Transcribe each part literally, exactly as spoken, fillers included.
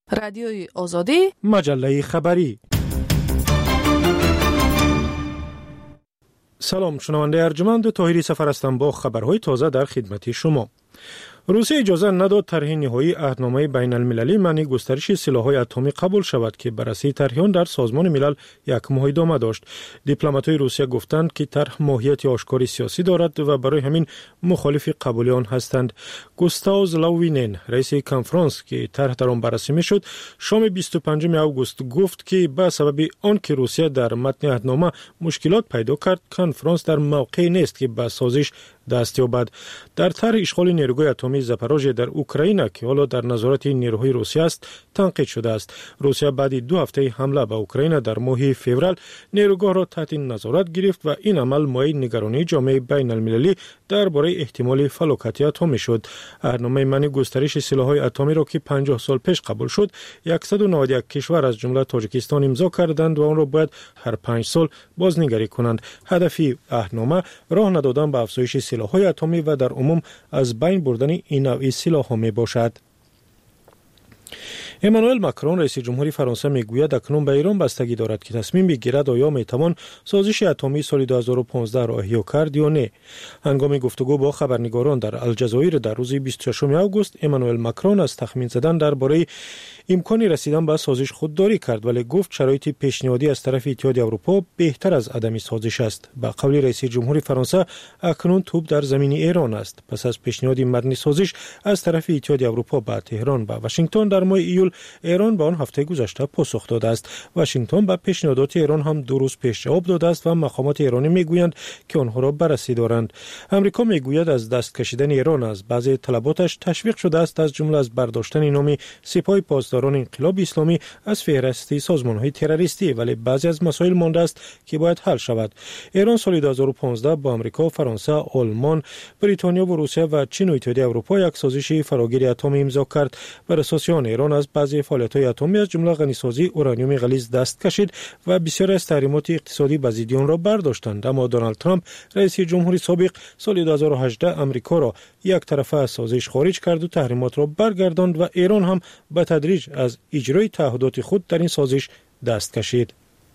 رادیوی آزادی، مجله خبری. سلام، شنونده ارجمند، طاهری سفر هستم با خبرهای تازه در خدمت شما. روسیه اجازه نداد طرح نهایی عهدنامه بین المللی معنی گسترش سلاح‌های اتمی قبول شود که بررسی طرح آن در سازمان ملل یک ماه ادامه داشت. دیپلمات‌های روسیه گفتند که طرح ماهیت آشکاری سیاسی دارد و برای همین مخالف قبول آن هستند. گوستاو زلاوینن، رئیس کنفرانس که طرح در آن بررسی می‌شد، شام بیست و پنجم آگوست گفت که به سبب آنکه روسیه در متن عهدنامه مشکلات پیدا کرد، کنفرانس در موقع نیست که به سازش دست یابد. در طرح اشغال نیروگاه اتمی زاپاروژه در اوکراین که حالا در نظارت نیروهای روسیه است تنقید شده است. روسیه بعد دو هفته حمله به اوکراین در ماه فوریه نیروگاه را تحت نظارت گرفت و این عمل موجب نگرانی جامعه بین المللی درباره احتمال فلاکت اتمی شد. عهدنامه معنی گسترش سلاح‌های اتمی را که پنجاه سال پیش قبول شد، صد و نود و یک کشور از جمله تاجیکستان امضا کردند و آن را باید هر پنج سال بازنگری کنند. هدف عهدنامه راه ندادن به افزایش سلاح‌های اتمی و در عموم از بین بردن این نوع سلاح‌ها می باشد. امانوئل ماکرون رئیس جمهوری فرانسه میگوید اکنون به ایران بستگی دارد که تصمیم بگیرد آیا میتوان سازش اتمی سال دو هزار و پانزده را احیا کرد یا نه. هنگام گفتگو با خبرنگاران در الجزایر در روز بیست و ششم آگوست، امانوئل ماکرون از تخمین زدن درباره امکانی رسیدن به سازش خودداری کرد، ولی گفت شرایط پیشنهادی از طرف اتحاد اروپا بهتر از عدم سازش است. به قول رئیس جمهوری فرانسه اکنون توپ در زمین ایران است. پس از پیشنهاد مبنی سازش از طرف اتحاد اروپا به تهران و واشنگتن در ماه ایول، ایران با آن هفته گذشته پاسخ داده است. واشنگتن به پیشنهادات ایران هم دو روز پیش جواب داده است و مقامات ایرانی میگویند که آنها را بررسی دارند. آمریکا میگوید از دست کشیدن ایران از بعضی طلباتش تشویق شده است، از جمله از برداشتن نام سپاه پاسداران انقلاب اسلامی از فهرست سازمان‌های تروریستی، ولی بعضی از مسائل مانده است که باید حل شود. ایران سال دو هزار و پانزده با آمریکا، فرانسه، آلمان، بریتانیا و روسیه و چین و اتحاد اروپا یک سازش فراگیر اتمی امضا کرد. بر اساس آن ایران از بعضی فعالیت‌های اتمی از جمله غنیسازی اورانیوم غلیظ دست کشید و بسیار از تحریمات اقتصادی به ضد آن را برداشتند. اما دونالد ترامپ رئیس جمهوری سابق سال دو هزار و هجده آمریکا را یک طرفه از سازش خارج کرد و تحریمات را برگرداند و ایران هم به تدریج از اجرای تعهدات خود در این سازش دست کشید.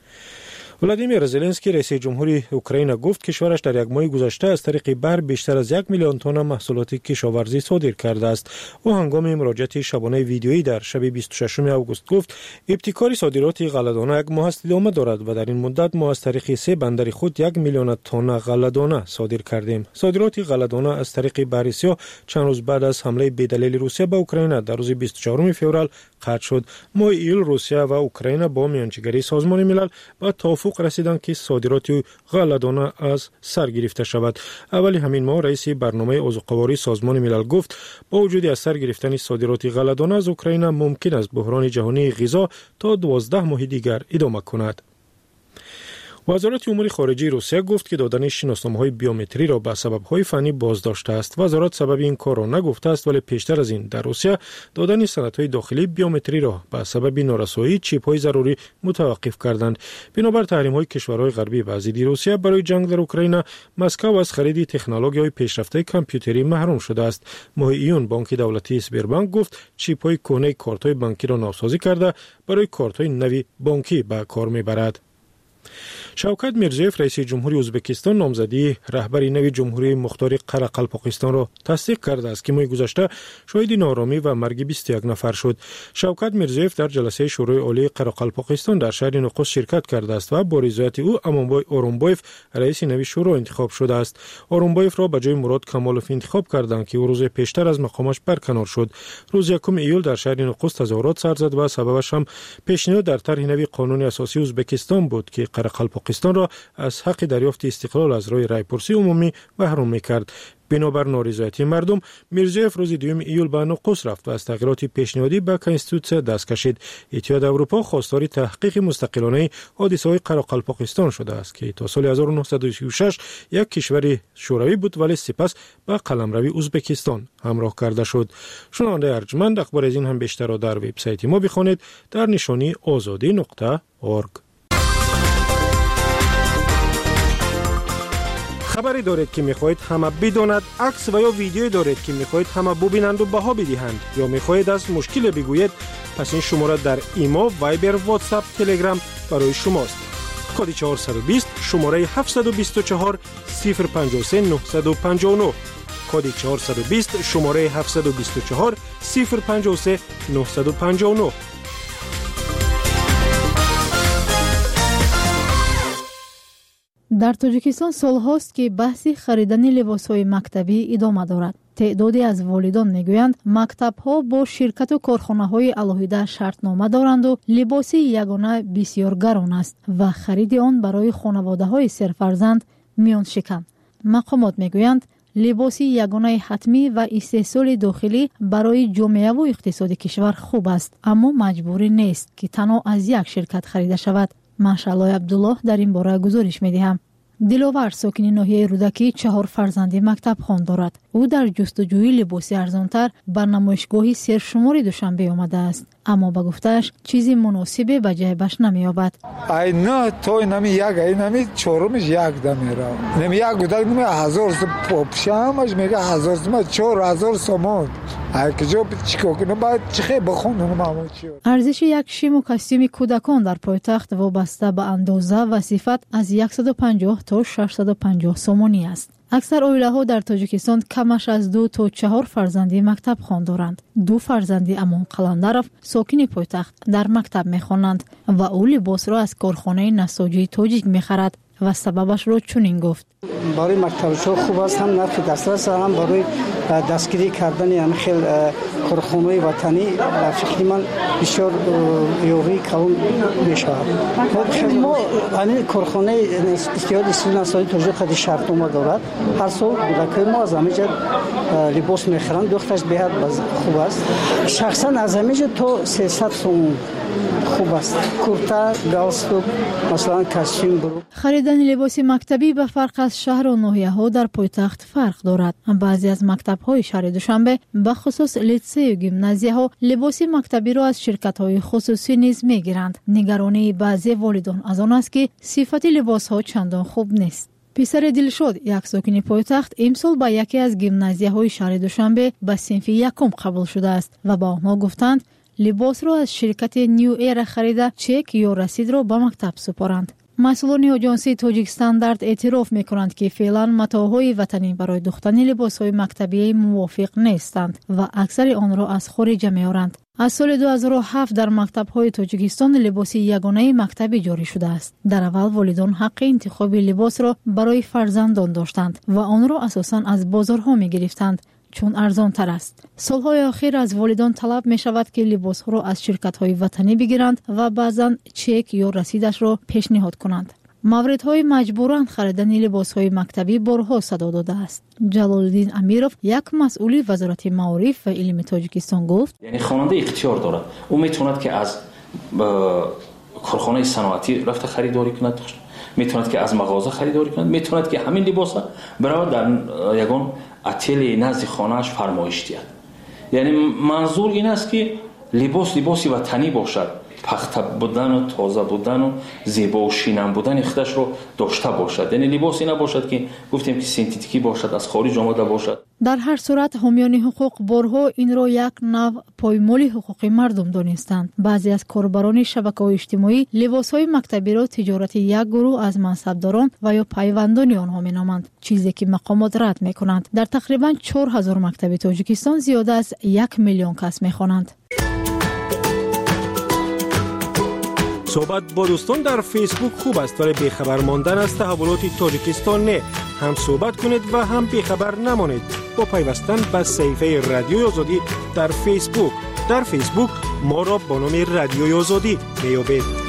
ولادیمیر زلنسکی رئیس جمهوری اوکراین گفت کشورش در یک ماه گذشته از طریق بحر بیشتر از یک میلیون تن محصولات کشاورزی صادر کرده است. او هنگام مراجعه شبانه ویدیویی در شب بیست و ششم آگوست گفت ابتکار صادرات غله‌دانه یک ماه است ادامه دارد و در این مدت ما از طریق سه بندر خود یک میلیون تن غله‌دانه صادر کردیم. صادرات غله‌دانه از طریق بحر سیاه چند روز بعد از حمله بی‌دلیل روسیه به اوکراین در روز بیست و چهارم فوریه قطع شد. ماه ایول روسیه و اوکراین با میانجیگری سازمان ملل با توافق رسیدند که صادرات غله‌دانه از سر گرفته شود. اولی همین ماه رئیس برنامه عضوقواری سازمان ملل گفت با وجود از سر گرفتن صادرات غله‌دانه از اوکراین ممکن است بحران جهانی غذا تا دوازده ماه دیگر ادامه کند. وزارت امور خارجه روسیه گفت که دادن شناسنامه‌های بیومتری را به سبب‌های فنی بازداشته است. وزارت سبب این کار را نگفته است، ولی پیشتر از این در روسیه دادن سندهای داخلی بیومتری را به سبب نارسایی چیپ‌های ضروری متوقف کردند. بنابر تحریم‌های کشورهای غربی به ضد روسیه برای جنگ در اوکراین، مسکو از خرید تکنولوژی‌های پیشرفته کامپیوتری محروم شده است. ماه ایون بانک دولتی اسبربانک گفت چیپ‌های کهنه کارت‌های بانکی را نوسازی کرده برای کارت‌های نوی بانکی به کار می‌برد. شوکت میرزیوف رئیس جمهوری ازبکستان نامزدی رهبری نوی جمهوری مختار قرقلپاقستان را تصدیق کرده است که ماه گذشته شاهد نارامی و مرگ بیست و یک نفر شد. شوکت میرزیوف در جلسه شورای عالی قرقلپاقستان در شهر نقوس شرکت کرده است و با رضایت او امانبای اورونبایف رئیس نوی شورا انتخاب شده است. اورونبایف را به جای مراد کمالوف انتخاب کردند که او روز پیشتر از مقامش برکنار شد. روز یکم ایول در شهر نقوس تظاهرات سر زد و سببش هم پیشنهاد در طرح نوی قانون اساسی ازبکستان بود که قرقلپاقستان را از حق دریافت استقلال از رای رایپرسی عمومی محروم می‌کرد. بنابر نارضایتی مردم، میرزیوف روز دوم ایول به نقوس رفت و از تغییرات پیشنهادی به کنستیتوسیه دست کشید. اتحاد اروپا خواستار تحقیق مستقلانه حادثه‌های قرقلپاقستان شده است که تا سال هزار و نهصد و سی و شش یک کشور شوروی بود، ولی سپس به قلمروی ازبکستان همراه کرده شد. شنونده ارجمند، اخبار از این هم بیشتر را در وبسایت ما بخوانید در نشانی آزادی نقطه اورگ. خبری دارید که میخواهید همه بداند، عکس و یا ویدیویی دارید که میخواهید همه ببینند و بها بدهند، یا میخواهید از مشکل بگویید، پس این شماره در ایما، وایبر، واتساپ، تلگرام برای شماست. کد چهارصد و بیست شماره هفتصد و بیست و چهار صفر پنجاه و سه نهصد و پنجاه و نه. کد چهارصد و بیست شماره هفتصد و بیست و چهار صفر پنجاه و سه نهصد و پنجاه و نه. در تاجیکستان سالهاست که بحث خریدن لباس‌های مکتبی ادامه دارد. تعدادی از والدان میگویند مکتب‌ها با شرکت و کارخانه‌های علاهیده شرطنامه دارند و لباس یگانه بسیار گران است و خرید آن برای خانواده‌های سرفرزند میان شکن. مقامات میگویند لباس یگانه حتمی و استحصال داخلی برای جامعه و اقتصاد کشور خوب است، اما مجبوری نیست که تنها از یک شرکت خریده شود. ماشاءالله عبدالله در این باره گزارش می‌دهم. دلاور ساکن ناحیه رودکی چهار فرزند مکتب خوان دارد. او در جستجوی لباسی ارزانتر به نمایشگاه سرشماری دوشنبه آمده است، اما به گفته‌اش چیزی مناسب به جیبش نمی‌یابد. ای نه تو نمی یک ای نمی چهارمش یک دمیره. نمی یک گودک نمی هزار پوپشامش میگه هزار سوم چهار هزار سوم. ای که جو چیکار کنم باید چخه بخونم مامو چی. ارزش یک شیم و کاستوم کودکان در پایتخت وابسته به اندازه و صفت از صد و پنجاه تا ششصد و پنجاه سومانی است. اکثر عائله‌ها در تاجیکستان کمش از دو تا چهار فرزندی مکتب خوان دارند. دو فرزندی امان قلندرов ساکن پایتخت در مکتب می‌خوانند و او لباس را از کارخانه نساجی تاجیک می‌خرد و سببش را چنین گفت. برای مکتب‌ها خوب است، هم نرخ دسترس هم برای دستگیری کردن هم خیلی کارخانه‌های وطنی فکر من بسیار یوری کلان می‌شود. ما همین کارخانه استیاد استیل نساجی تاجیک خود شرطنامه دارد. هر سال کودکان ما از همینجا لباس می‌خرند، دخترش بهت خوب است. شخصا از همینجا تا سیصد سوم خوب است. کورتا، گالستوک، مثلا کاستوم برو. خریدن لباس مکتبی به فرق از شهر و ناحیه‌ها در پایتخت فرق دارد. بعضی از مکتب‌های شهر دوشنبه به خصوص لیسه و گیمنازیه‌ها لباس مکتبی را از شرکت‌های خصوصی نیز می‌گیرند. نگرانی بعضی والدان از آن است که صفت لباس‌ها چندان خوب نیست. پسر دلشاد یک ساکن پایتخت امسال به یکی از گیمنازیه‌های شهر دوشنبه به صنف یکم قبول شده است و با آنها گفتند لباس را از شرکت نیو ایر خریده چک یا رسید را به مکتب سپارند. مسئولان آژانس تاجیک استاندارد اعتراف می‌کنند که فعلا متاعهای وطنی برای دوختن لباس‌های مکتبی موافق نیستند و اکثر آن را از خارج می‌آورند. از سال دو هزار و هفت در مکتب‌های تاجیکستان لباس یگانه مکتبی جاری شده است. در اول والدان حق انتخاب لباس را برای فرزندان داشتند و آن را اساساً از بازارها می‌گرفتند چون ارزان تر است. سالهای اخیر از والدان طلب می شود که لباس ها را از شرکت های وطنی بگیرند و بعضاً چک یا رسیدش را پیشنهاد کنند. موردهای مجبوران خریدن لباس های مکتبی بارها صدا داده است. جلال الدین امیروف یک مسئول وزارت معارف و علم تاجیکستان گفت یعنی خواننده اختیار دارد. او میتواند که از کارخانه صنعتی رفته خریداری کند، میتواند که از مغازه خریداری کند، میتواند که همین لباس برای در یگان اتل نزد خانه‌اش فرمایش دهد. یعنی منظور این است که لباس لباسی وطنی باشد، پخته بودن و تازه بودن و زیبا و شینم بودن خودش رو داشته باشد. یعنی لباسی نباشد که گفتیم که سنتتیکی باشد، از خارج آمده باشد. در هر صورت حامیان حقوق بارها این را یک نوع پایمال حقوق مردم دانستند. بعضی از کاربران شبکه‌های اجتماعی لباس‌های مکتبی را تجارت یک گروه از منصبداران و یا پیوندان آنها می‌نامند، چیزی که مقامات رد می‌کنند. در تقریباً چهار هزار مکتب تاجیکستان زیاده از یک میلیون کس می‌خوانند. صحبت با دوستان در فیسبوک خوب است، ولی بیخبر ماندن از تحولات تاجیکستان نه. هم صحبت کنید و هم بیخبر نمانید با پیوستن به صفحه رادیوی آزادی در فیسبوک. در فیسبوک ما را با نام رادیوی آزادی میابید.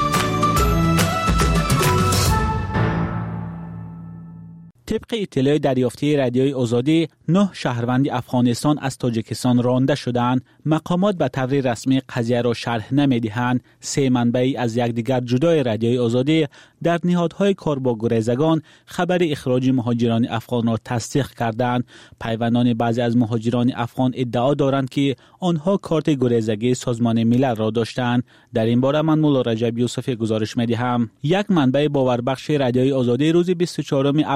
طبق اطلاع دریافتی رادیوی آزادی، نه شهروند افغانستان از تاجیکستان رانده شدند. مقامات به طور رسمی قضیه را شرح نمی‌دهند. سه منبعی از یکدیگر جدای رادیوی آزادی در نهادهای کار با گریزگان خبر اخراج مهاجران افغان را تصدیق کردند. پیوندان بعضی از مهاجران افغان ادعا دارند که آنها کارت گریزگی سازمان ملل را داشتند. در این باره من مولا رجب یوسفی گزارش می‌دهم. یک منبع باوربخش رادیوی آزادی روز بیست و چهارم آگوست با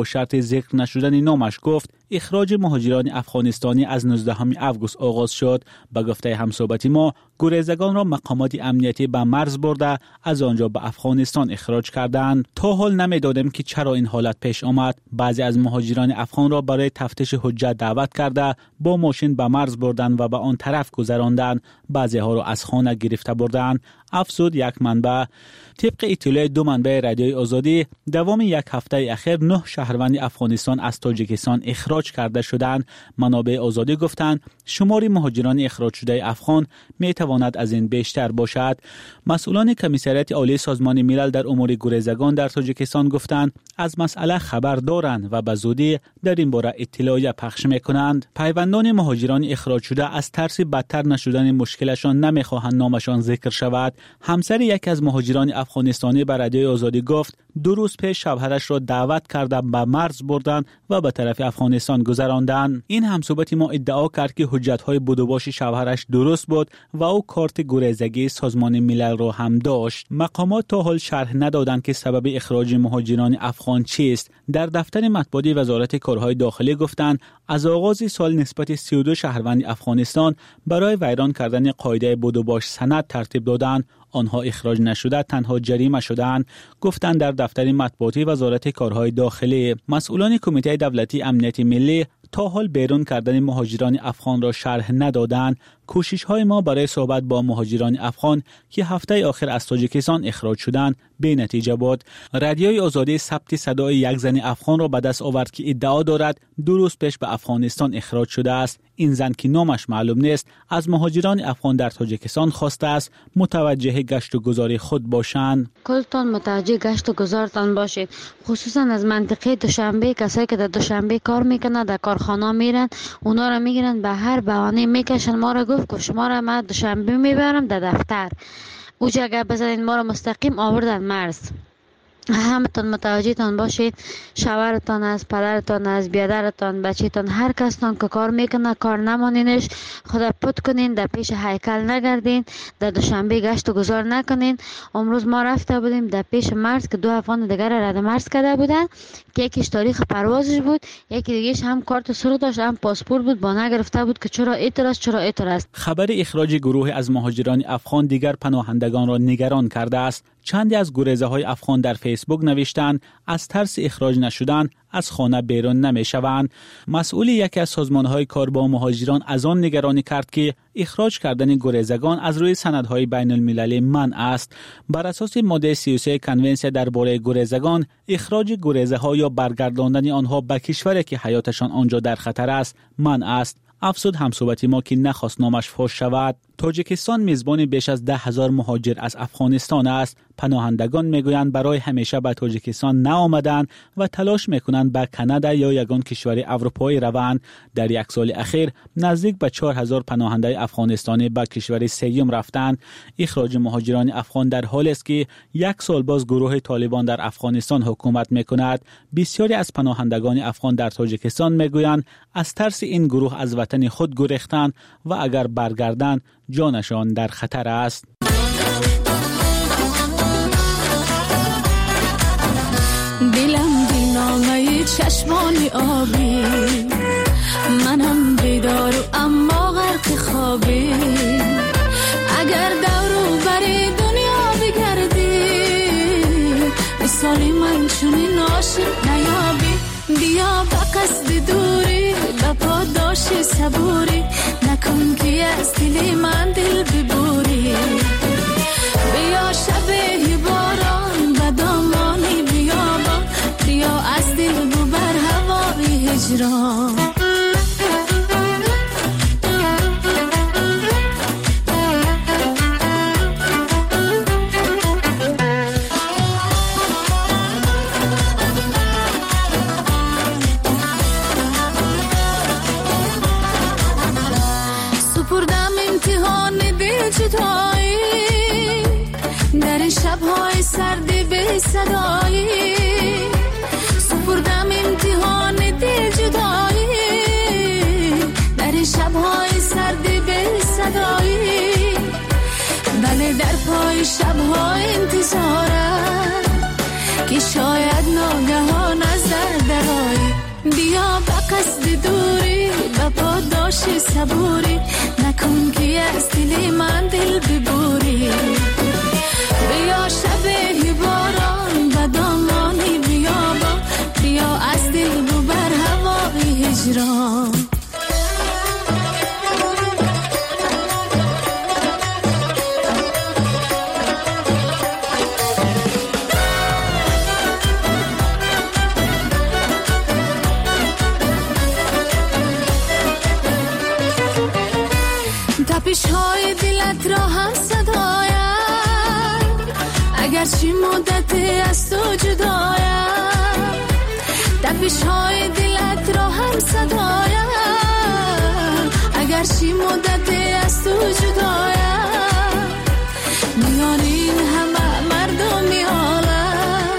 شرط ذکر نشدن نامش گفت اخراج مهاجران افغانستانی از نوزدهم آگوست آغاز شد. به گفته همصحبت ما گریزگان را مقامات امنیتی به مرز برده از آنجا به افغانستان اخراج کردند. تا حال نمی‌دانیم که چرا این حالت پیش آمد. بعضی از مهاجران افغان را برای تفتیش حجت دعوت کرده با ماشین به مرز بردند و به آن طرف گذراندند. بعضی ها را از خانه گرفته بردند. افزود یک منبع. طبق اطلاع دو منبع رادیوی آزادی دوام یک هفته اخیر نه شهروند افغانستان از تاجیکستان اخراج کرده شدند. منابع آزادی گفتند شمار مهاجران اخراج شده افغان می تواند از این بیشتر باشد. مسئولان کمیسریت عالی سازمان ملل در امور گریزگان در تاجیکستان گفتند از مسئله خبر دارند و به زودی در این باره اطلاعیه پخش میکنند. پیوندان مهاجران اخراج شده از ترس بدتر نشدن مشکلشان نمیخواهند نامشان ذکر شود. همسر یک از مهاجران افغانستانی به رادیوی آزادی گفت دو روز پیش شوهرش را دعوت کرده به مرز بردند و به طرف افغانستان گذراندند. این همصحبت ما ادعا کرد که حجت‌های بدوباش شوهرش درست بود و او کارت گریزگی سازمان ملل را هم داشت. مقامات تا حال شرح ندادند که سبب اخراج مهاجران افغان چیست. در دفتر مطبوعاتی وزارت کارهای داخلی گفتند از آغاز سال نسبت سی و دو شهروند افغانستان برای ویران کردن قاعده بدوباش سند ترتیب دادند. آنها اخراج نشده تنها جریمه شدند. گفتند در دفتر مطبوعاتی وزارت کارهای داخلی مسئولان کمیته دولتی امنیت ملی تا حال بیرون کردن مهاجران افغان را شرح ندادند. کوشش های ما برای صحبت با مهاجران افغان که هفته آخر از تاجیکستان اخراج شدند بی نتیجه بود. رادیوی آزادی ثبت صدای یک زن افغان را به دست آورد که ادعا دارد دو روز پیش به افغانستان اخراج شده است. این زن که نامش معلوم نیست از مهاجران افغان در تاجیکستان خواسته است متوجه گشت و گذار خود باشند. کلتان متوجه گشت و گذارتان باشید، خصوصا از منطقه دوشنبه. کسایی که در دوشنبه کار میکنن در کارخانه میرن اونا را میگیرن به هر بهانه میکشن. ما را گفت که شما را من دوشنبه میبرم در دفتر اوجا اگر بزنین ما را مستقیم آوردن مرز. همتون متوجهتان باشید شوهرتان از پدرتان از بیادرتان بچهتان هر کستان که کار میکنه کار نمانینش. خدا پت کنین در پیش هیکل نگردین، در دوشنبه گشت و گذار نکنین. امروز ما رفته بودیم در پیش مرز که دو افغان دیگر رد مرز کرده بودن که یکیش تاریخ پروازش بود یکی دیگهش هم کارت سرخ داشت هم پاسپورت بود با نگرفته بود که چرا اعتراض چرا اعتراض. خبر اخراج گروه از مهاجران افغان دیگر پناهندگان را نگران کرده است. چندی از گریزه های افغان در فیسبوک نوشتند از ترس اخراج نشدن از خانه بیرون نمی شوند. مسئول یکی از سازمان های کار با مهاجران از آن نگرانی کرد که اخراج کردن گریزگان از روی سندهای بین المللی منع است. بر اساس ماده سی و سه کنونسیون درباره گریزگان اخراج گریزه ها یا برگرداندن آنها به کشوری که حیاتشان آنجا در خطر است منع است. افزود همصحبتی ما که نخواست نامش فاش شود. تاجیکستان میزبان بیش از ده هزار مهاجر از افغانستان است. پناهندگان میگویند برای همیشه به تاجیکستان نآمدند و تلاش میکنند به کانادا یا یگان کشور اروپایی روند. در یک سال اخیر نزدیک به چهار هزار پناهنده افغانستانی به کشور سوم رفتند. اخراج مهاجران افغان در حالی است که یک سال باز گروه طالبان در افغانستان حکومت میکند. بسیاری از پناهندگان افغان در تاجیکستان میگویند از ترس این گروه از وطن خود گریختند و اگر برگردند جانشان در خطر است. دلم دلنامه چشمان آبی منم بیدار و اما غرق خوابی. اگر دورو بری دنیا بگردی مثالی من چونی ناشد نیابی. بیا با قصد دوری با پاداش صبوری نکن که از دل من دل ببوری. بیا شب باران و دامانی بیابان بیا از دل ببر هوای هجران. در شب‌های سردی به صدایی سپردم امتحان دل جدایی. در شب‌های سردی به صدایی بله در پای شب‌های انتظارم که شاید ناگهان از در درایی. بیا به قصد دوری به پاداش صبوری، نکن که از دل من دل ببوری. بیا شب باران به دامانی بیابان، بیا از دل ببر هوای هجران. تپش های دلت را هم صدایم، اگرچه مدت از تو جدایم. تپش های دلت را هم صدایم، اگرچه مدت از تو جدایم. میان این همه مردمی عالم،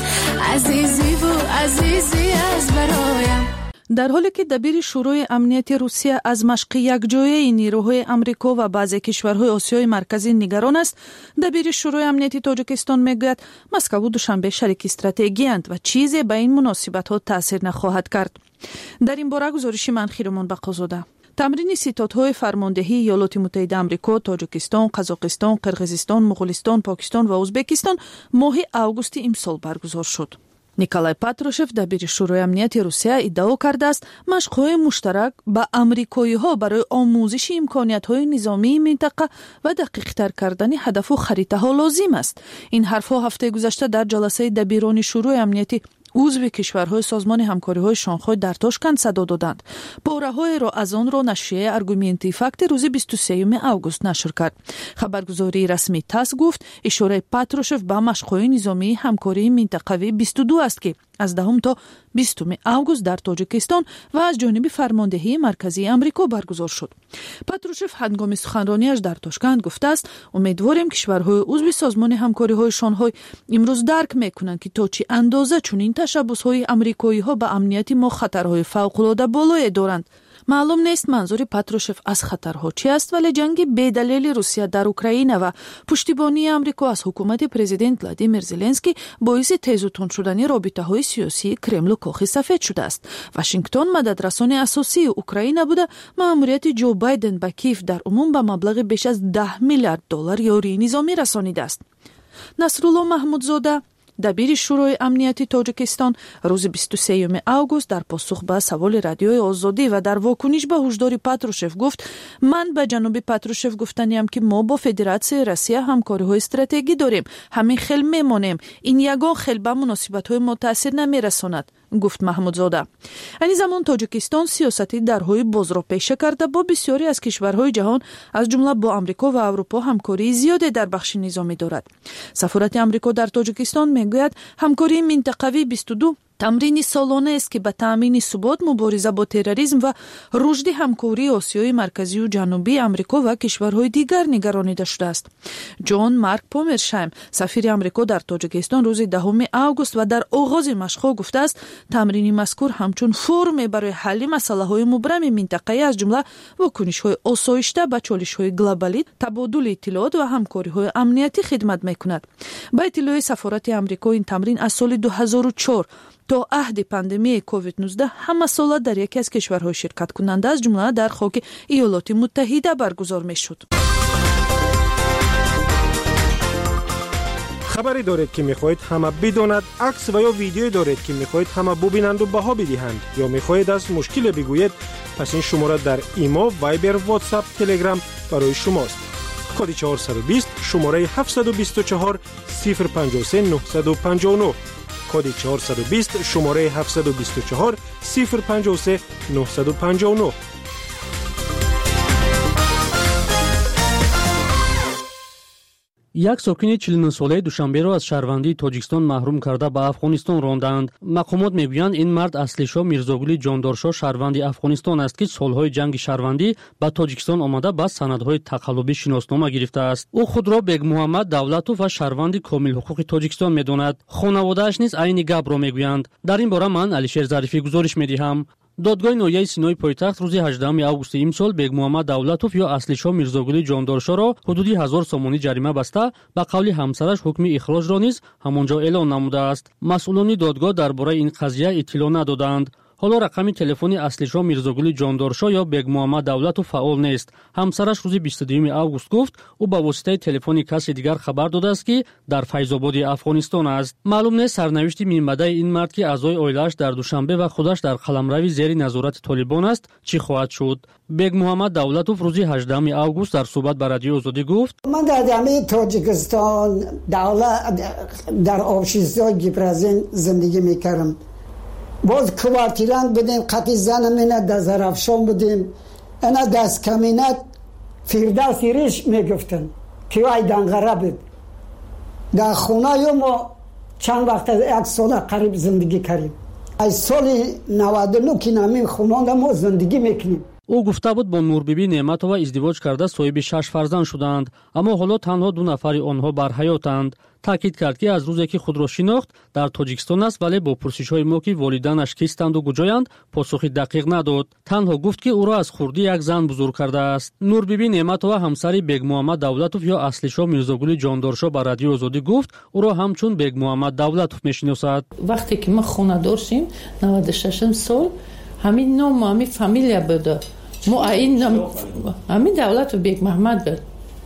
عزیزی و عزیزی از برایم. در حالی که دبیر شورای امنیتی روسیه از مشق یکجایی نیروهای آمریکا و بعضی کشورهای آسیای مرکزی نگران است، دبیر شورای امنیتی تاجیکستان میگوید مسکو و دوشنبه شریک استراتژی اند و چیزی به این مناسبت ها تاثیر نخواهد کرد. در این باره گزارش منخیرمان بقازاده. تمرین ستادهای فرماندهی ایالات متحده آمریکا، تاجیکستان، قزاقستان، قرقیزستان، مغولستان، پاکستان و ازبکستان ماه آگوست امسال برگزار شد. نیکولای پاتروشف دبیر شورای امنیتی روسیه ادعا کرده است مشق‌های مشترک با آمریکایی‌ها برای آموزش امکانیت‌های نظامی منطقه و دقیق‌تر کردن هدف و خریطه‌ها لازم است. این حرف‌ها هفته گذشته در جلسه دبیران شورای امنیتی عضو کشورهای سازمان همکاری‌های شانگهای در تاشکند صدا دادند. پاره‌های را از آن را نشریه آرگومنتی فکت روز بیست و سوم آگوست نشر کرد. خبرگزاری رسمی تاس گفت اشاره پاتروشف به مشق‌های نظامی همکاری منطقوی بیست و دو است که از دهم تا بیستم آگوست در تاجیکستان و از جانب فرماندهی مرکزی آمریکا برگزار شد. پاتروشف هنگام سخنرانیش در تاشکند گفته است امیدواریم کشورهای عضو سازمان همکاری‌های شانگهای امروز درک می‌کنند که تا چه اندازه چنین تشبس‌های آمریکایی‌ها به امنیت ما خطرهای فوق‌العاده بالایی دارند. معلوم نیست منظور پاتروشف از خطرها چی است، ولی جنگ بی‌دلیل روسیه در اوکراین و پشتیبانی آمریکا از حکومت پرزیدنت ولادیمیر زلنسکی باعث تیز و تند شدن رابطه‌های سیاسی کرمل و کاخ سفید شده است. واشنگتن مددرسان اساسی اوکراین بوده. مأموریت جو بایدن به کیف در عموم به مبلغ بیش از ده میلیارد دلار یاری نظامی رسانیده است. نصرالله محمودزاده دبیر شورای امنیتی تاجیکستان روز بیست و سوم آگوست در پاسخ به سوال رادیوی آزادی و در واکنش به هشدار پاتروشف گفت من به جناب پاتروشف گفتنیم که ما با فدراسیون روسیه همکاری‌های استراتژیکی داریم، همین خیلی میمونیم، این یگان خیلی به مناسبت‌های ما تاثیر نمیرساند، گفت محمودزاده. این زمان تاجیکستان سیاستی درهای باز را پیشه کرده با بسیاری از کشورهای جهان از جمله با آمریکا و اروپا همکاری زیادی در بخش نظامی دارد. سفارت آمریکا در تاجیکستان میگوید همکاری منطقوی بیست و دو تمرین سالانه است که به تامین ثبات، مبارزه با تروریسم و رشد همکاری آسیای مرکزی و جنوبی آمریکا و کشورهای دیگر نگرانیده شده است. جان مارک پومرشایم سفیر آمریکا در تاجیکستان روز دهم آگوست و در آغاز مشق‌ها گفته است تمرین مذکور همچون فرم برای حل مسائل مبرم منطقه‌ای از جمله واکنش‌های آسایشته به چالش‌های گلوبالی، تبادل اطلاعات و همکاری‌های امنیتی خدمت می‌کند. با اطلاع سفارت آمریکا این تمرین از سال دو هزار و چهار تا عهد پاندمی کووید نوزده همه ساله در یکی از کشورهای شرکت کننده از جمله در خاک ایالات متحده برگزار می شد. خبری دارید که میخواهید همه بداند، عکس و یا ویدیویی دارید که میخواهید همه ببینند و بها بدهند یا میخواهید از مشکل بگویید، پس این شماره در ایما، وایبر، واتساپ، تلگرام برای شماست. کد چهارصد و بیست شماره هفتصد و بیست و چهار صفر پنجاه و سه نهصد و پنجاه و نه کد چهارصد و بیست شماره هفتصد و بیست و چهار صفر پنجاه و سه نهصد و پنجاه و نه. یک ساکن چهل و نه ساله دوشنبه را از شهروندی تاجیکستان محروم کرده به افغانستان راندند. مقامات میگویند این مرد اصلیشا میرزاگلی جاندارشاه شهروندی افغانستان است که سالهای جنگ شهروندی به تاجیکستان آمده با سندهای تقلبی شناسنامه گرفته است. او خود را بیگ محمد دولتوف و شهروندی کامل حقوق تاجیکستان میداند. خانواده‌اش نیز عین گپ را میگویند. در این باره من علیشیر ظریفی گزارش میدهم. دادگاه ناحیه سینای پایتخت روز هجدهم آگوست امسال بیگ محمد دولتوف یا اصلیشاه میرزاگلی جاندارشاه را حدودی هزار سومانی جریمه بسته به قول همسرش حکم اخراج را نیز همانجا اعلان نموده است. مسئولان دادگاه درباره این قضیه اطلاع ندادند. حالا رقم تلفن اصلیشاه میرزاگلی جاندارشاه یا بیگ محمد دولتوف فعال نیست. همسرش روز بیست و دوم آگوست گفت او با واسطه تلفن کسی دیگر خبر داده است که در فیض‌آباد افغانستان است. معلوم نیست سرنوشت میانبده این مرد که اعضای عائله‌اش در دوشنبه و خودش در قلمروی زیر نظارت طالبان است چی خواهد شد. بیگ محمد دولتوف روز هجدهم آگوست در صحبت با رادیو آزادی گفت: من در تاجیکستان دولت در آبشیزهای گیپرزین زندگی میکردم. باز کوارتیران بودیم، قطی زن منه در زرافشان بودیم. اینا دست کمینت فیردوس ریش میگفتن که وای دنگره بود. در خونه ما چند وقت یک سال قریب زندگی کردیم. از سال نود و نه که نمیم خونه ما زندگی میکنیم. او گفته بود با نوربیبی نعمتова ازدواج کرده صاحب شش فرزند شدند، اما حالا تنها دو نفر آنها بر حیاتند. تاکید کرد که از روزی که خود را شناخت در تاجیکستان است، ولی با پرسش‌های ما که والدینش کیستند و کجایند پاسخی دقیق نداد. تنها گفت که او را از خردی یک زن بزرگ کرده است. نوربیبی نعمتова همسر بیگ محمد دولتوف یا اصلیشاه میرزاگلی جاندارشاه با رادیو آزادی گفت او را همچون بیگ محمد دولتوف میشناسد. وقتی که ما خانه دار شدیم نود و شش سال همین نام همین فامیلیا بود. ما این نام همین دولتوف بیگ محمد بود.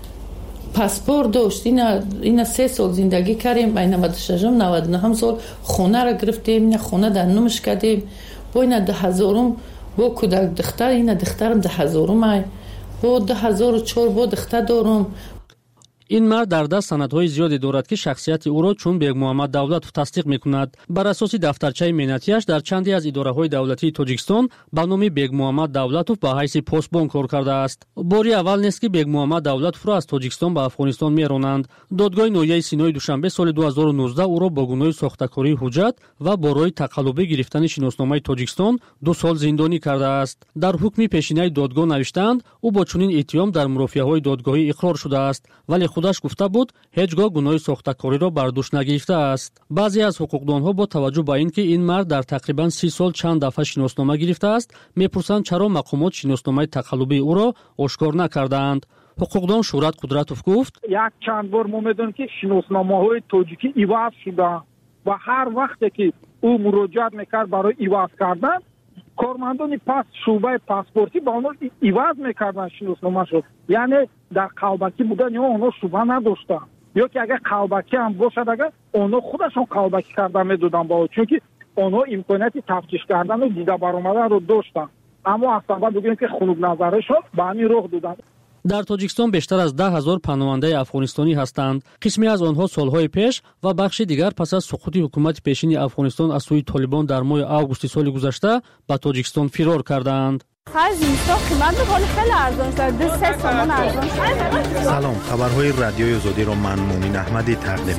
پاسپورت داشت. اینا اینا سه سال زندگی کردیم. این نود و شش نود و نه سال خونه را گرفتیم. این خونه در نمش کردیم. با این ده هزارم با کودک دختر، این دخترم ده هزارم ای با ده هزار و چهار با دختر دارم. این مرد در دست سندهای زیادی دارد که شخصیت او را چون بیگ محمد دولتوف تصدیق میکند. بر اساس دفترچه مهنتیش در چندی از اداره‌های دولتی تاجیکستان با نام بیگ محمد دولتوف به حیث پستبانک کار کرده است. باری اول نیست که بیگ محمد دولتوف را از تاجیکستان به افغانستان میرانند. دادگاه ناحیه سینای دوشنبه سال دو هزار و نوزده او را با گناه ساختکاری حجت و برای تقلبی گرفتن شناسنامه تاجیکستان دو سال زندانی کرده است. در حکم پیشینه دادگاه نوشتند او با چنین اتهام در مرافعه‌های دادگاهی اقرار شده است، ولی خودش گفته بود هیچگاه گناه ساختکاری را بر دوش نگرفته است. بعضی از حقوقدانها با توجه به اینکه این مرد در تقریبا سی سال چند دفعه شناسنامه گرفته است میپرسند چرا مقامات شناسنامه تقلبی او را آشکار نکردند. حقوقدان شورت قدرتوف گفت: یک چند بار ما میدونیم که شناسنامه‌های تاجیکی عوض شده و هر وقتی که او مراجعت میکرد برای عوض کردن کارمندان پس شعبه پاسپورتی با اونها عوض میکردن شناسنامه شد. یعنی در قلبکی بودن یا اونها شعبه نداشتن، یا که اگر قلبکی هم باشد اگر اونها خودشون قلبکی کردن میدادن با او، چون که اونها امکانیت تفتیش کردن و دیده برآمدن رو داشتن، اما از سبب بگیم که خنک نظره شد به همین راه دادن. در تاجیکستان بیشتر از ده هزار پناهنده افغانستانی هستند. قسمی از آنها سالهای پیش و بخش دیگر پس از سقوط حکومت پیشین افغانستان از سوی طالبان در ماه آگوست سال گذشته به تاجیکستان فرار کردند. سلام، خبرهای رادیوی آزادی را من مومن احمدی تقدیم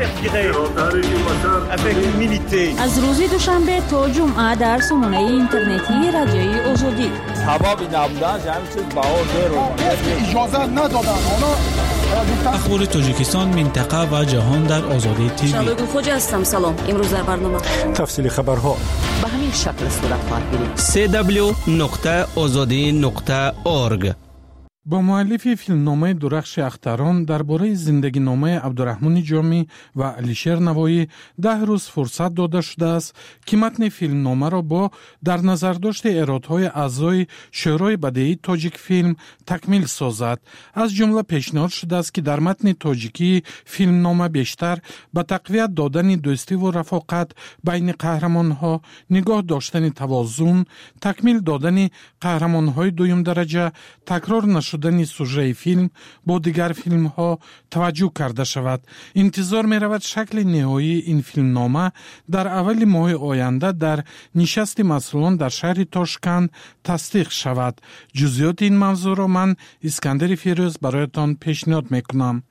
می‌کنم. از روز دوشنبه تا جمعه در سامانه اینترنتی رادیوی آزادی. سبب نبودنش همین چیز بهار اجازه ندادن. اخبار تاجیکستان، منطقه و جهان در آزادی تیوی. شادو خوجا هستم. سلام. امروز در برنامه تفصیل خبرها به همین شکل صورت خواهد گرفت. سی دبلیو نقطه آزادی نقطه اورگ. با مؤلف فیلمنامه درخش اختران درباره زندگی نامه عبدالرحمن جامی و علیشیر نوایی ده روز فرصت داده شده است که متن فیلمنامه را با در نظر داشت ایرادهای اعضای شورای بدیعی تاجیک فیلم تکمیل سازد. از جمله پیشنهاد شده است که در متن تاجیکی فیلمنامه بیشتر به تقویت دادن دوستی و رفاقت بین قهرمانها، نگاه داشتن توازن، تکمیل دادن قهرمانهای دویم درجه، تکرار نشدن شدن سوژه فیلم با دیگر فیلم ها توجه کرده شود. انتظار می رود شکل نهایی این فیلم نامه در اول ماه آینده در نشست مسئولان در شهر تاشکند تصدیق شود. جزئیات این موضوع را من اسکندر فیروز برایتان پیشنهاد می کنم.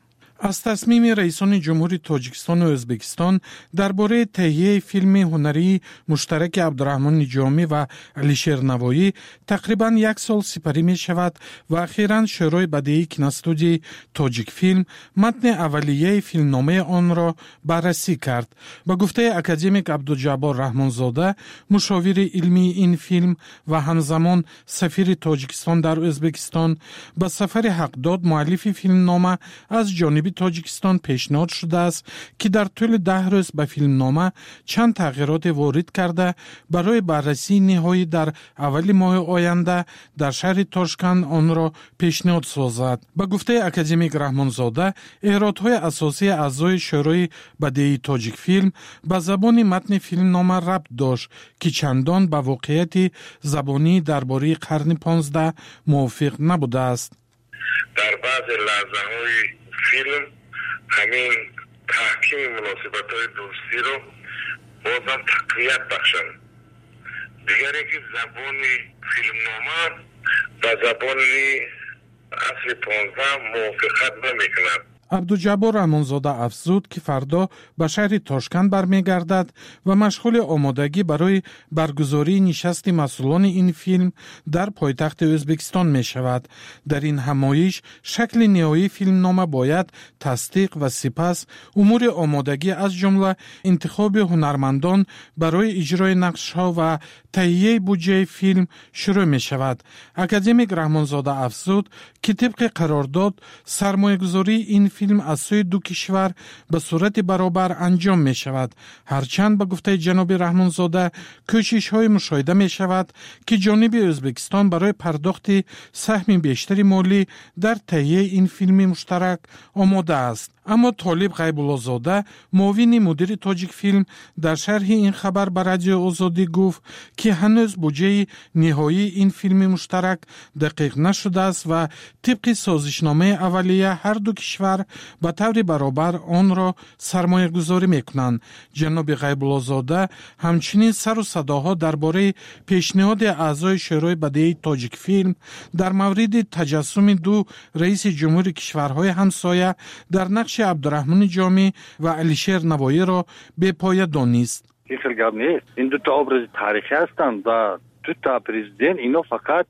از تصمیم رئیسان جمهوری تاجیکستان و ازبکستان درباره تهیه فیلم هنری مشترک عبدالرحمن جامی و علیشیر نوایی تقریباً یک سال سپری می شود و اخیراً شورای بدیعی کینوستودیوی تاجیک فیلم متن اولیه فیلمنامه آن را بررسی کرد. به گفته اکادمیک عبدالجبار رحمانزاده، مشاور علمی این فیلم و همزمان سفیر تاجیکستان در ازبکستان، به سفر حق داد مؤلف فیلمنامه از جانب تاجیکستان پیشنهاد شده است که در طول ده روز به فیلمنامه چند تغییرات وارد کرده برای بررسی نهایی در اول ماه آینده در شهر تاشکند آن را پیشنهاد سازد. به گفته اکادمیک رحمانزاده، ایرادهای اساسی اعضای شورای بدیعی تاجیک فیلم به زبان متن فیلمنامه ربط داشت که چندان به واقعیت زبانی درباره قرن پانزده موافق نبوده است. در بعض لحظه های فیلم همین تحکیم مناسبت های دوستی رو بازم تقویت بخشن. دیگر که زبان فیلمنامه و زبان عصر پانزده موافقت نمیکنند. عبدالجبار رحمانزاده افزود که فردا به شهر تاشکند برمیگردد و مشغول آمادگی برای برگزاری نشست مسئولان این فیلم در پایتخت ازبکستان می شود. در این همایش شکل نهایی فیلمنامه باید تصدیق و سپس امور آمادگی از جمله انتخاب هنرمندان برای اجرای نقش‌ها و تهیه بودجه فیلم شروع می شود. اکادمیک رحمانزاده افزود که طبق قرارداد سرمایه‌گذاری این فیلم از سوی دو کشور به صورت برابر انجام می شود. هرچند به گفته جناب رحمانزاده کوشش های مشاهده می شود که جانب ازبکستان برای پرداخت سهم بیشتری مالی در تهیه این فیلم مشترک آماده است. اما طالب غیب‌الله‌زاده معاون مدیر تاجیک فیلم در شرح این خبر به رادیو آزادی گفت که هنوز بودجه نهایی این فیلم مشترک دقیق نشده است و طبق سازشنامه اولیه هر دو کشور به طور برابر آن را سرمایه گذاری میکنند. جناب غیب‌الله‌زاده همچنین سر و صداها درباره پیشنهاد اعضای شورای بدیعی تاجیک فیلم در مورد تجسم دو رئیس جمهور کشورهای همسایه در نقش عبدالرحمن جامی و علیشیر نوایی را به پایه دانست. این خیلی گپ نیست. این دو تا ابرز تاریخی هستند و دو تا پرزیدنت اینا فقط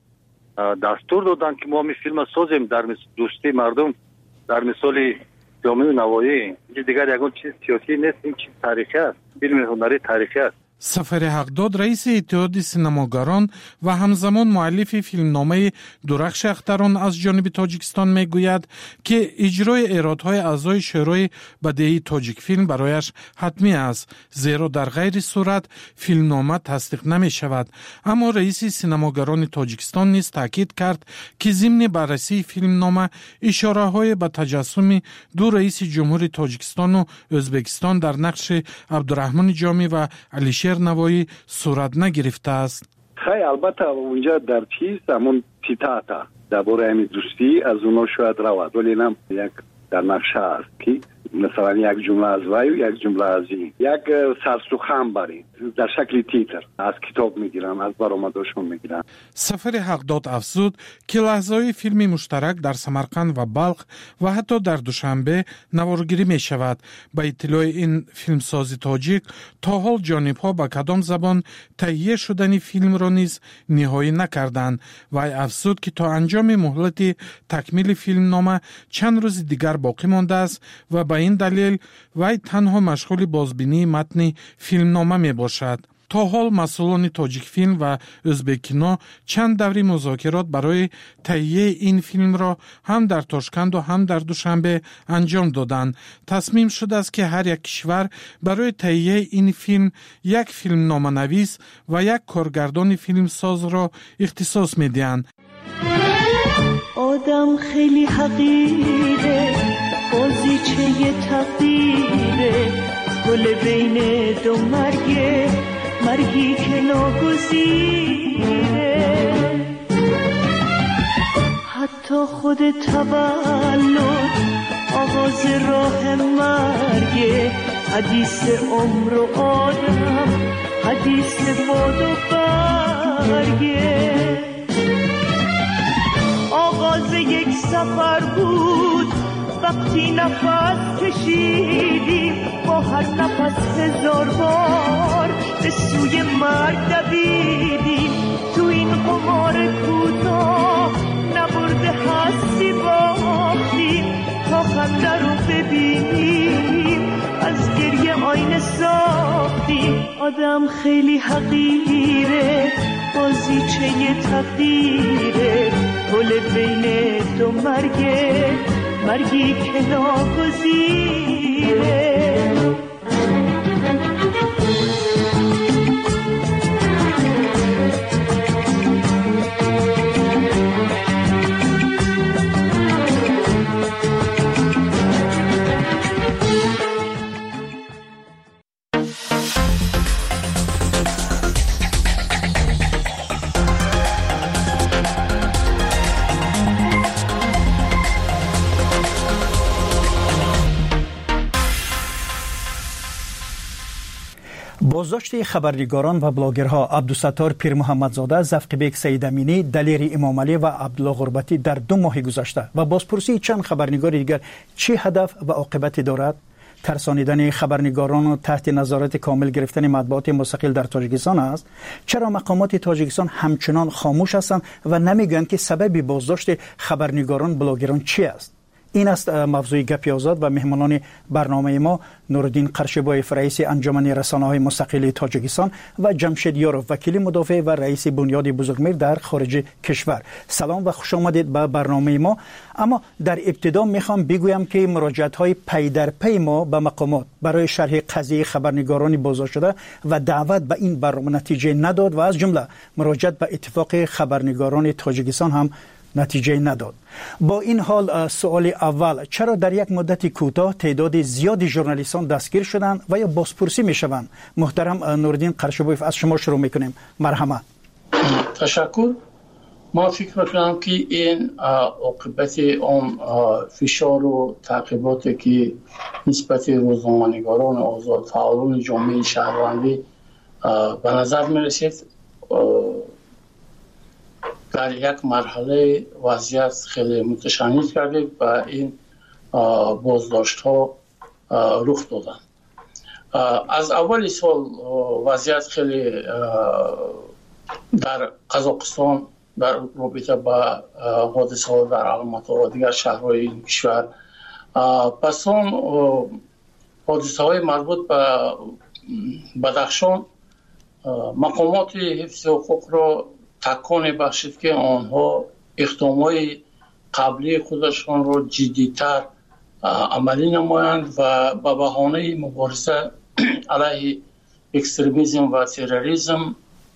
دستور دادن که ما می فیلم سازیم در دوستی مردم، در مثال جامی و نوایی. دیگر یگان چیز سیاسی نیست، این چیز تاریخی است، فیلم هنری تاریخی است. سفر حقداد رئیس اتحاد سینماگران و همزمان مؤلف فیلمنامه درخش اختران از جانب تاجیکستان میگوید که اجرای ایرادهای اعضای شورای بدیعی تاجیک فیلم برایش حتمی است، زیرا در غیر صورت فیلمنامه تصدیق نمی شود. اما رئیس سینماگران تاجیکستان نیز تاکید کرد که ضمن بررسی فیلمنامه اشاره های به تجسم دو رئیس جمهور تاجیکستان و ازبکستان در نقش عبدالرحمن جامی و علیشیر نوایی صورت نگرفته است. خیلی البته اونجا در چیز همون تیتاتا درباره همین دوستی از اونا شاید رواد، ولی نم یک در نقشه است که مثلا یک جمله از وی و یک جمله از این، یک سرسخن بری در شکل تیتر از کتاب میگیرن، از برآمدشون میگیرن. سفر حقداد افزود که لحظه‌های فیلم مشترک در سمرقند و بلخ و حتی در دوشنبه نوارگیری می شود. با اطلاع این فیلمساز تاجیک تا حال جانب‌ها با کدام زبان تهیه شدن فیلم را نیز نهایی نکردند و افزود که تا انجام مهلت تکمیل فیلمنامه چند روز دیگر باقی مانده است و با این دلیل وی تنها مشغول بازبینی متن فیلمنامه می باشد. تا حال مسئولان تاجیک فیلم و ازبکینا چند دوره مذاکرات برای تهیه این فیلم را هم در تاشکند و هم در دوشنبه انجام دادند. تصمیم شده است که هر یک کشور برای تهیه این فیلم یک فیلمنامه نویس و یک کارگردان فیلمساز را اختصاص می‌دهند. آدم خیلی حقیره، بازیچه تقدیره، گل بین دو مرگه، مرگی که ناگزیره. حتی خود تولد آغاز راه مرگه، حدیث عمر و آدم، حدیث باد و برگه. آغاز یک سفر بود وقتی نفس کشیدیم با هر نفس هزار بار به سوی مرگ دویدیم تو این قمار کوتاه نبرده هستی باختیم تا خنده رو ببینیم از گریه آینه ساختیم آدم خیلی حقیره بازیچه تقدیره پل بین دو مرگه مرگی که ناگزیره بازداشت خبرنگاران و بلاگرها عبدالستار پیر محمدزاده، زفقبیک سید امینی، دلیر امام علی و عبدالله غربتی در دو ماه گذشته و بازپرسی چند خبرنگار دیگر چه هدف و عاقبتی دارد؟ ترسانیدن خبرنگاران و تحت نظارت کامل گرفتن مطبوعات مستقل در تاجیکستان است؟ چرا مقامات تاجیکستان همچنان خاموش هستند و نمیگویند که سبب بازداشت خبرنگاران بلاگران چی است؟ این است موضوع گپی آزاد و مهمانان برنامه ما نورالدین قرشبایف رئیس انجمن رسانه‌های مستقل تاجیکستان و جمشید یاروف وکیل مدافع و رئیس بنیاد بزرگمیر در خارج کشور. سلام و خوش آمدید به برنامه ما. اما در ابتدا میخوام بگویم که مراجعت‌های پی در پی ما به مقامات برای شرح قضیه خبرنگاران بازداشت شده و دعوت به این برنامه نتیجه نداد و از جمله مراجعت به اتفاق خبرنگاران تاجیکستان هم نتیجه نداد. با این حال سوال اول، چرا در یک مدت کوتاه تعداد زیادی ژورنالیستان دستگیر شدند و یا بازپرسی میشوند؟ محترم نورالدین قرشبایف از شما شروع میکنیم. مرحمت. تشکر. ما فکر میکنم که این عاقبت اون فشار و تعقیباتی که نسبت روزنامه‌نگاران آزاد فعالان جامعه شهروندی به نظر میرسید در یک مرحله وضعیت خیلی متشنج کرده و این بازداشت ها رخ دادن. از اول سال وضعیت خیلی در قزاقستان در رابطه با حادثه ها در الماتا و دیگر شهرهای این کشور، پس اون حادثه های مربوط به بدخشان مقامات حفظ حقوق را تکان بخشید که آنها اقدامات قبلی خودشان را جدی‌تر عملی نمایند و به بهانه مبارزه علیه اکستریمیسم و تروریسم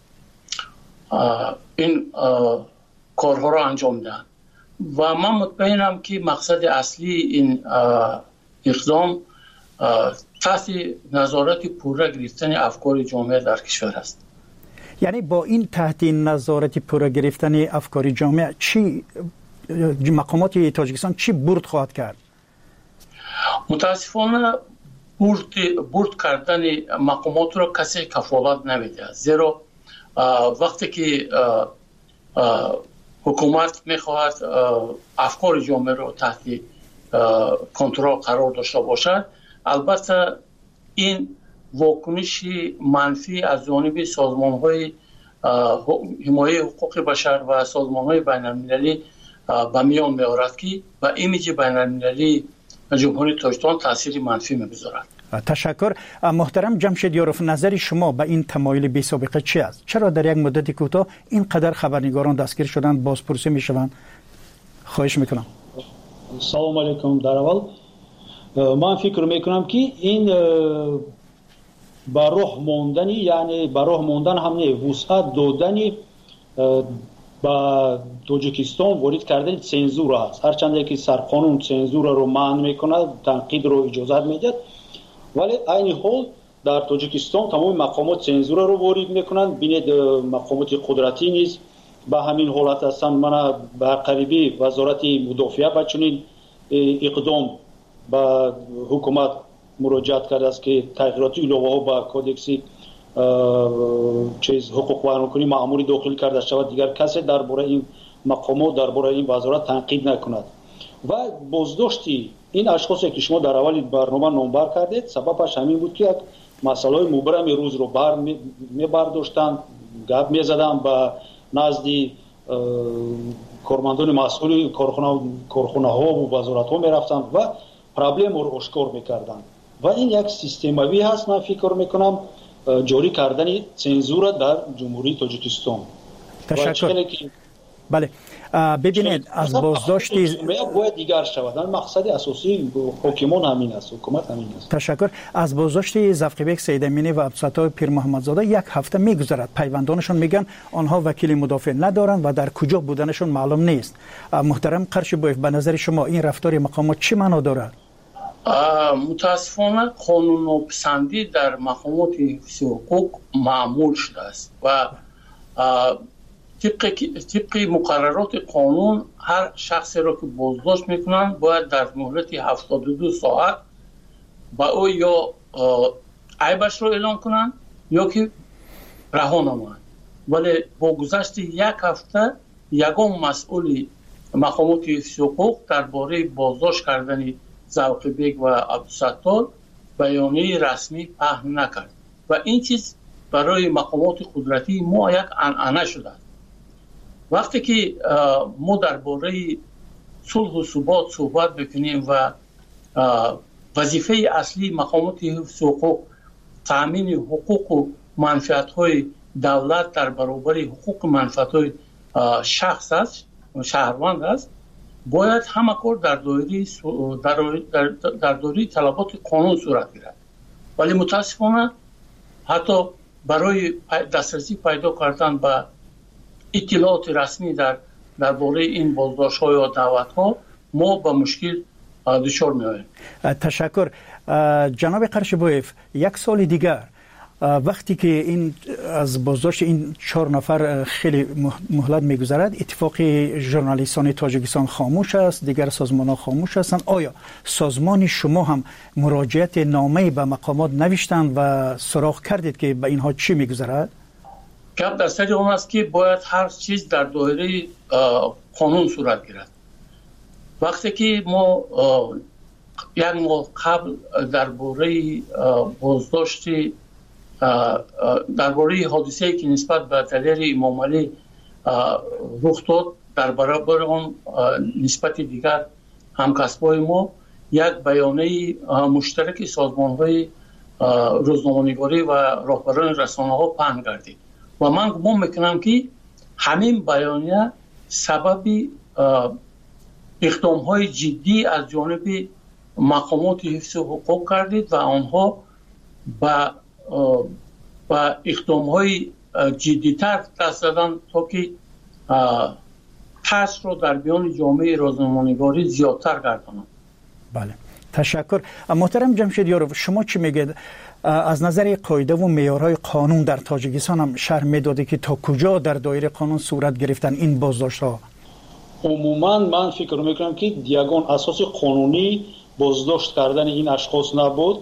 این کارها را انجام دهند. و من مطمئنم که مقصد اصلی این اقدام تحت نظارت پوره گرفتن افکار جامعه در کشور است. یعنی با این تحت نظارت پوره گرفتن افکار جامعه چی مقامات تاجیکستان چی برد خواهد کرد؟ متاسفانه برد برد کردن مقامات را کسی کفالت نمیده، زیرا وقتی که حکومت میخواهد افکار جامعه را تحت کنترل قرار داشته باشد، البته این واکنش منفی از جانب سازمان‌های حمایت حقوق بشر و سازمان‌های بین‌المللی به میان می‌آورد که به ایمیج بین‌المللی جمهوری تاجیکستان تاثیر منفی می‌گذارد. تشکر. محترم جمشید یاروف، نظر شما به این تمایل بی سابقه چی است؟ چرا در یک مدت کوتاه اینقدر خبرنگاران دستگیر شدند، بازپرسی می‌شوند؟ خواهش می‌کنم. سلام علیکم. در اول من فکر می‌کنم که این با راه موندنی، یعنی با راه موندن هم نه، وسعت دادنی با تاجیکستان وارد کردن سنزور است. هرچند که سرقانون سنزور رو منع میکنه، تنقید رو اجازه میده، ولی این حال در تاجیکستان تمام مقامات سنزور رو وارد میکنن. بینید مقامات قدرتی نیست به همین حالت هستن. من به قریبی وزارت مدافعه با چنین اقدام با حکومت مراجعت کرده است که تغییرات علاوه ها با کودکس چیز حقوق و عناصر مأموری داخل کرده شود، دیگر کسی درباره این مقامات درباره این وزارت تنقید نکند. و بازداشت این اشخاصی که شما در اول برنامه نامبر کردید سببش همین بود که یک مسائل مبرم روز رو بر می‌برداشتن، گپ می‌زدن با نزدی کارمندان مسئول کارخانه کارخانه‌ها و وزارت‌ها می‌رفتن و پرابلم رو آشکار می‌کردن و این یک سیستمایی هست. من فکر می‌کنم جاری کردن چنزور در جمهوری تاجیکستان. تشکر. بله ببینید از بازداشتی باید دیگر شود. مقصد اساسی حکومت همین است، حکومت همین است. تشکر. از بازداشت زفقیبک سیدامینی و عبدالستار پیر محمدزاده یک هفته میگذرد. پیوندانشون میگن آنها وکیل مدافع ندارند و در کجا بودنشون معلوم نیست. محترم قرشبویف، به نظر شما این رفتار مقامات چه معنا دارد؟ متاسفانه قانون پسندی در مقامات حفظ حقوق معمول شده است و طبق طبق مقررات قانون هر شخصی را که بازداشت میکنن باید در مهلت هفتاد و دو ساعت با او یا عیبش رو اعلام کنن یا که رها نمایند. ولی با گذشت یک هفته یگان مسئول مقامات حفظ حقوق درباره بازداشت کردن زوقیبک و عبدالستار بیانیه رسمی پهن نکرد و این چیز برای مقامات قدرتی ما یک عنعنه شده. وقتی که ما درباره صلح و ثبات صحبت بکنیم و وظیفه اصلی مقامات حفظ حقوق تامین حقوق و منفعت‌های دولت در برابر حقوق و منفعت‌های شخص است، شهروند است، باید همه کار در دایره در, در, در دایره طلبات قانون صورت گیرد. ولی متاسفانه حتی برای دسترسی پیدا کردن به اطلاعات رسمی در درباره این بازداشت‌ها یا دعوت‌ها ما با مشکل دچار می‌آییم. تشکر. جناب قرشبویف، یک سال دیگر وقتی که این از بازداشت این چهار نفر خیلی مهلت میگذرد، اتفاق ژورنالیستان تاجیکستان خاموش است، دیگر سازمان‌ها خاموش هستند. آیا سازمان شما هم مراجعت نامه‌ای به مقامات نوشتند و سراغ کردید که به اینها چی میگذرد؟ گپ در سر اون است که باید هر چیز در دایره قانون صورت گیرد. وقتی که ما یک ماه قبل درباره بازداشت درباره حادثه‌ای که نسبت به دلیر امام علی رخ داد، در برابر آن نسبت دیگر همکسبای ما یک بیانیه مشترک سازمان‌های روزنامه‌نگاری و راهبران رسانه‌ها پهن گردید و من گمان میکنم که همین بیانیه سبب اقدام‌های جدی از جانب مقامات حفظ حقوق گردید و آنها با با اقدام‌های جدی‌تر دست دادن تا که تاثیر رو در بیان جامعه روزنامه‌نگاری زیادتر گردانند. بله، تشکر. محترم جمشید یاروف، شما چی میگید؟ از نظر قاعده و معیارهای قانون در تاجیکستان هم شرح میداده که تا کجا در دایره قانون صورت گرفتن این بازداشت‌ها؟ عموما من فکر میکنم که یگان اساس قانونی بازداشت کردن این اشخاص نبود.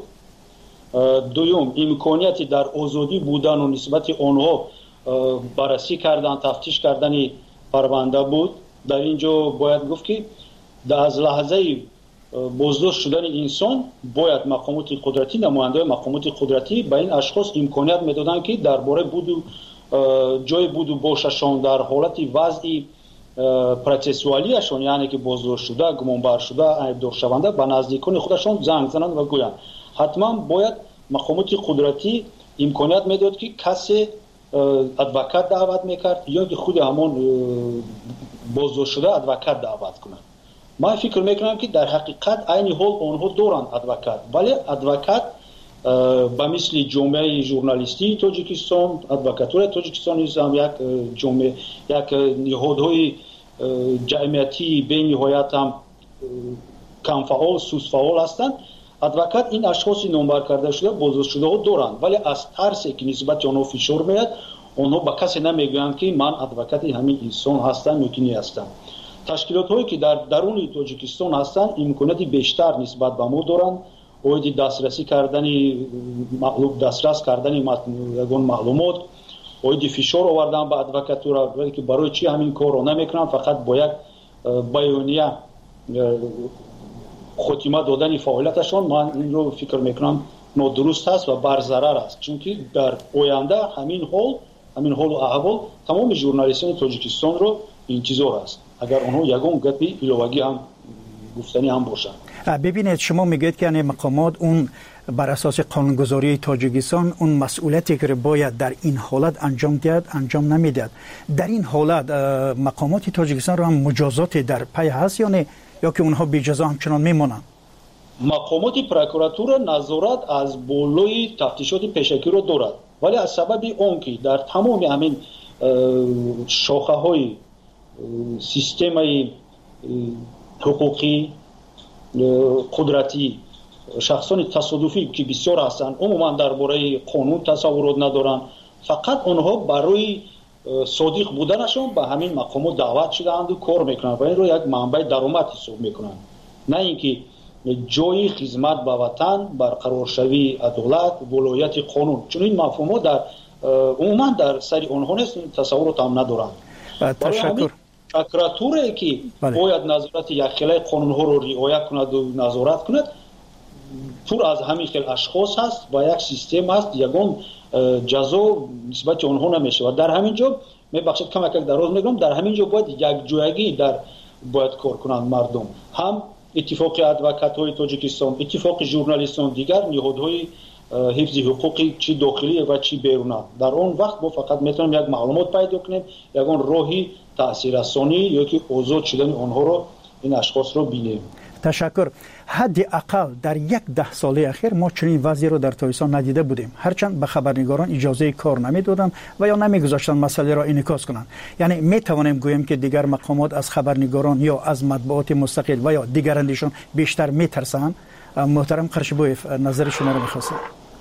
دوم، امکانیتی در آزادی بودن و نسبت آنها بررسی کردن، تفتیش کردن پرونده بود. در اینجا باید گفت که از لحظه بازداشت شدن انسان باید مقامات قدرتی، نماینده مقامات قدرتی به این اشخاص امکانیت میدادن که درباره بود و جای بود و باششان در حالت وضعی پروسسوالیشون، یعنی که بازداشت شده، گمانبر شده، عیبدار شونده، به نزدیکان خودشان زنگ زنند و گویند. حتما باید مقامات قدرتی امکانیت میداد که کسی ادوکات دعوت میکرد یا که خود همون بازداشت شده ادوکات دعوت کنند. من فکر میکنم که در حقیقت عین حال آنها دارند ادوکات، ولی ادوکات به مثل جامعه ژورنالیستی تاجیکستان، ادوکاتور تاجیکستان هم یک جامعه، یک نهادهای جمعیتی به نهایت هم کم فعال، سوس فعال هستند. ادوکات این اشخاص نامبر کرده شده بازداشت شده ها دارند، ولی از ترسی که نسبت آنها فشار میاد آنها به کسی نمیگویند که من ادوکات همین انسان هستم یا که نی هستم. تشکیلات هایی که در درون تاجیکستان هستند امکانات بیشتر نسبت به ما دارند. اوید دسترسی کردن معلوم دسترس کردن یگان معلومات، اوید فشار آوردن به ادوکاتورا، ولی که برای چی همین کار رو نمیکنن؟ فقط با یک بیانیه خاتمه دادن فعالیتشان من این رو فکر میکنم نادرست است و بر ضرر است، چون که در آینده همین حال همین حال و احوال تمام ژورنالیستان تاجیکستان رو انتظار است اگر اونها یگان گپی ایلوگی هم گفتنی هم باشند. ببینید شما میگید که یعنی مقامات اون بر اساس قانونگذاری تاجیکستان اون مسئولیتی که باید در این حالت انجام دهد انجام نمیدهد. در این حالت مقامات تاجیکستان رو هم مجازات در پی هست یا نه، یا که اونها بی جزا همچنان میمونن؟ مقامات پروکراتور نظارت از بالای تفتیشات پیشکی رو دارد، ولی از سبب اون که در تمام همین شاخه های سیستم حقوقی قدرتی شخصان تصادفی که بسیار هستند عموما درباره قانون تصورات ندارند، فقط اونها برای صادق بودنشون به همین مقامات دعوت شدند و کار میکنند و این رو یک منبع درآمد حساب میکنند، نه اینکه جای خدمت به وطن برقرار شوی عدالت ولایت قانون، چون این مفهومات در عموما در سری اونها نیست، تصورات هم ندارند. تشکر. پروکراتوری که بله. باید نظارت یک خلای قانون ها رو رعایت کند و نظارت کند پر از همین خیل اشخاص هست و یک سیستم هست، یگان جزا نسبت اونها نمیشه و در همین جا میبخشید کم کم دراز میگم در همین جا باید یک جایگی در باید کار کنند مردم، هم اتفاق ادوکات های تاجیکستان، اتفاق ژورنالیستان، دیگر نهادهای حفظ حقوقی چی داخلی و چی بیرونی، در اون وقت ما فقط میتونیم یک معلومات پیدا کنیم، یگان راهی تاثیررسانی یا که آزاد شدن آنها رو این اشخاص رو بینیم. تشکر. حداقل در یک ده ساله اخیر ما چنین وضعی رو در تاجیکستان ندیده بودیم، هرچند به خبرنگاران اجازه کار نمیدادند و یا نمیگذاشتن مسئله را انعکاس کنند. یعنی می توانیم گوییم که دیگر مقامات از خبرنگاران یا از مطبوعات مستقل و یا دیگرانشون بیشتر میترسند. محترم قرشبویف نظر شما رو میخواستم.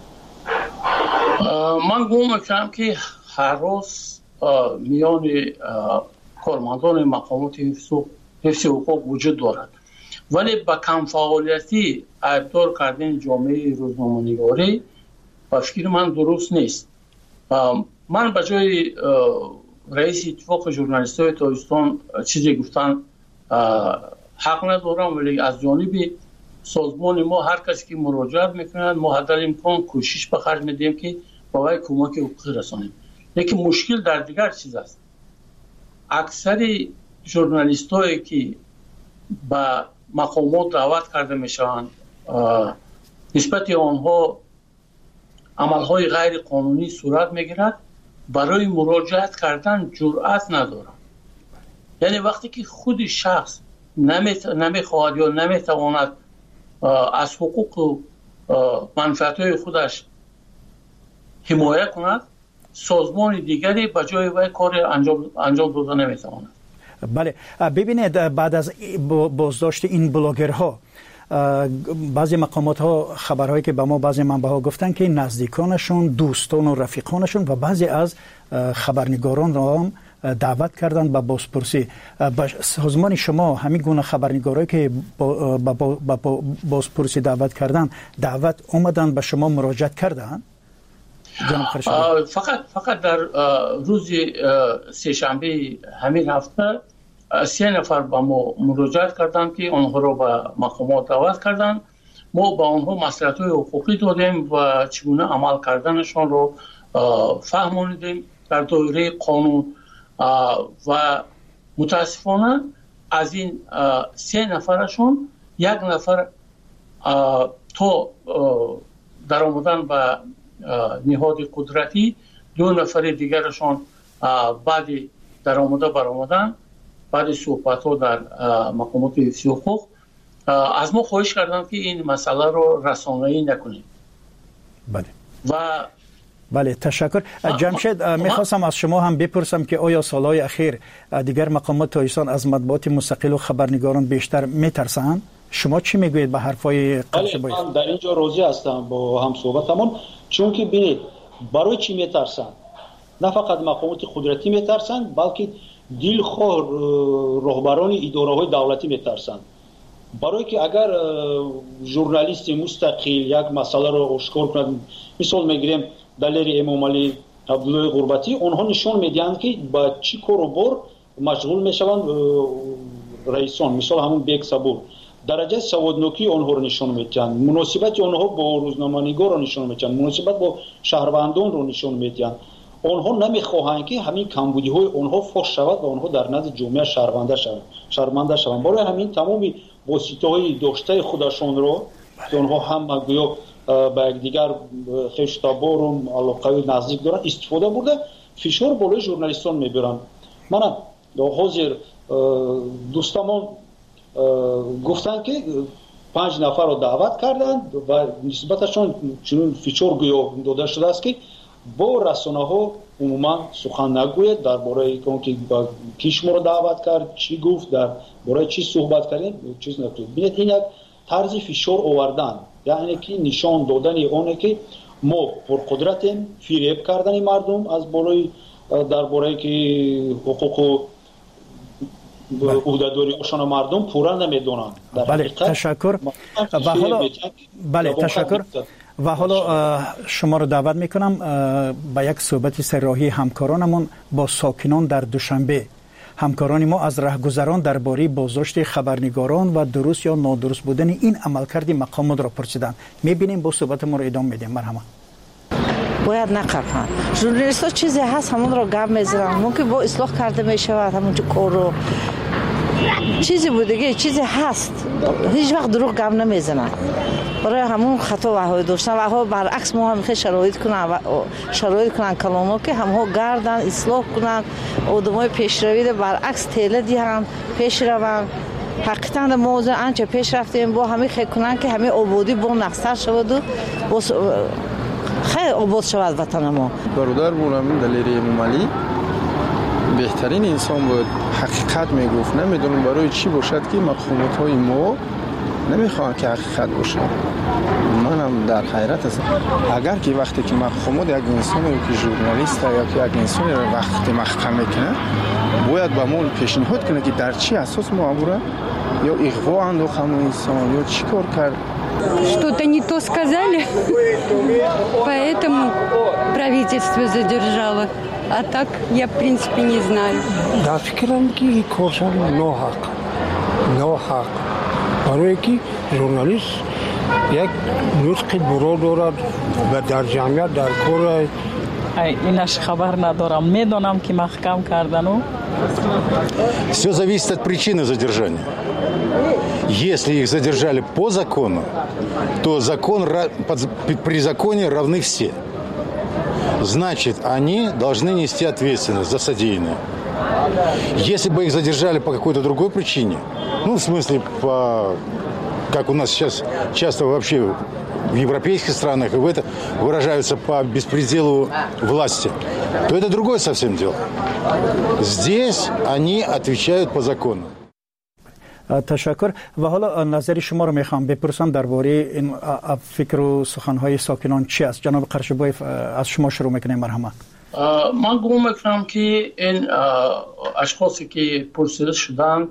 من گویم میکنم که هر روز میان کارمندان مقامات حفظ حقوق وجود دارد، ولی با کم فعالیتی ابدار کردن جامعه روزنامه‌نگاری با فکر من درست نیست. من به جای رئیس اتفاق ژورنالیست‌های تاجیکستان چیزی گفتن حق ندارم، ولی از جانب سازمان ما هر کسی که مراجعت میکنند ما حد الامکان کوشش به خرج میدیم که برای کمک حقوقی رسانیم. لیکن مشکل در دیگر چیز است. اکثر ژورنالیستایی که با مقامات دعوت کرده میشوند نسبت آنها عملهای غیر قانونی صورت میگیرد، برای مراجعت کردن جرأت ندارند. یعنی وقتی که خود شخص نمیخواهد یا نمیتواند از حقوق و منفعت‌های خودش حمایت کند، سازمان دیگری به جای وی کار انجام انجام داده نمیتواند. بله ببینید بعد از بازداشت این بلاگرها بعضی مقامات ها خبرهایی که به ما بعضی منبع ها گفتن که نزدیکانشون، دوستان و رفیقانشون و بعضی از خبرنگاران را هم دعوت کردن به بازپرسی. با سازمان شما همین گونه خبرنگارایی که با, با, با, با بازپرسی دعوت کردن دعوت اومدن به شما مراجعت کردن؟ فقط فقط در روز سه شنبه همین هفته سه نفر با ما مراجعت کردند که آنها را به مقامات دعوت کردند. ما با آنها مصلحت‌های حقوقی دادیم و چگونه عمل کردنشان رو فهموندیم در دایره قانون و متاسفانه از این سه نفرشون یک نفر تا در آمدن به نهاد قدرتی، دو نفر دیگرشان بعد در آمده برآمدن بعد صحبت ها در مقامات حفظ حقوق از ما خواهش کردن که این مسئله رو رسانه‌ای نکنیم. بله و بله تشکر. جمشید میخواستم از شما هم بپرسم که آیا سالهای اخیر دیگر مقامات تاجیکستان از مطبوعات مستقل و خبرنگاران بیشتر میترسند؟ شما چی میگویید به حرفای قرشبویف؟ من در اینجا راضی هستم با هم صحبتمون، چون که ببینید برای چی میترسن؟ نه فقط مقامات قدرتی میترسن، بلکه دلخواه رهبران اداره های دولتی میترسن. برای که اگر ژورنالیست مستقل یک مسئله رو آشکار کنند، مثال میگیریم دلیری امام علی عبدالله غربتی، اونها نشون میدن که با چی کار و بار مشغول میشوند رئیسان، مثال همون بیگ صبور. дараҷаи саводнокии онҳоро нишон медиҳанд, муносибати онҳо бо рӯзноманигорро нишон медиҳанд, муносибат бо шаҳрвандонро нишон медиҳанд. онҳо намехоҳанд ки ҳамин камбудиҳои онҳо фош шавад ва онҳо дар назди ҷомеа шарманда шаванд шарманда шаванд барои ҳамин тамоми воситаҳои доштаи худашонро ки онҳо ҳама гӯё ба якдигар хештабору алоқаи наздик доранд истифода бурда фишор болои журналистон мебаранд. мана ҳозир дӯстамон гуфтанд ки панҷ нафарро даъват карданд ва нисбаташон чунин фишор гӯё дода шудааст ки бо расонаҳо умуман сухан нагӯед дар бораи он ки ки шуморо даъват кард, чӣ гуфт, дар бораи чӣ суҳбат кардем, чиз накунед. бинед ин як тарзи фишор овардан, яъне ки нишон додани оне ки мо пурқудратем, фиреб кардани мардум аз болои дар бораи ки ҳуқуқу уҳдадориҳошона мардум пурра намедонанд. бале ташаккур ва ҳоло бале ташаккур ва ҳоло шуморо даъват мекунам ба як суҳбати сарроҳии ҳамкоронамон бо сокинон дар душанбе. ҳамкорони мо аз раҳгузарон дар бораи боздошти хабарнигорон ва дуруст ё нодуруст будани ин амалкарди мақомотро пурсиданд. мебинем бо суҳбатамонро идома медиҳем. марҳамат. бояд нақаранд. журналистҳо чизе ҳаст ҳамонро гап мезананд. мумкин бо ислоҳ карда мешавад ҳамон корро. чизе будиги чизе ҳаст. ҳеҷ вақт дурӯғ гап намезананд. барои ҳамон хато ваҳои доштан ваҳо баръакс мо ҳам хеле шароит кунанд шароит кунанд калонҳо ки ҳамҳо гарданд ислоҳ кунанд одамои пешравида баръакс тела диҳанд пеш раванд. ҳақиқатан мо ҳозир анча пеш рафтем бо ҳамин хел кунанд ки ҳамин ободӣ бо нақстар шаваду خیلی آباد شود وطن ما. برادر بودم دلیری امامعلی بهترین انسان بود، حقیقت میگفت. نمیدونم برای چی باشد که مقامات های ما نمیخوان که حقیقت باشه. منم در حیرت هستم. اگر که وقتی که مقامات یک انسانی که ژورنالیست یا که یک انسانی را وقتی محکم میکنه باید به ما پیشنهاد کنه که در چی اساس معمولا یا اغوا انداخت همون انسان یا چی کار کرد. Что-то не то сказали, поэтому правительство задержало. А так я, в принципе, не знаю. Да, фикрам ки корсан ноҳақ. Ноҳақ. барое ки журналист як нутқи буро дорад ва дар ҷамъият дар кор инаш хабар надорам. Медонам ки маҳкам кардану. Все зависит от причины задержания. Если их задержали по закону, то закон, при законе равны все. Значит, они должны нести ответственность за содеянное. Если бы их задержали по какой-то другой причине, ну, в смысле, по, как у нас сейчас часто вообще в европейских странах и в это выражаются по беспределу власти, то это другое совсем дело. Здесь они отвечают по закону. تشکر. و حالا نظر شما رو میخوام بپرسم درباره این فکر و سخنهای ساکنان چی است؟ جناب قرشبوی از شما شروع میکنیم. مرحمت. من گمان میکنم که این اشخاصی که پرسیده شدند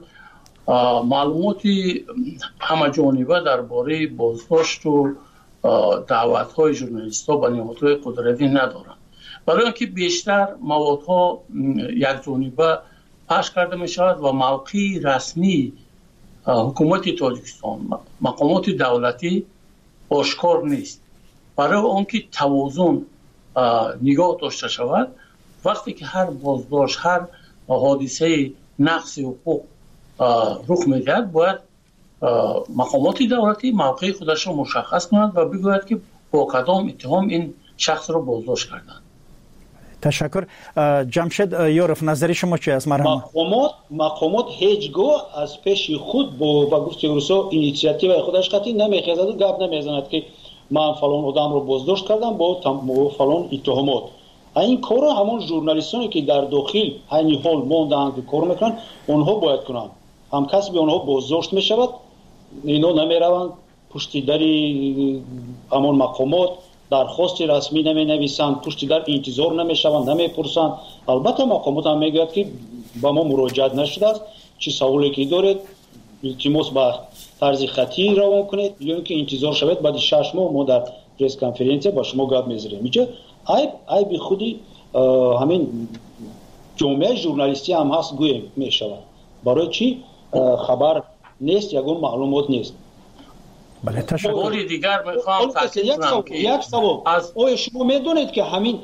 معلوماتی همه جانبه درباره بازداشت و دعوت‌های ژورنالیست‌ها به نهادهای قدرتی ندارند. برای اینکه بیشتر موادها یک جانبه پخش کرده میشود و موقع رسمی حکومت تاجیکستان مقامات دولتی آشکار نیست. برای آنکه توازن نگاه داشته شود وقتی که هر بازداشت هر حادثه نقض حقوق رخ میدهد باید مقامات دولتی موقع خودش را مشخص کند و بگوید که با کدام اتهام این شخص را بازداشت کردند. تشکر. جمشید یورف نظری شما چی است؟ مرحبا. مقامات مقامات هیچگاه از پیش خود با با گفته روسا اینیشیاتیو خودش قطعی نمیخواد و گپ نمیزند که من فلان آدم رو بازداشت کردم با فلان اتهامات. این کارو همون ژورنالیستانی که در داخل همین حال موندن که کار میکنن اونها باید کنن. هم کسی به اونها بازداشت میشود اینا نمیروند پشت دری همون مقامات درخواست رسمی نمی نویسند پشت در انتظار نمیشوند نمیپرسند. البته مقامات هم میگوید که با ما مراجعت نشده است چه سوالی که دارید التماس با طرز خطی روان کنید یا اینکه انتظار شود بعد شش ماه ما در پرس کنفرانس با شما گپ میذاریم. اینجا عیب عیب خودی همین جامعه ژورنالیستی هم هست گویا میشود. برای چی خبر نیست یگون معلومات نیست. بله تشکر. باری دیگر میخوام تاکید کنم که یک سوال از آیا شما میدونید که همین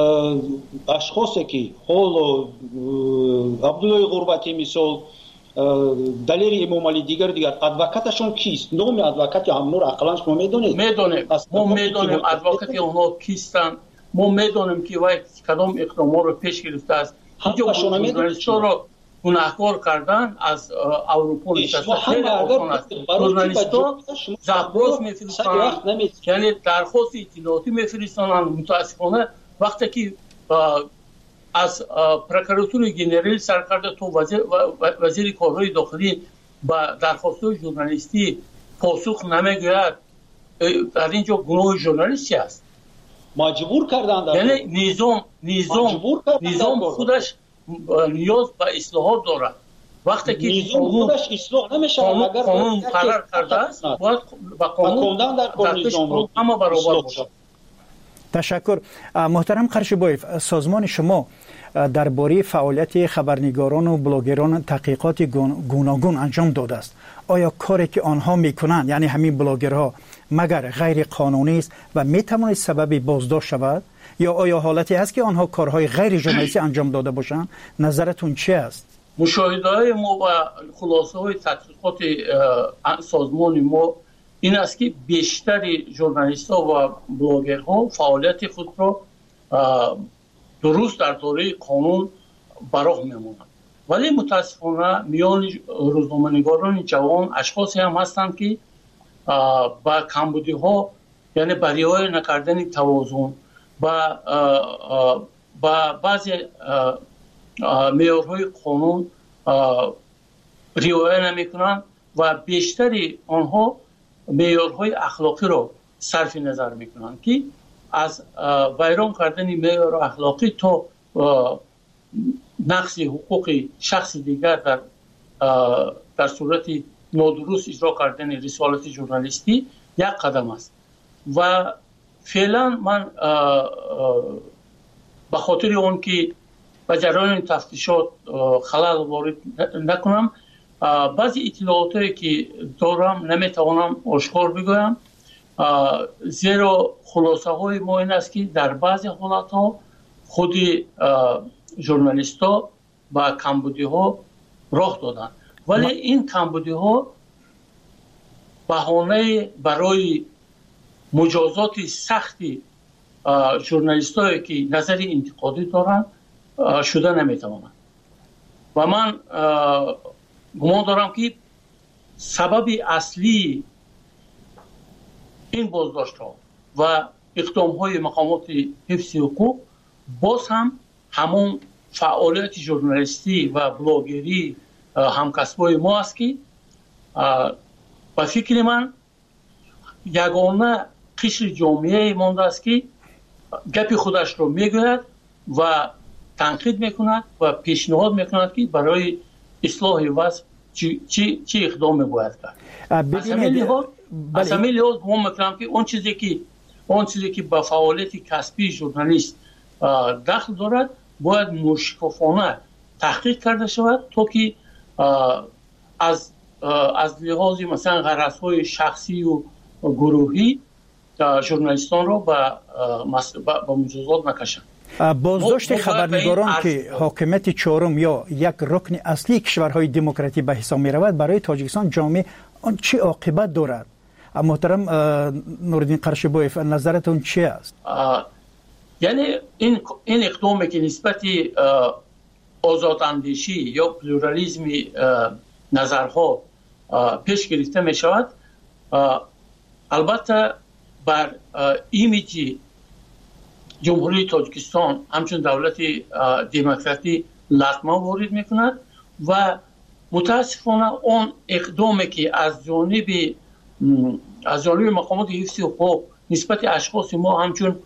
اشخاصی که حال عبدالله غربتی مثال دلیر امام علی دیگر دیگر ادوکاتشون کیست؟ نام ادوکات هم نور اقلا شما میدونید؟ میدونیم ما میدونیم ادوکات اونها کیستن، ما میدونیم که وای کدام اقدامات رو پیش گرفته است. اینجا ژورنالیست‌ها رو گناهکار کردن از اروپا نشسته خیلی آسان است. ژورنالیست‌ها زبراس میفرستند، یعنی درخواست اطلاعاتی میفرستند. متاسفانه وقتی که از پروکراتور جنرال سرکرده تو وزیر, وزیر کارهای داخلی با درخواست‌های ژورنالیستی پاسخ نمیگوید، در اینجا گناه ژورنالیستی است. مجبور کردند، یعنی نظام نظام نظام خودش نیاز به اصلاحات دارد. وقتی که نظام خودش اصلاح نمیشه اگر قانون قرار کرده است باید با قانون در نظام رو اما برابر باشد. تشکر. محترم قرشبایف، سازمان شما درباره فعالیت خبرنگاران و بلاگران تحقیقات گوناگون انجام داده است. آیا کاری که آنها میکنند یعنی همین بلاگرها مگر غیر قانونی است و میتواند سبب بازداشت شود، یا آیا حالتی هست که آنها کارهای غیر ژورنالیستی انجام داده باشند؟ نظرتون چی است؟ مشاهده ما و خلاصه های تحقیقات سازمان ما این است که بیشتر ژورنالیست‌ها و بلاگرها فعالیت خود را درست در دایره قانون براه میمونند، ولی متاسفانه میان روزنامه‌نگاران جوان اشخاصی هم هستند که با کمبودی‌ها یعنی برای نکردن توازن با با بعضی معیارهای قانون رعایت نمی‌کنند و بیشتری آنها معیارهای اخلاقی را صرف نظر می‌کنند که از ویران کردن معیار اخلاقی تا نقض حقوق شخص دیگر در در صورت نادرست اجرا کردن رسالت ژورنالیستی یک قدم است و فعلا من به خاطر اون که به جریان تفتیشات خلل وارد نکنم بعضی اطلاعاتی که دارم نمیتوانم آشکار بگویم، زیرا خلاصه های ما این است که در بعضی حالت ها خود ژورنالیست ها با کمبودی ها راه دادن، ولی این کمبودی ها بهانه برای مجازات سختی ژورنالیست هایی که نظر انتقادی دارن شده نمیتوانند و من گمان دارم که سبب اصلی این بازداشت ها و اقدام های مقامات حفظ حقوق باز هم همون فعالیت ژورنالیستی و بلاگری همکسبای ما است که با فکر من یگانه قشر جامعه مانده است که گپ خودش رو میگوید و تنقید میکند و پیشنهاد میکند که برای اصلاح وضع چی چی چی اقدام باید کرد. از همین لحاظ از همین لحاظ گمان میکنم که اون چیزی که اون چیزی که با فعالیت کسبی ژورنالیست دخل دارد باید مشکفانه تحقیق کرده شود تا که از از لحاظ مثلا غرض‌های شخصی و گروهی ژورنالیستان را به با مجازات نکشند. بازداشت خبرنگاران که حاکمیت چهارم یا یک رکن اصلی کشورهای دموکراتیک به حساب می رود برای تاجیکستان جامعه آن چه عاقبت دارد؟ محترم نورالدین قرشبایف نظرتون چی است؟ یعنی این این اقدامی که نسبت آزاداندیشی یا پلورالیسم نظرها پیش گرفته می شود، البته بر ایمیج جمهوری تاجیکستان همچون دولت دموکراتی لطمه وارد میکند و متاسفانه اون اقدامی که از جانب از جانب مقامات حفظ حقوق نسبت اشخاص ما همچون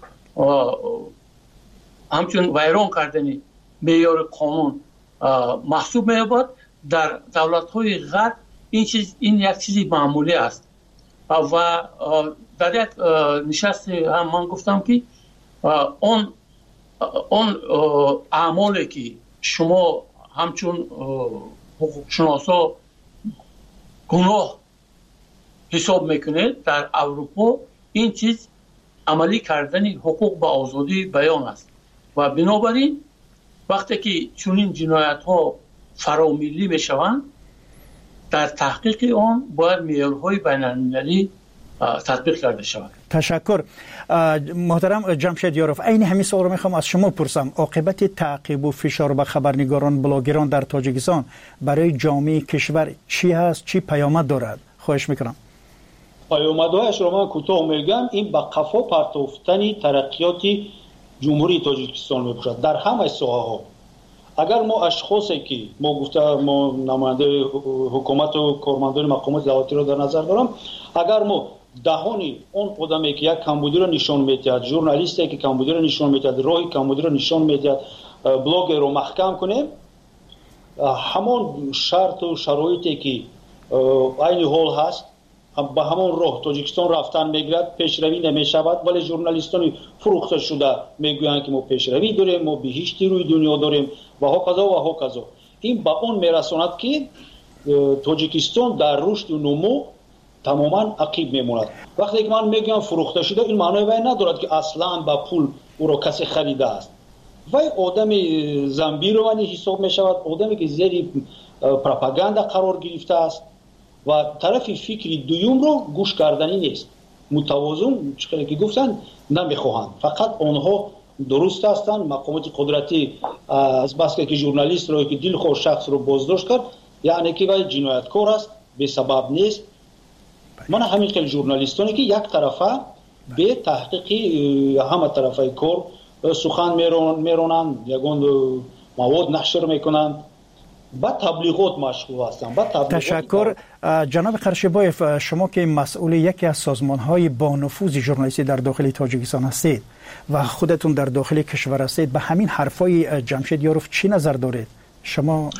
همچون ویران کردن معیار قانون محسوب می‌یابد، در دولت‌های غرب این چیز این یک چیزی معمولی است و در یک نشست هم من گفتم که اون اون اعمالی که شما همچون حقوق شناسا گناه حساب میکنه در اروپا این چیز عملی کردن حقوق به آزادی بیان است و بنابراین وقتی که چنین جنایت ها فرامیلی میشوند در تحقیق آن باید معیارهای بین المللی تطبیق کرده شود. تشکر. محترم جمشید یاروف، این همین سوال رو میخوام از شما پرسم. عاقبت تعقیب و فشار به خبرنگاران بلاگران در تاجیکستان برای جامعه کشور چی هست، چی پیامد دارد؟ خواهش میکنم. پیامدهایش رو من کوتاه میگم. این به قفا پرتافتن ترقیات جمهوری تاجیکستان میباشد در همه ساحه‌ها. اگر ما اشخاصی که ما گفته ما نماینده حکومت و کارمندان مقامات دولتی رو در نظر دارم، اگر ما دهانی اون آدمی که یک کمبودی رو نشون میدهد، ژورنالیستی که کمبودی رو نشون میدهد، راهی کمبودی رو نشون میدهد، بلاگ رو محکم کنیم، همون شرط و شرایطی که این حال هست به همون راه تاجیکستان رفتن میگرد، پیشروی نمیشود. ولی ژورنالیستان فروخته شده میگویند که ما پیشروی داریم، ما بهشتی روی دنیا داریم و هاکذا و هاکذا. این به اون میرساند که تاجیکستان در رشد و نمو تماما عقیب میموند. وقتی که من میگم فروخته شده، این معنی وای ندارد که اصلا با پول او را کسی خریده است. وای آدم زنبیروانی حساب میشود، آدمی که زیر پروپاگاندا قرار گرفته است و طرف فکری دوم رو گوش کردنی نیست. متوازن چقدر که گفتن نمیخواهند، فقط آنها درست هستند. مقامات قدرتی از بس که ژورنالیست رو که دلخور شخص رو بازداشت کرد، یعنی که وای جنایتکار است، به سبب نیست. من همین خیلی ژورنالیستانی که یک طرفه به تحقیقی همه طرفه کار سخن میرونن، یگان مواد نشر میکنن، با تبلیغات مشغول هستن. با تبلیغات. تشکر. جناب قرشبایف، شما که مسئول یکی از سازمان‌های با نفوذ ژورنالیستی در داخل تاجیکستان هستید و خودتون در داخل کشور هستید، به همین حرفای جمشید یاروف چی نظر دارید شما؟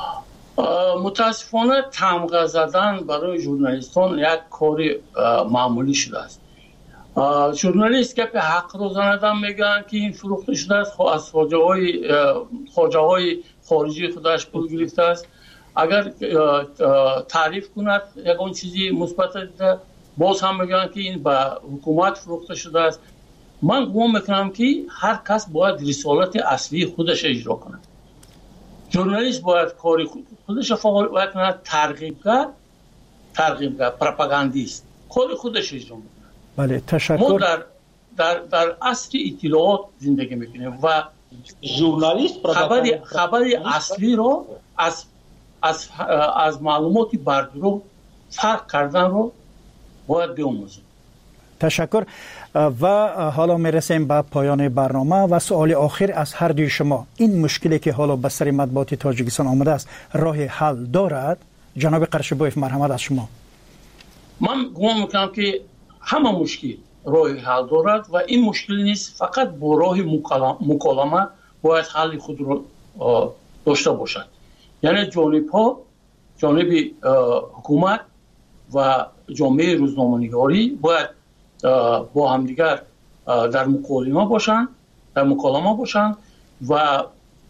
متاسفانه تمغه زدن برای ژورنالیستان یک کار معمولی شده است. ژورنالیست که به حق روزانه میگن که این فروخته شده است، از خواجه‌های خواجه‌های خارجی خودش پول گرفته است. اگر تعریف کند یک اون چیزی مثبت ده، باز هم میگن که این به حکومت فروخته شده است. من گمان میکنم که هر کس باید رسالت اصلی خودش اجرا کنه. ژورنالیست باید کاری خودش فعال کنه، ترغیبگر، ترغیبگر، پروپاگاندیست کاری خودش اجرا میکنه. بله تشکر. ما در در در عصر اطلاعات زندگی میکنیم و ژورنالیست خبری خبری اصلی رو از از از معلوماتی بردرو فرق کردن رو باید بیاموزیم. تشکر. و حالا میرسیم به پایان برنامه و سوال آخر از هر دوی شما. این مشکلی که حالا به سر مطبوعات تاجیکستان آمده است راه حل دارد؟ جناب قرشبایف مرحمت از شما. من گمان میکنم که همه مشکل راه حل دارد و این مشکل نیست، فقط با راه مکالمه باید حل خود رو داشته باشد. یعنی جانب ها، جانب حکومت و جامعه روزنامه‌نگاری باید با همدیگر در مکالمه باشند، در مکالمه باشند و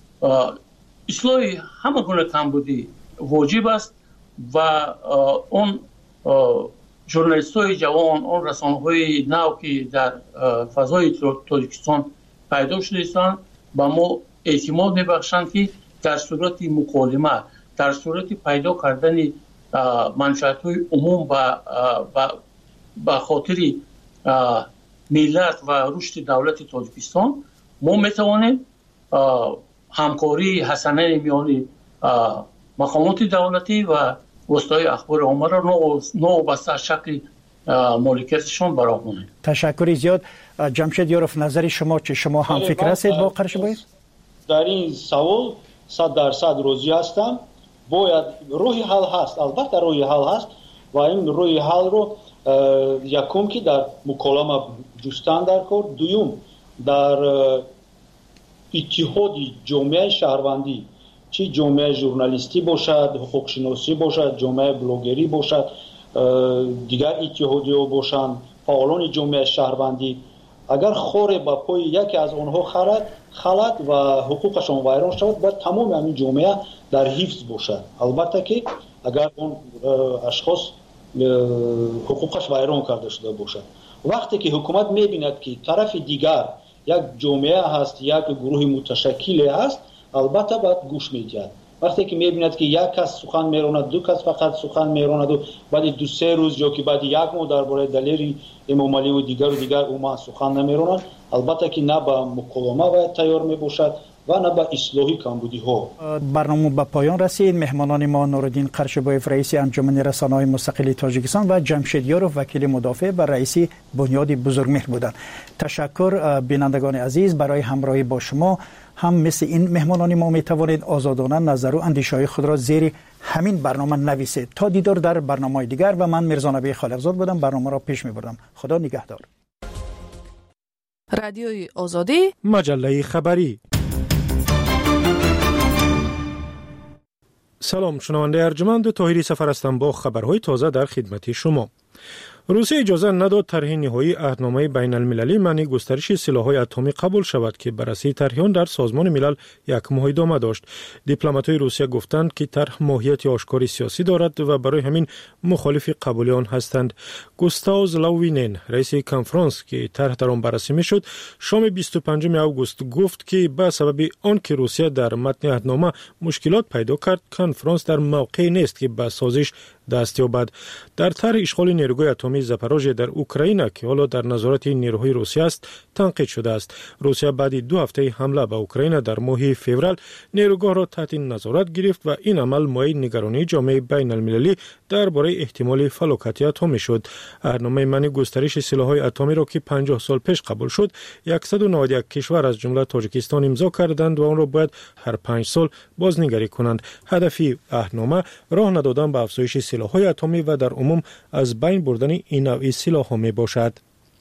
اصلاح همه گونه کمبودی واجب است و اون ژورنالیست‌های جوان، اون رسانه‌های نو که در فضای تاجیکستان پیدا شده هستند با ما اعتماد می‌بخشند که در صورت مکالمه، در صورت پیدا کردن منفعت‌های عموم و به خاطر ملت و رشد دولت تاجیکستان ما میتوانیم همکاری حسنه میان مقامات دولتی و وسایل اخبار عامه را نوبسته شکل مالکیتشون براکنیم. تشکر زیاد. جمشید یاروف، نظر شما چه؟ شما هم فکر هستید با قرشبایف؟ در این سوال صد درصد راضی هستم. باید روی حل هست، البته روی حل هست و این روی حل رو یکم که در مکالمه جستن در کار، دوم در اتحاد جامعه شهروندی، چی جامعه ژورنالیستی باشد، حقوق شناسی باشد، جامعه بلاگری باشد، دیگر اتحادیه باشند، فعالان جامعه شهروندی، اگر خور با پای یکی از آنها خرد خلط و حقوقشان ویران شود، باید تمام همین جامعه در حفظ باشد. البته که اگر اون اشخاص حقوقش ویران کرده شده باشد. وقتی که حکومت می‌بیند که طرف دیگر یک جامعه هست، یک گروه متشکل است، البته باید گوش می‌دهد. وقتی که می‌بیند که یک کس سخن می‌راند، دو کس فقط سخن می‌راند و بعد دو سه روز یا که بعد یک ماه درباره دلیل امام علی و دیگر و دیگر اوما سخن نمی‌رانند، البته که نه به مکالمه باید تیار میباشد و نه به اصلاحی کمبودی ها. برنامه به پایان رسید. مهمانان ما نوردین قرشبایف رئیس انجمن رسانه‌های مستقل تاجیکستان و جمشید یاروف وکیل مدافع بر رئیس بنیاد بزرگمهر بودند. تشکر بینندگان عزیز برای همراهی با شما. هم مثل این مهمانان ما می توانید آزادانه نظر و اندیشه‌های خود را زیر همین برنامه نویسید. تا دیدار در برنامه‌های دیگر و من میرزا نبی خالقزاد بودم، برنامه را پیش می‌بردم. خدا نگهدار. رادیوی آزادی، مجله خبری. سلام، شنونده ارجمند طاهری سفر هستم با خبرهای تازه در خدمت شما. روسیه اجازه نداد طرح نهایی عهدنامه بین المللی معنی گسترش سلاح‌های اتمی قبول شود که بررسی طرح در سازمان ملل یک ماه ادامه داشت. دیپلمات‌های روسیه گفتند که طرح ماهیت آشکاری سیاسی دارد و برای همین مخالف قبول آن هستند. گوستاو زلاوینن، رئیس کنفرانس که طرح در آن بررسی می‌شد، شام بیست و پنجم آگوست گفت که به سبب آنکه روسیه در متن عهدنامه مشکلات پیدا کرد، کنفرانس در موقع نیست که به سازش دست یابد. در طرح اشغال نیروگاه اتمی زاپاروژه در اوکراین که حالا در نظارت نیروهای روسیه است تنقید شده است. روسیه بعد دو هفته حمله به اوکراین در ماه فوریه نیروگاه را تحت نظارت گرفت و این عمل مایه نگرانی جامعه بین المللی درباره احتمال فلاکت اتمی شد. عهدنامه معنی گسترش سلاح‌های اتمی را که پنجاه سال پیش قبول شد، صد و نود و یک کشور از جمله تاجیکستان امضا کردند و آن را باید هر پنج سال بازنگری کنند. هدف عهدنامه راه ندادن به افزایش سلاح‌های اتمی و در عموم از بین بردن این نوع سلاح‌ها می باشد.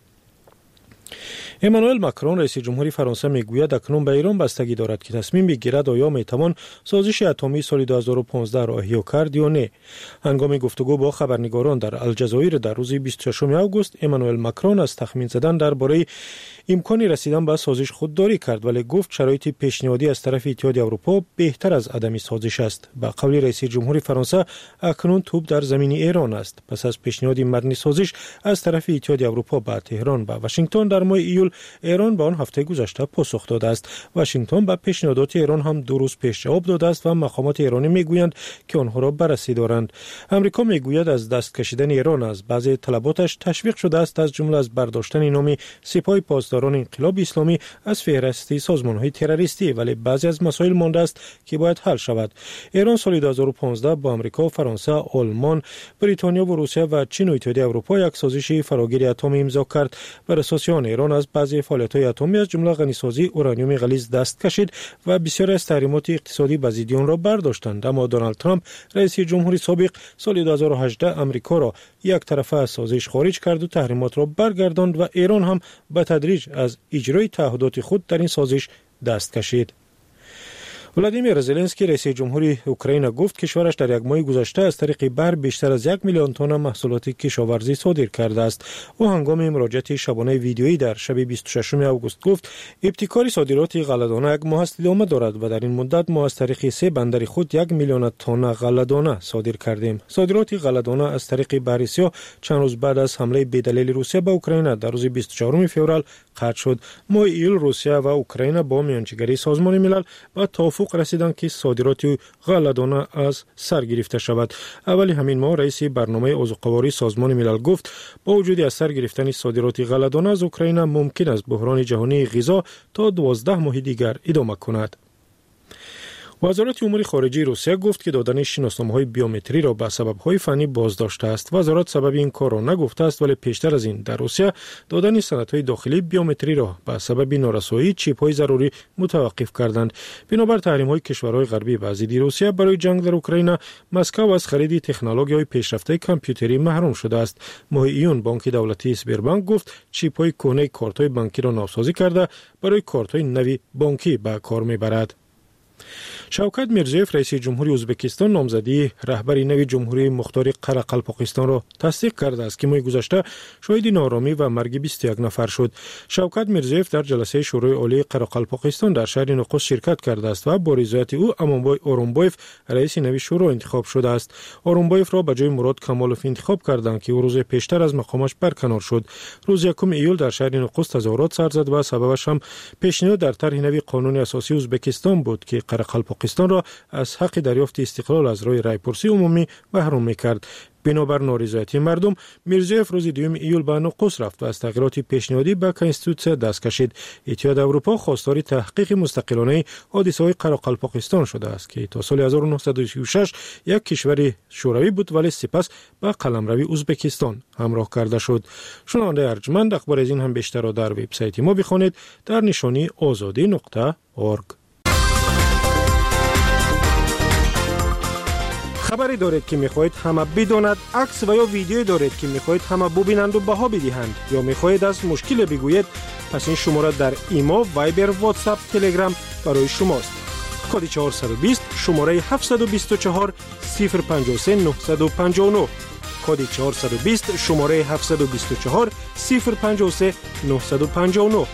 امانوئل ماکرون رئیس جمهوری فرانسه میگوید اکنون به ایران بستگی دارد که تصمیم بگیرد آیا میتوان سازش اتمی سال دو هزار و پانزده را احیا کرد یا نه. هنگام گفتگو با خبرنگاران در الجزایر در روز بیست و ششم آگوست، امانوئل ماکرون از تخمین زدن درباره امکانی رسیدن به سازش خودداری کرد، ولی گفت شرایط پیشنهادی از طرف اتحاد اروپا بهتر از عدم سازش است. به قول رئیس جمهوری فرانسه اکنون توپ در زمین ایران است. پس از پیشنهاد متن سازش از طرف اتحاد اروپا به تهران و واشنگتن در ماه ایول، ایران به آن هفته گذشته پاسخ داده است. واشنگتن به پیشنهادات ایران هم دو روز پیش جواب داده است و مقامات ایرانی میگویند که آنها را بررسی دارند. امریکا میگوید از دست کشیدن ایران از بعضی طلباتش تشویق شده است، از جمله از برداشتن نام سپاه پاسداران انقلاب اسلامی از فهرست سازمان‌های تروریستی، ولی بعضی از مسائل مانده است که باید حل شود. ایران سال دو هزار و پانزده با آمریکا، فرانسه، آلمان، بریتانیا و روسیه و چین و اتحاد اروپا یک سازش فراگیر اتمی امضا کرد. بر اساس آن ایران از بعضی فعالیت‌های اتمی از جمله غنیسازی اورانیوم غلیظ دست کشید و بسیاری از تحریمات اقتصادی به ضد آن را برداشتند. اما دونالد ترامپ رئیس جمهوری سابق سال دو هزار و هجده آمریکا را یک طرفه از سازش خارج کرد و تحریمات را برگرداند و ایران هم به تدریج از اجرای تعهدات خود در این سازش دست کشید. ولادیمیر زلنسکی رئیس جمهوری اوکراین گفت کشورش در یک ماه گذشته از طریق بحر بیشتر از یک میلیون تن محصولات کشاورزی صادر کرده است. او هنگام مراجعه شبانه ویدیویی در شب بیست و ششم آگوست گفت ابتکار صادرات غله‌دانه یک ماه است ادامه دارد و در این مدت ما از طریق سه بندر خود یک میلیون تن غله‌دانه صادر کردیم. صادرات غله‌دانه از طریق بحر سیاه چند روز بعد از حمله بی‌دلیل روسیه به اوکراین در روز بیست و چهارم فوریه قطع شد. ماه ایول روسیه و اوکراین با میانجیگری سازمان ملل به توافق رسیدند که صادرات غله‌دانه از سر گرفته شود. اولی همین ماه رئیس برنامه عضوقواری سازمان ملل گفت با وجود از سر گرفتن صادرات غله‌دانه از اوکراین ممکن است بحران جهانی غذا تا دوازده ماه دیگر ادامه کند. وزارت امور خارجه روسیه گفت که دادن شناسنامه‌های بیومتری را به سبب‌های فنی بازداشته است. وزارت سبب این کار را نگفته است، ولی پیشتر از این در روسیه دادن سندهای داخلی بیومتری را به سبب نارسایی چیپ‌های ضروری متوقف کردند. بنابر تحریم‌های کشورهای غربی به ضد روسیه برای جنگ در اوکراین، مسکو از خرید تکنولوژی‌های پیشرفته کامپیوتری محروم شده است. ماه ایون بانک دولتی سبربانک گفت چیپ‌های کهنه کارت‌های بانکی را نوسازی کرده برای کارت‌های نوی بانکی به کار می‌برد. شوکت میرزیف رئیس جمهوری ازبکستان نامزدی رهبری نوی جمهوری مختار قرقلپاقستان را تصدیق کرده است که ماه گذشته شاهد نارامی و مرگ بیست و یک نفر شد. شوکت میرزیف در جلسه شورای عالی قرقلپاقستان در شهر نقش شرکت کرده است و با رضایت او امانبای اورونبایف رئیس نوی شورا انتخاب شده است. اورونبایف را به جای مراد کمالوف انتخاب کردند که او روز پیشتر از مقامش برکنار شد. روز یکم ایول در شهر نقش تظاهرات سر زد و سببش هم پیشنهاد در طرح نوی قانون اساسی ازبکستان بود که قرقلپاقستان را از حق دریافت استقلال از رای رایپرسی عمومی محروم می‌کرد. بنابر نارضایتی مردم میرزیف روز دوم ایول به نقش رفت و از تغییرات پیشنهادی به کنستیتوسیه دست کشید. اتحاد اروپا خواستار تحقیق مستقلانه حادثه‌های قرقلپاقستان شده است که تا سال هزار و نهصد و سی و شش یک کشور شوروی بود ولی سپس به قلمروی ازبکستان همراه کرده شد. شنونده ارجمند اخبار از این هم بیشتر را در وبسایت ما بخوانید در نشانی آزادی نقطه اورگ. خبری دارید که میخواهید همه بداند، عکس و یا ویدیویی دارید که میخواهید همه ببینند و بها بدهند یا میخواهید از مشکل بگویید، پس این شماره در ایما، وایبر، واتساپ، تلگرام برای شماست. کد چهارصد و بیست شماره هفتصد و بیست و چهار صفر پنجاه و سه نهصد و پنجاه و نه. کد چهارصد و بیست شماره هفتصد و بیست و چهار صفر پنجاه و سه نهصد و پنجاه و نه.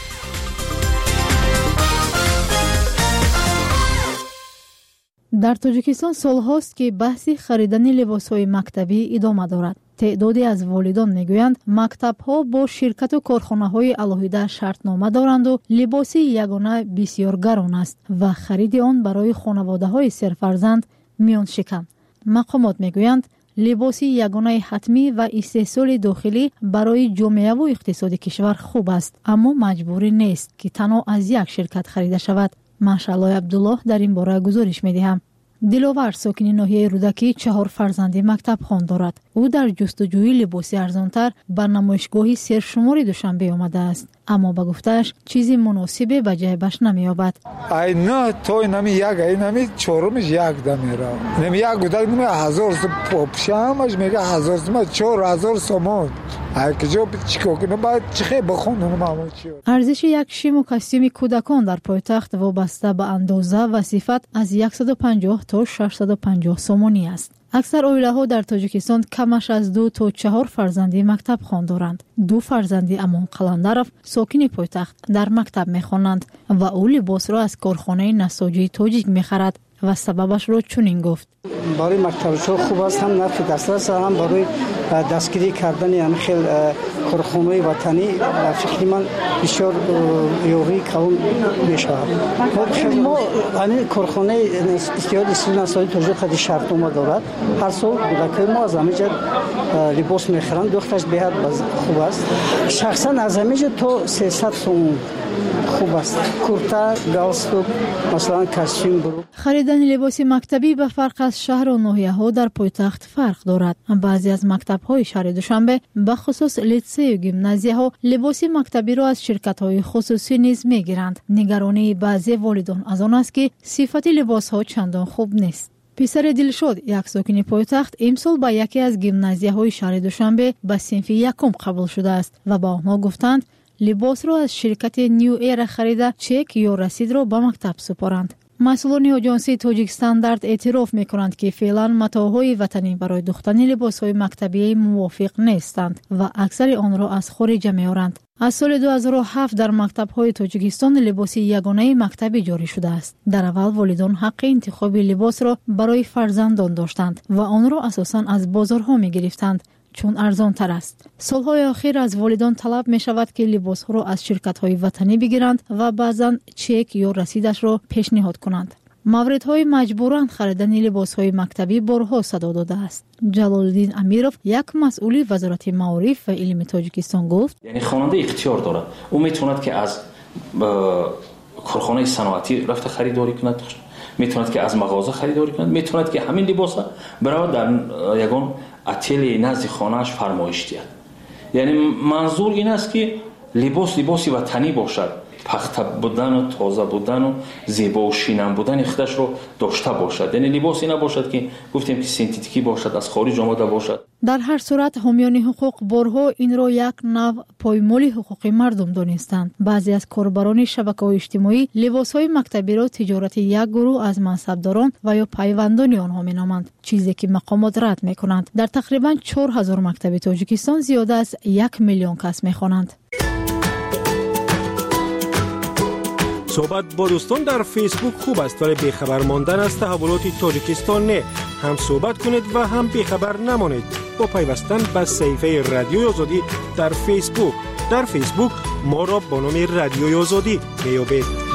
در تاجیکستان سالهاست که بحث خریدن لباس‌های مکتبی ادامه دارد. تعدادی از والدان میگویند مکتب‌ها با شرکت و کارخانه‌های علاهیده شرطنامه دارند و لباس یگانه بسیار گران است و خرید آن برای خانواده‌های سرفرزند میان شکم. مقامات میگویند لباس یگانه حتمی و استحصال داخلی برای جامعه و اقتصاد کشور خوب است، اما مجبوری نیست که تنها از یک شرکت خریده شود. ماشاءالله عبدالله در این باره گزارش می‌دهم. دلاور ساکن ناحیه رودکی چهار فرزند مکتب خوان دارد. او در جستجوی لباس ارزانتر به نمایشگاه سرشماری دوشنبه آمده است، اما به گفته‌اش چیزی مناسب به جیبش نمی‌یابد. ای نه تو نمی یک ای نمی چهارمش یک دمیرا نمی یک گودک نمی هزار پوپشامش میگه هزار سوم چهار هزار سوم. ای که جو چیکار کنم باید چخه بخونم مامان چی. ارزش یک شیم و کاستوم کودکان در پایتخت وابسته به اندازه و صفت از صد و پنجاه تا ششصد و پنجاه سومانی است. اکثر عائله‌ها در تاجیکستان کمش از دو تا چهار فرزندی مکتب خوان دارند. دو فرزندی امان قلندرов ساکن پایتخت در مکتب می‌خوانند و او لباس را از کارخانه نساجی تاجیک می‌خرد و سببش را چنین گفت. برای مکتب‌ها خوب است، هم نرخ دسترس هم برای دستگیری کردن هم خیلی کارخانه‌های وطنی فکر من بسیار یوری کم می‌شود. ما همین کارخانه استیاد استیل نساجی تاجیک خود شرطنامه دارد. هر سال کودکان ما از همینجا لباس می‌خرند، دخترش بهت خوب است. شخصا از همینجا تا سیصد سوم خوب است. کورتا، گالستوک، مثلا کاستوم برو. خریدن لباس مکتبی به فرق از شهر و ناحیه‌ها در پایتخت فرق دارد. بعضی از مکتب‌های شهر دوشنبه به خصوص لیسه و گیمنازیه‌ها لباس مکتبی را از شرکت‌های خصوصی نیز می‌گیرند. نگرانی بعضی والدان از آن است که صفت لباس‌ها چندان خوب نیست. پسر دلشاد یک ساکن پایتخت امسال با یکی از گیمنازیه‌های شهر دوشنبه به صنف یکم قبول شده است و با آنها گفتند لباس را از شرکت نیو ایر خریده چک یا رسید را به مکتب سپارند. مسئولان آژانس تاجیک استاندارد اعتراف می‌کنند که فعلا متاعهای وطنی برای دوختن لباس‌های مکتبی موافق نیستند و اکثر آن را از خارج می‌آورند. از سال دو هزار و هفت در مکتب‌های تاجیکستان لباس یگانه مکتبی جاری شده است. در اول والدان حق انتخاب لباس را برای فرزندان داشتند و آن را اساساً از بازارها می‌گرفتند چون ارزان تر است. سالهای اخیر از والدان طلب می شود که لباس ها را از شرکت های وطنی بگیرند و بعضا چک یا رسیدش را پیشنهاد کنند. موردهای مجبوران خریدن لباس های مکتبی بارها صدا داده است. جلال الدین امیرов یک مسئول وزارت معارف و علم تاجیکستان گفت یعنی خواننده اختیار دارد، او میتواند که از کارخانه صنعتی رفته خریداری کند، میتواند که از مغازه خریداری کند، میتواند که همین لباس برای در یگان اتل نزد خانه‌اش فرمایش دهد. یعنی منظور این است که لباس لباس وطنی باشد، پخته بودن و تازه بودن و زیبا و شینم بودن خودش رو داشته باشد. یعنی لباسی نباشد که گفتیم که سنتیتیکی باشد، از خارج آمده باشد. در هر صورت حامیان حقوق برها این را یک نوع پایمال حقوق مردم دانستند. بعضی از کاربران شبکه‌های اجتماعی لباس‌های مکتبی را تجارت یک گروه از منصبداران و یا پیوندان آنها می‌نامند، چیزی که مقامات رد می‌کنند. در تقریباً چهار هزار مکتب تاجیکستان زیاده از یک میلیون کس می‌خوانند. صحبت با دوستان در فیسبوک خوب است، ولی بیخبر ماندن از تحولات تاجیکستان نه. هم صحبت کنید و هم بیخبر نمانید با پیوستن به صفحه رادیوی آزادی در فیسبوک. در فیسبوک ما را با نام رادیوی آزادی میابید.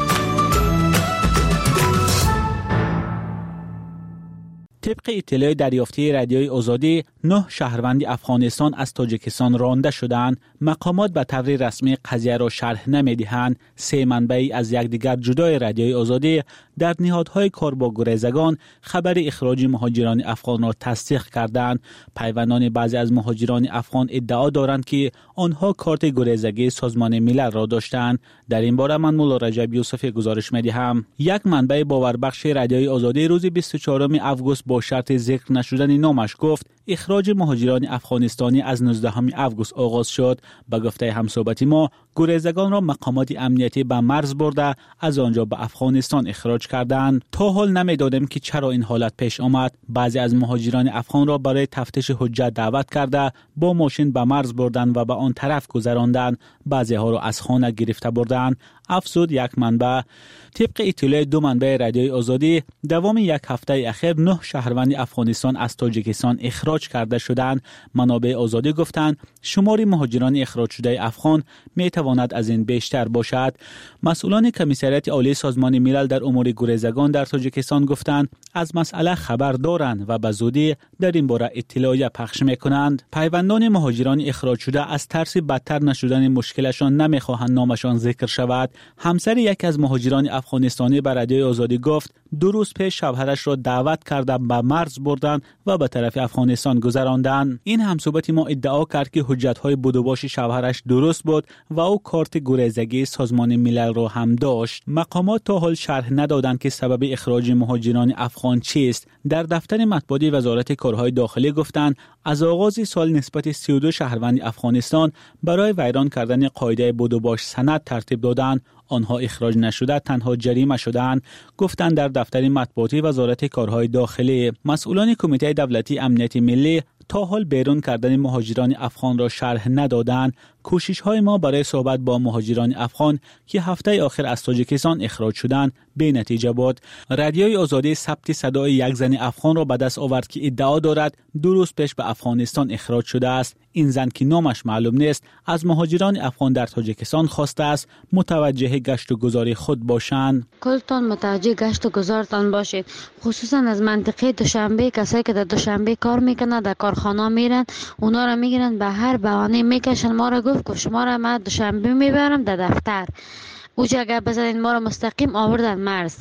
طبق اطلاع دریافتی رادیوی آزادی، نه شهروند افغانستان از تاجیکستان رانده شدند. مقامات به طور رسمی قضیه را شرح نمی‌دهند. سه منبع از یکدیگر جدای رادیوی آزادی در نهادهای کار با گریزگان خبر اخراج مهاجران افغان را تصدیق کردند. پیوندان بعضی از مهاجران افغان ادعا دارند که آنها کارت گریزگی سازمان ملل را داشتند. در این باره من مولا رجب یوسف گزارش می‌دهم. یک منبع باوربخش رادیوی آزادی روز بیست و چهارم آگوست با شرط ذکر نشدن نامش گفت اخراج مهاجران افغانستانی از نوزدهم آگوست آغاز شد. به گفته همصحبت ما، گریزگان را مقامات امنیتی به مرز برده از آنجا به افغانستان اخراج کردند. تا حال نمی‌دانیم که چرا این حالت پیش آمد. بعضی از مهاجران افغان را برای تفتیش حجت دعوت کرده با ماشین به مرز بردند و به آن طرف گذراندند. بعضی ها را از خانه گرفته بردند. افزود یک منبع. طبق اطلاع دو منبع رادیوی آزادی، دوام یک هفته اخیر نه شهروند افغانستان از تاجیکستان اخراج کرده شدند. منابع آزادی گفتند شمار مهاجران اخراج شده افغان می تواند از این بیشتر باشد. مسئولان کمیسریت عالی سازمان ملل در امور گریزگان در تاجیکستان گفتند از مسئله خبر دارند و به زودی در این باره اطلاعیه پخش میکنند. پیوندان مهاجران اخراج شده از ترس بدتر نشدن مشکلشان نمیخواهند نامشان ذکر شود. همسر یک از مهاجران افغانستانی به رادیوی آزادی گفت دو روز پیش شوهرش را دعوت کرده به مرز بردند و به طرف افغانستان گذراندند. این همصحبت ما ادعا کرد که حجت‌های بدوباش شوهرش درست بود و او کارت گریزگی سازمان ملل را هم داشت. مقامات تا حال شرح ندادند که سبب اخراج مهاجران افغان چیست. در دفتر مطبوعاتی وزارت کارهای داخلی گفتند از آغاز سال نسبت سی و دو شهروند افغانستان برای ویران کردن قاعده بدوباش سند ترتیب دادند. آنها اخراج نشده تنها جریمه شدند. گفتند در دفتر مطبوعاتی وزارت کارهای داخلی مسئولان کمیته دولتی امنیت ملی تا حال بیرون کردن مهاجران افغان را شرح ندادند. کوشش های ما برای صحبت با مهاجران افغان که هفته آخر از تاجیکستان اخراج شدند بی نتیجه بود. رادیوی آزادی ثبت صدای یک زن افغان را به دست آورد که ادعا دارد دو روز پیش به افغانستان اخراج شده است. این زن که نامش معلوم نیست از مهاجران افغان در تاجیکستان خواسته است متوجه گشت و گذار خود باشند. کلتان متوجه گشت و گذارتان باشید، خصوصا از منطقه دوشنبه. کسایی که در دوشنبه کار میکنن در کارخانه میرن، اونا را میگیرن به هر بهانه میکشن. ما را گفت که شما را من دوشنبه میبرم در دفتر، اوجا اگر بزنین ما را مستقیم آوردن مرز.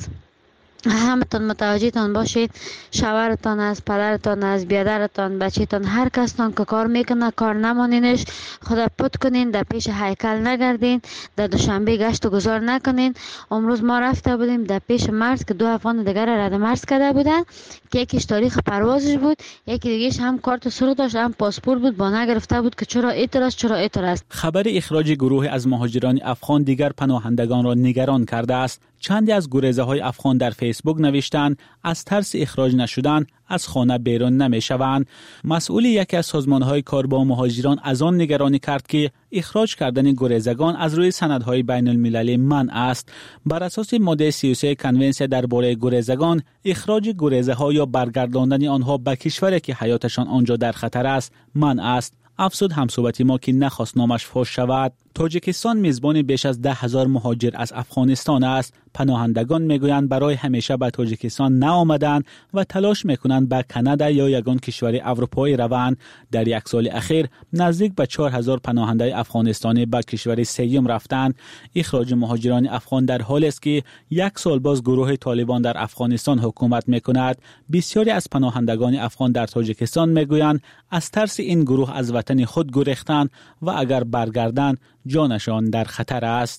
همتون متوجهتان باشید، شوهرتان از پدرتان از بیادرتان بچهتان هر کستان که کار میکنه کار نمانینش، خدا پت کنین، در پیش هیکل نگردین، در دوشنبه گشت و گذار نکنین. امروز ما رفته بودیم در پیش مرز که دو افغان دیگر رد مرز کرده بودن که یکیش تاریخ پروازش بود، یکی دیگهش هم کارت سرخ داشت هم پاسپورت بود، با نگرفته بود که چرا اعتراض چرا اعتراض. خبر اخراج گروه از مهاجران افغان دیگر پناهندگان را نگران کرده است. چندی از گریزه های افغان در فیسبوک نوشتند از ترس اخراج نشدن از خانه بیرون نمی شوند. مسئول یکی از سازمان های کار با مهاجران از آن نگرانی کرد که اخراج کردن گریزگان از روی سندهای بین المللی منع است. بر اساس ماده سی و سه کنونسیون درباره گریزگان، اخراج گریزه ها یا برگرداندن آنها به کشوری که حیاتشان آنجا در خطر است منع است. افزود همصحبتی ما که نخواست نامش فاش شود. تاجیکستان میزبان بیش از ده هزار مهاجر از افغانستان است. پناهندگان میگویند برای همیشه به تاجیکستان نآمدند و تلاش میکنند به کانادا یا یگان کشور اروپایی روند. در یک سال اخیر نزدیک به چهار هزار پناهنده افغانستانی به کشور سوم رفتند. اخراج مهاجران افغان در حالی است که یک سال باز گروه طالبان در افغانستان حکومت میکند. بسیاری از پناهندگان افغان در تاجیکستان میگویند از ترس این گروه از وطن خود گریختند و اگر برگردند جانشان در خطر است.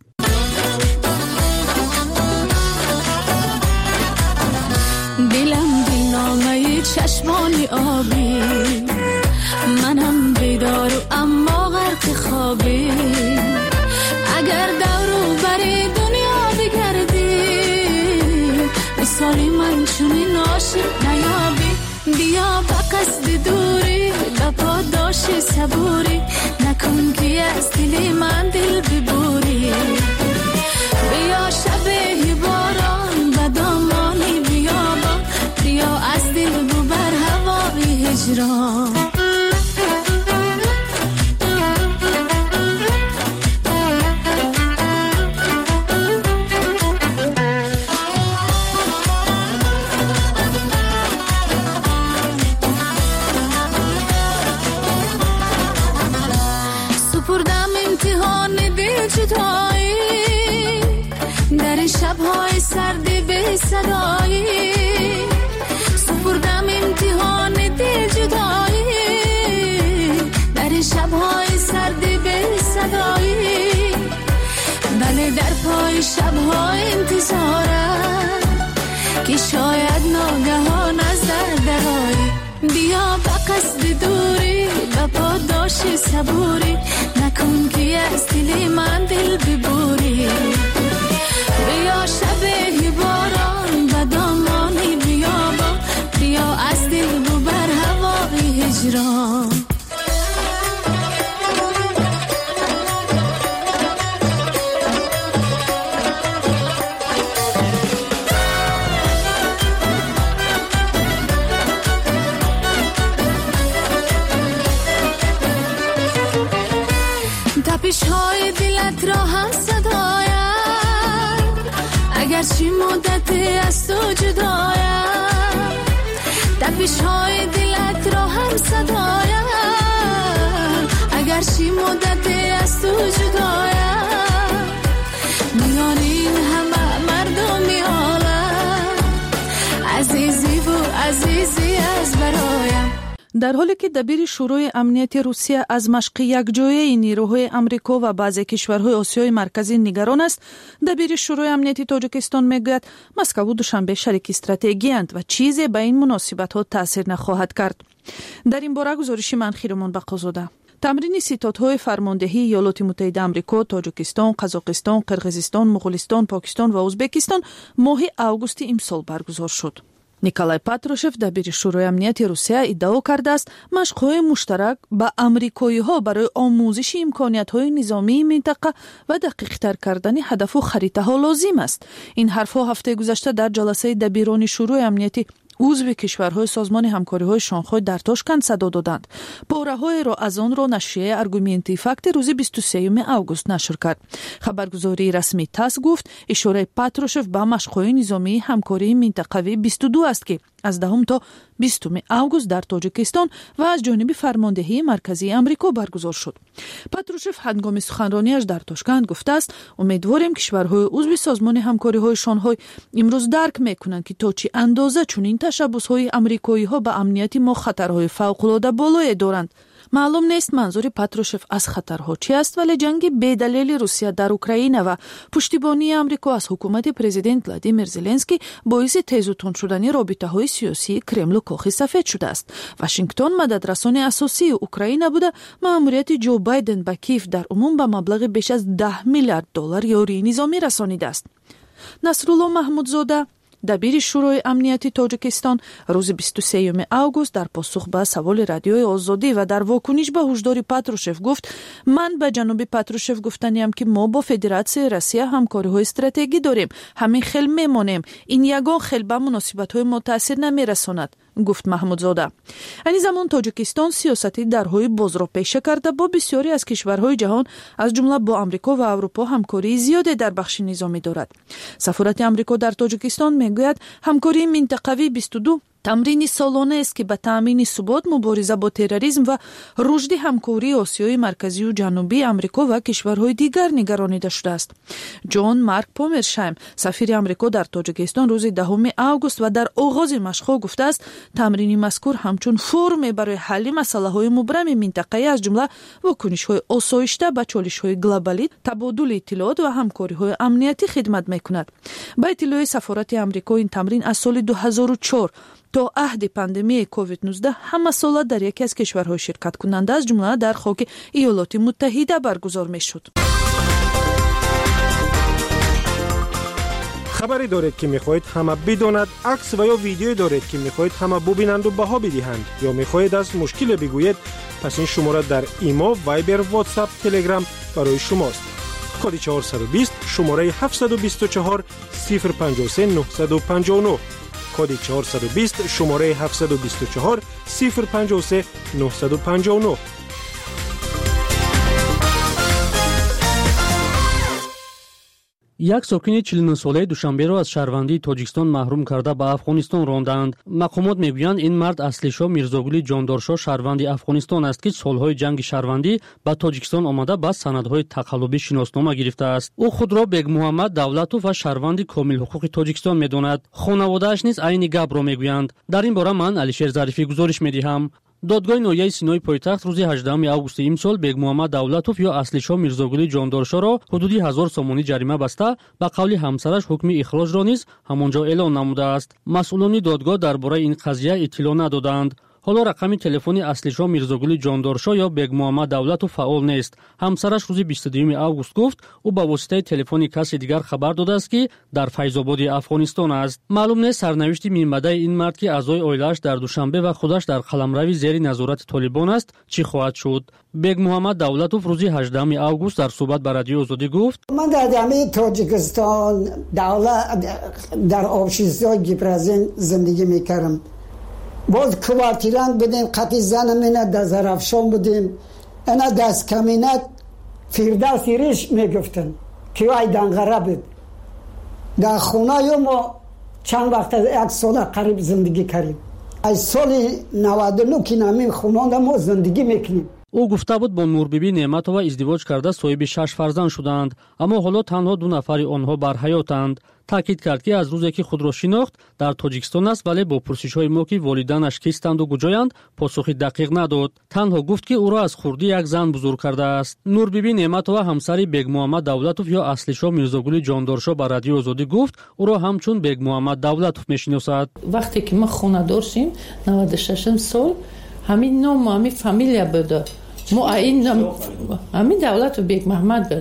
دلم دلنامه چشمان آبی، منم بیدار و اما غرق خوابی. اگر دورو بری دنیا بگردی، مثالی من چونین عاشق نیابی. بیا به قصد دوری، به پاداش صبوری، نکن که از دل من دل ببوری. بیا شب باران به دامانی بیابان، بیا از دل ببر هوای هجران. در شب‌های سردی به صدایی، سپردم امتحان دل جدایی. در شب‌های سردی به صدایی، بله در پای شب‌های انتظارم که شاید ناگهان از در درایی. بیا به قصد دوری، به پاداش صبوری، نکن که از دل من دل ببوری. بیا شب باران به دامانی بیابان، بیا از دل ببر هوای هجران. تپش‌های دلت را هم صدایم، اگرچه مدت از تو جدایم. تپش‌های دلت را هم صدایم، اگرچه مدت از تو جدایم. میان این همه مردمی عالم، عزیزی و عزیزی از برایم. در حالی که دبیر شورای امنیتی روسیه از مشق یکجایی نیروهای آمریکا و بعضی کشورهای آسیای مرکزی نگران است، دبیر شورای امنیتی تاجیکستان میگوید مسکو و دوشنبه شریک استراتژی اند و چیزی به این مناسبت ها تاثیر نخواهد کرد. در این باره گزارش منخیرمان بقازاده. تمرین ستادهای فرماندهی ایالات متحده آمریکا، تاجیکستان، قزاقستان، قرقیزستان، مغولستان، پاکستان و ازبکستان ماه آگوست امسال برگزار شد. نیکولای پاتروشف دبیر شورای امنیتی روسیه ادعا کرده است مشق‌های مشترک با آمریکایی‌ها برای آموزش امکانیت‌های نظامی منطقه و دقیق‌تر کردن هدف و خریطه‌ها لازم است. این حرف‌ها هفته گذشته در جلسه دبیران شورای امنیتی عضو کشورهای سازمان همکاری‌های شانگهای در تاشکند صدا دادند. پاره‌های را از آن را نشریه آرگومنتی فکت روز بیست و سوم آگوست نشر کرد. خبرگزاری رسمی تاس گفت اشاره پاتروشف به مشق‌های نظامی همکاری منطقوی بیست و دو است که از دهم تا بیستم آگوست در تاجیکستان و از جانب فرماندهی مرکزی آمریکا برگزار شد. پاتروشف هنگام سخنرانیش در تاشکند گفته است امیدواریم کشورهای عضو سازمان همکاری‌های شانگهای امروز درک می‌کنند که تا چه اندازه چنین تشبس‌های آمریکایی‌ها به امنیت ما خطرهای فوق‌العاده بالایی دارند. معلوم نیست منظور پاتروشف از خطرها چی است، ولی جنگ بی‌دلیل روسیه در اوکراین و پشتیبانی آمریکا از حکومت پرزیدنت ولادیمیر زلنسکی باعث تیز و تند شدن رابطه‌های سیاسی کرمل و کاخ سفید شده است. واشنگتن مددرسان اساسی اوکراین بوده. مأموریت جو بایدن به کیف در عموم به مبلغ بیش از ده میلیارد دلار یاری نظامی رسانیده است. نصرالله محمودزاده دبیر شورای امنیتی تاجیکستان روز بیست و سوم آگوست در پاسخ به سوال رادیوی آزادی و در واکنش به هشدار پاتروشف گفت من به جناب پاتروشف گفتنیم که ما با فدراسیون روسیه همکاری‌های استراتژیکی داریم، همین خیلی میمانیم، این یگان خیلی به مناسبت‌های ما تاثیر نمی‌رساند. гуфт маҳмудзода. айни замон тоҷикистон сиёсати дарҳои бозро пеша карда бо бисёре аз кишварҳои ҷаҳон аз ҷумла бо амрико ва аврупо ҳамкории зиёде дар бахши низомӣ дорад. сафорати амрико дар тоҷикистон мегӯяд ҳамкории минтақавии бисту ду тамрини солонаест ки ба таъмини субот, мубориза бо терроризм ва рушди ҳамкории осиёи марказию ҷанубӣ амрико ва кишварҳои дигар нигаронида шудааст. ҷон Марк Помершайм, сафири амрико дар тоҷикистон рӯзи даҳуми август ва дар оғози машқҳо гуфтааст, тамрини мазкур ҳамчун форуме барои ҳалли масъалаҳои мубрами минтақаи аз ҷумла вокунишҳои осоишта ба чолишҳои глобалӣ, табодули иттилоот ва ҳамкориҳои амниятӣ хидмат мекунад. ба иттилои сафорати амрико, ин тамрин аз соли ду ҳазору чор то аҳди пандемияи ковид нуздаҳ ҳамасола дар яке аз кишварҳои ширкаткунанда аз ҷумла дар хоки иёлоти муттаҳида баргузор мешуд. хабаре доред ки мехоҳед ҳама бидонад, акс ва ё видеое доред ки мехоҳед ҳама бубинанду баҳо бидиҳанд ё мехоҳед аз мушкиле бигӯед, пас ин шумора дар имо, вайбер, ватсап, телеграм барои шумост. коди чаҳорсад у бист шумораи ҳафтсаду бисту чаҳор сифр панҷоҳ се нуҳсаду панҷоҳ нӯҳ, коди чаҳорсад у бист шумораи ҳафтсаду бисту чаҳор сифр панҷоҳ се нуҳсаду панҷоҳ нӯҳ. як сокини чилу нӯ солаи душанберо аз шаҳрвандии тоҷикистон маҳрум карда ба афғонистон ронданд. мақомот мегӯянд, ин мард Аслишо Мирзогули Ҷондоршо шаҳрванди Афғонистон аст, ки солҳои ҷанги шаҳрвандӣ ба Тоҷикистон омада ба санадҳои тақаллубӣ шиноснома гирифтааст. ӯ худро Бег Муҳаммад Давлатов ва шаҳрванди комилҳуқуқи Тоҷикистон медонад. хонаводааш низ айни гапро мегӯянд. дар ин бора ман Алишер Зарифӣ гузориш медиҳам. додгоҳи ноҳияи Синои пойтахт рӯзи ҳаждаҳуми августи имсол Бег Муҳаммад Давлатов ё Аслишо Мирзогули Ҷондоршоро ҳудуди ҳазор сомонӣ ҷарима баста, ба қавли ҳамсараш ҳукми ихроҷро низ ҳамонҷо эълон намудааст. масъулони додгоҳ дар бораи ин қазия иттилоъ надоданд. ҳоло рақами телефони Аслишо Мирзогули Ҷондоршо ё Бег Муҳаммад Давлатов фаъол нест. ҳамсараш рӯзи бисту дуюми август гуфт, ӯ ба воситаи телефони каси дигар хабар додааст, ки дар Файзободи Афғонистон аст. маълум нест сарнавишти минбаъдаи ин мард, ки аъзои оилааш дар Душанбе ва худаш дар қаламрави зери назорати Толибон аст, чӣ хоҳад шуд. Бег Муҳаммад Давлатов рӯзи ҳаждаҳуми август дар суҳбат ба Радиои Озодӣ гуфт: ман дар ҷамъияти Тоҷикистон давлат дар обшистои Гипразин зиндагӣ мекардам. боз квартирант будем, қати занамина дар Зарафшон будем. ана дасткаминат Фирдавси Риш мегуфтан ки ай данғара буд. дар хонаё мо чанд вақта як сола қариб зиндагӣ кардем. аз соли наваду нӯ ки намин хонада мо зиндагӣ мекунем. ӯ гуфта буд бо Нурбиби Неъматова издивоҷ карда соҳиби шаш фарзанд шуданд, аммо ҳоло танҳо ду нафари онҳо барҳаётанд. таъкид кард, ки аз рӯзе ки худро шинохт дар Тоҷикистон аст, вале бо пурсишҳои мо ки волиданаш кистанду куҷоянд посухи дақиқ надод. танҳо гуфт, ки ӯро аз хурдӣ як зан бузург кардааст. Нурбиби Неъматова ҳамсари Бег Муҳаммад Давлатов ё Аслишо Мирзогули Ҷондоршо ба Радиои Озодӣ гуфт, ӯро ҳамчун Бег Муҳаммад Давлатов мешиносад. вақте ки ма хонадор шудем наваду шашум сол, ҳамин ном ҳамин фамилия буда. мо аин ҳамин Давлатов Бег Муҳаммад буд.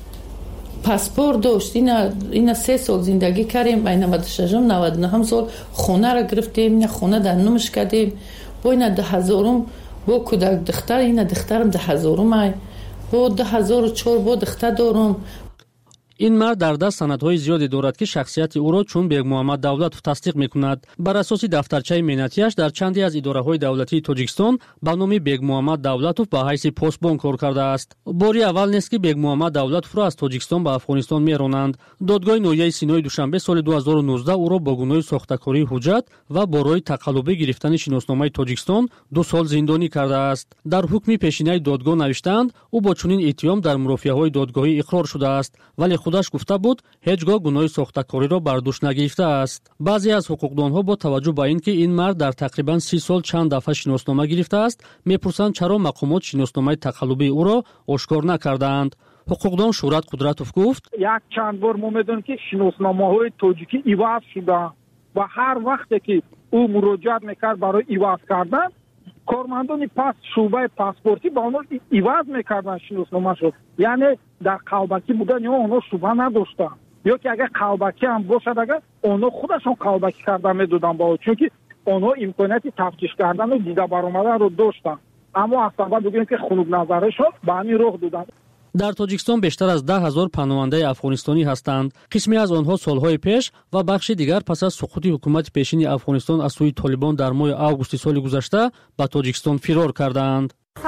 паспорт дошт. ина ина се сол зиндагӣ кардем. ай наваду шашум наваду нӯҳум сол хонара гирифтем. ина хона дар нумш кардем. бо ина ду ҳазорум бо кӯдак духтар, ина духтарам ду ҳазорум ай. бо ду ҳазору чор бо духтар дорум. ин мард дар даст санадҳои зиёде дорад, ки шахсияти ӯро чун Бег Муҳаммад Давлатов тасдиқ мекунад. бар асоси дафтарчаи менатиаш дар чанде аз идораҳои давлатии Тоҷикистон ба номи Бег Муҳаммад Давлатов ба ҳайси постбон кор кардааст. бори аввал нест, ки Бег Муҳаммад Давлатовро аз Тоҷикистон ба Афғонистон меронанд. додгоҳи ноҳияи Синои Душанбе соли ду ҳазору нуздаҳ ӯро бо гуноҳи сохтакории ҳуҷҷат ва бо роҳи тақаллубӣ гирифтани шиносномаи Тоҷикистон ду сол зиндонӣ кардааст. дар ҳукми пешинаи додгоҳ навиштаанд, ӯ бо чунин иттиҳом дар мурофиаҳои додгоҳӣ иқрор шудааст, вале худаш гуфта буд, ҳеҷ гоҳ гуноҳи сохтакориро бар дӯш нагирифтааст. баъзе аз ҳуқуқдонҳо бо таваҷҷӯҳ ба ин ки ин мард дар тақрибан си сол чанд дафъа шиноснома гирифтааст, мепурсанд, чаро мақомот шиносномаи тақаллубии ӯро ошкор накардаанд. ҳуқуқдон Шӯрат Қудратов гуфт: як чанд бор мо медонем ки шиносномаҳои тоҷикӣ иваз шуда ва ҳар вақте ки ӯ муроҷиат мекард барои иваз кардан, кормандони пас шӯъбаи паспортӣ ба онҳо иваз мекарданд шиносномаашро. яъне дар қалбакӣ будан ё онҳо шубҳа надоштанд, ё ки агар қалбакӣ ҳам бошад, агар онҳо худашон қалбакӣ кардан медоданд ба ӯ, чунки онҳо имконияти тафтиш кардану дида баромаданро доштанд. аммо аз сабаби ин ки хунукназаришон ба ҳамин роҳ доданд. дар тоҷикистон бештар аз даҳ ҳазор паноандаи афғонистонӣ ҳастанд. қисме аз онҳо солҳои пеш ва бахши дигар пас аз суқути ҳукумати пешини Афғонистон аз сӯи Толибон дар моҳи августи соли гузашта ба Тоҷикистон фирор карданд.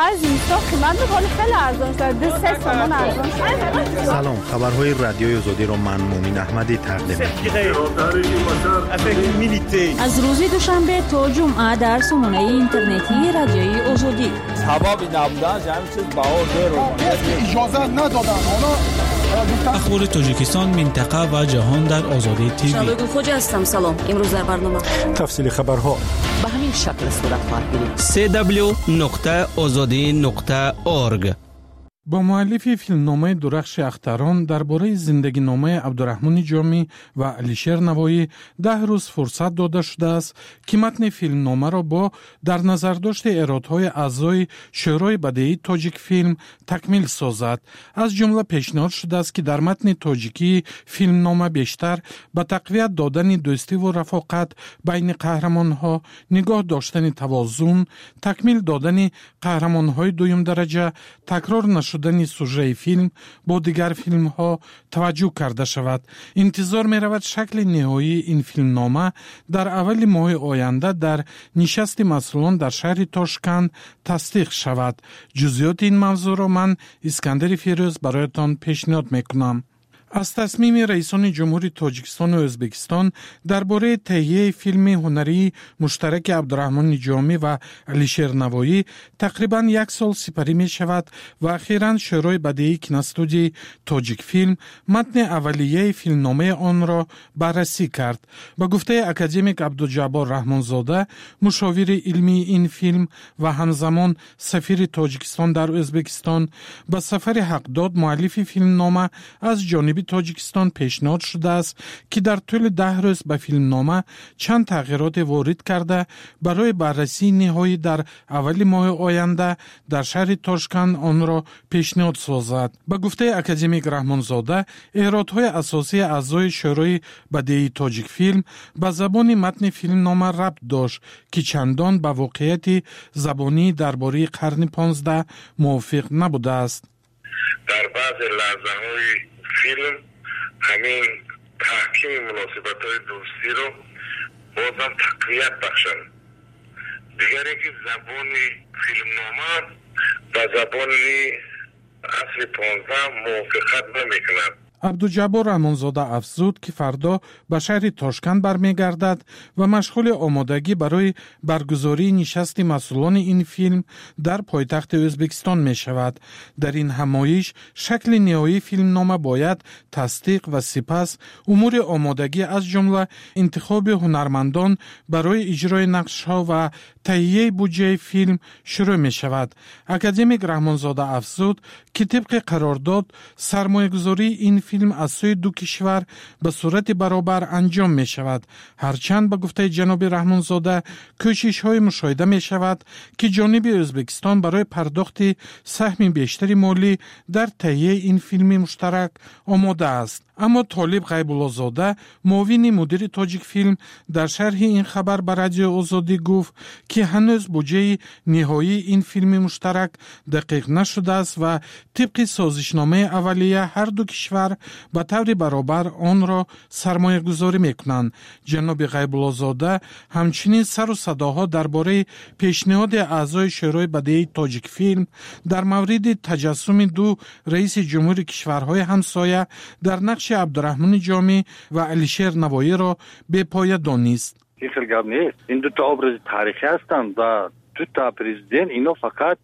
салом, хабарҳои радиои озодиро ман Муъмин Аҳмадӣ тақдим мекунам. аз рӯзи душанбе то ҷумъа дар сомонаи интернетии радиои озодӣ. сабаби набуданаш ҳамин чиз баҳо зеро иҷоза надоданд. ҳоло ахбори Тоҷикистон, минтақа ва ҷаҳон дар Озодӣ ТВ. Шалогул Хоҷа ҳастам. Салом. Имрӯз дар барнома тафсили хабарҳо ба ҳамин шакл сурат хоҳад гирифт. си дабл ю нуқта озодӣ нуқта орг. با مؤلفی فیلمنامه درخش اختران درباره زندگینامه عبدالرحمن جامی و علیشیر نوایی ده روز فرصت داده شده است که متن فیلمنامه را با در نظر داشت ایرادهای اعضای شورای بدیعی تاجیک فیلم تکمیل سازد. از جمله پیشنهاد شده است که در متن تاجیکی فیلمنامه بیشتر به تقویت دادن دوستی و رفاقت بین قهرمانها، نگاه داشتن توازن، تکمیل دادن قهرمانهای دویم درجه، تکرار نشدن شدن سوژه فیلم با دیگر فیلم ها توجه کرده شود. انتظار می رود شکل نهایی این فیلم نامه در اول ماه آینده در نشست مسئولان در شهر تاشکند تصدیق شود. جزئیات این موضوع را من اسکندر فیروز برایتان پیشنهاد می کنم. از تصمیم رئیسان جمهوری تاجیکستان و ازبکستان درباره تهیه فیلم هنری مشترک عبدالرحمن جامی و علیشیر نوایی تقریبا یک سال سپری می شود و اخیراً شورای بدیعی کینوستودیوی تاجیک فیلم متن اولیه فیلمنامه آن را بررسی کرد. با گفته اکادمیک عبدالجبار رحمانزاده، مشاور علمی این فیلم و همزمان سفیر تاجیکستان در ازبکستان، به سفر حق داد مؤلف فیلمنامه از جانب تاجیکستان پیشنهاد شده است که در طول ده روز به فیلمنامه چند تغییرات وارد کرده برای بررسی نهایی در اول ماه آینده در شهر تاشکند آن را پیشنهاد سازد. به گفته اکادمیک رحمانزاده، ایرادهای اساسی اعضای شورای بدیعی تاجیک فیلم به زبان متن فیلمنامه ربط داشت که چندان به واقعیت زبانی درباره قرن پانزده موافق نبوده است. در بعض لحظه‌های فیلم همین تحکیم مناسبت های دوستی رو بازم تقویت بخشن. دیگر اینکه زبان فیلمنامه با زبان عصر پانزده موافقت نمیکنند. عبدالجبار رحمانزاده افزود که فردا به شهر تاشکند برمیگردد و مشغول آمادگی برای برگزاری نشست مسئولان این فیلم در پایتخت ازبکستان می شود. در این همایش شکل نهایی فیلمنامه باید تصدیق و سپس امور آمادگی از جمله انتخاب هنرمندان برای اجرای نقش‌ها و تهیه بودجه فیلم شروع می شود. اکادمیک رحمانزاده افزود که طبق قرارداد سرمایه‌گذاری این فیلم از سوی دو کشور به صورت برابر انجام می شود. هرچند به گفته جناب رحمانزاده کوشش های مشاهده می شود که جانب ازبکستان برای پرداخت سهم بیشتری مالی در تهیه این فیلم مشترک آماده است. اما طالب غیب‌الله‌زاده، معاون مدیر تاجیک فیلم، در شرح این خبر به رادیو آزادی گفت که هنوز بودجه نهایی این فیلم مشترک دقیق نشده است و طبق سازشنامه اولیه هر دو کشور به طور برابر آن را سرمایه گذاری میکنند. جناب غیب‌الله‌زاده همچنین سر و صداها درباره پیشنهاد اعضای شورای بدیعی تاجیک فیلم در مورد تجسم دو رئیس جمهور کشورهای همسایه در نقش عبدالرحمن جامی و علیشیر نوایی را به پایه دانست. این خیلی گپ نیست. این دو تا ابرز تاریخی هستند و دو تا پرزیدنت اینا فقط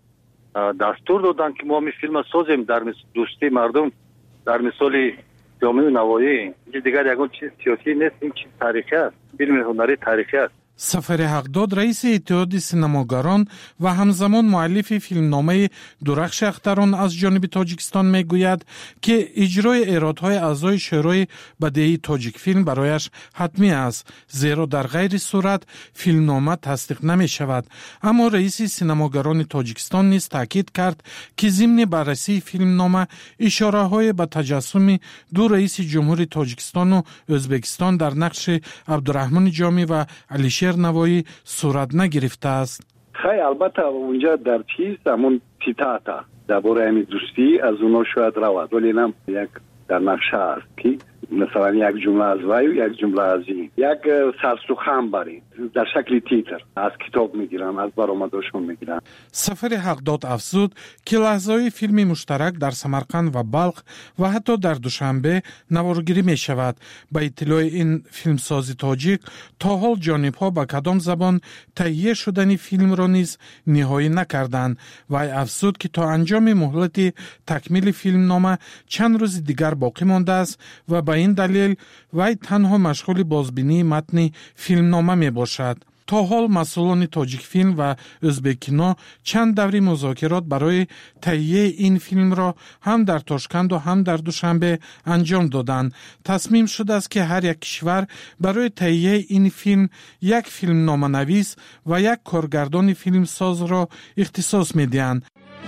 دستور دادن که ما می فیلم سازیم در دوستی مردم، در مثال جامی و نوایی. این دیگر یگان چیز سیاسی نیست، این چیز تاریخی است. فیلم هنری تاریخی است. سفر حقداد رئیس اتحاد سینماگران و همزمان مؤلف فیلمنامه درخش اختران از جانب تاجیکستان میگوید که اجرای ایرادهای اعضای شورای بدیعی تاجیک فیلم برایش حتمی است، زیرا در غیر صورت فیلمنامه تصدیق نمی شود. اما رئیس سینماگران تاجیکستان نیز تاکید کرد که ضمن بررسی فیلمنامه اشاره های به تجسم دو رئیس جمهور تاجیکستان و ازبکستان در نقش عبدالرحمن جامی و علیشیر صورت نگرفته است. خیلی البته اونجا در چیز همون تیتاتا درباره همین دوستی از اونا شاید رود، ولی هم یک در نقشه است که مثلا یک جمله از وی و یک جمله از این، یک سرسخن برین در شکل تیتر از کتاب میگیرن، از برآمدشون میگیرن. سفر حقداد افزود که لحظه‌های فیلم مشترک در سمرقند و بلخ و حتی در دوشنبه نوارگیری می شود. به اطلاع این فیلمساز تاجیک تا حال جانب‌ها به کدام زبان تهیه شدن فیلم را نیز نهایی نکردند. وی افزود که تا انجام مهلت تکمیل فیلم نامه چند روز دیگر باقی مانده است و به این دلیل وی تنها مشغول بازبینی متن فیلم نامه می باشد. تا حال مسئولان تاجیک فیلم و ازبک کینو چند دوری مذاکرات برای تهیه این فیلم را هم در تاشکند و هم در دوشنبه انجام دادند. تصمیم شده است که هر یک کشور برای تهیه این فیلم یک فیلم نامه نویس و یک کارگردان فیلم ساز را اختصاص می دهند.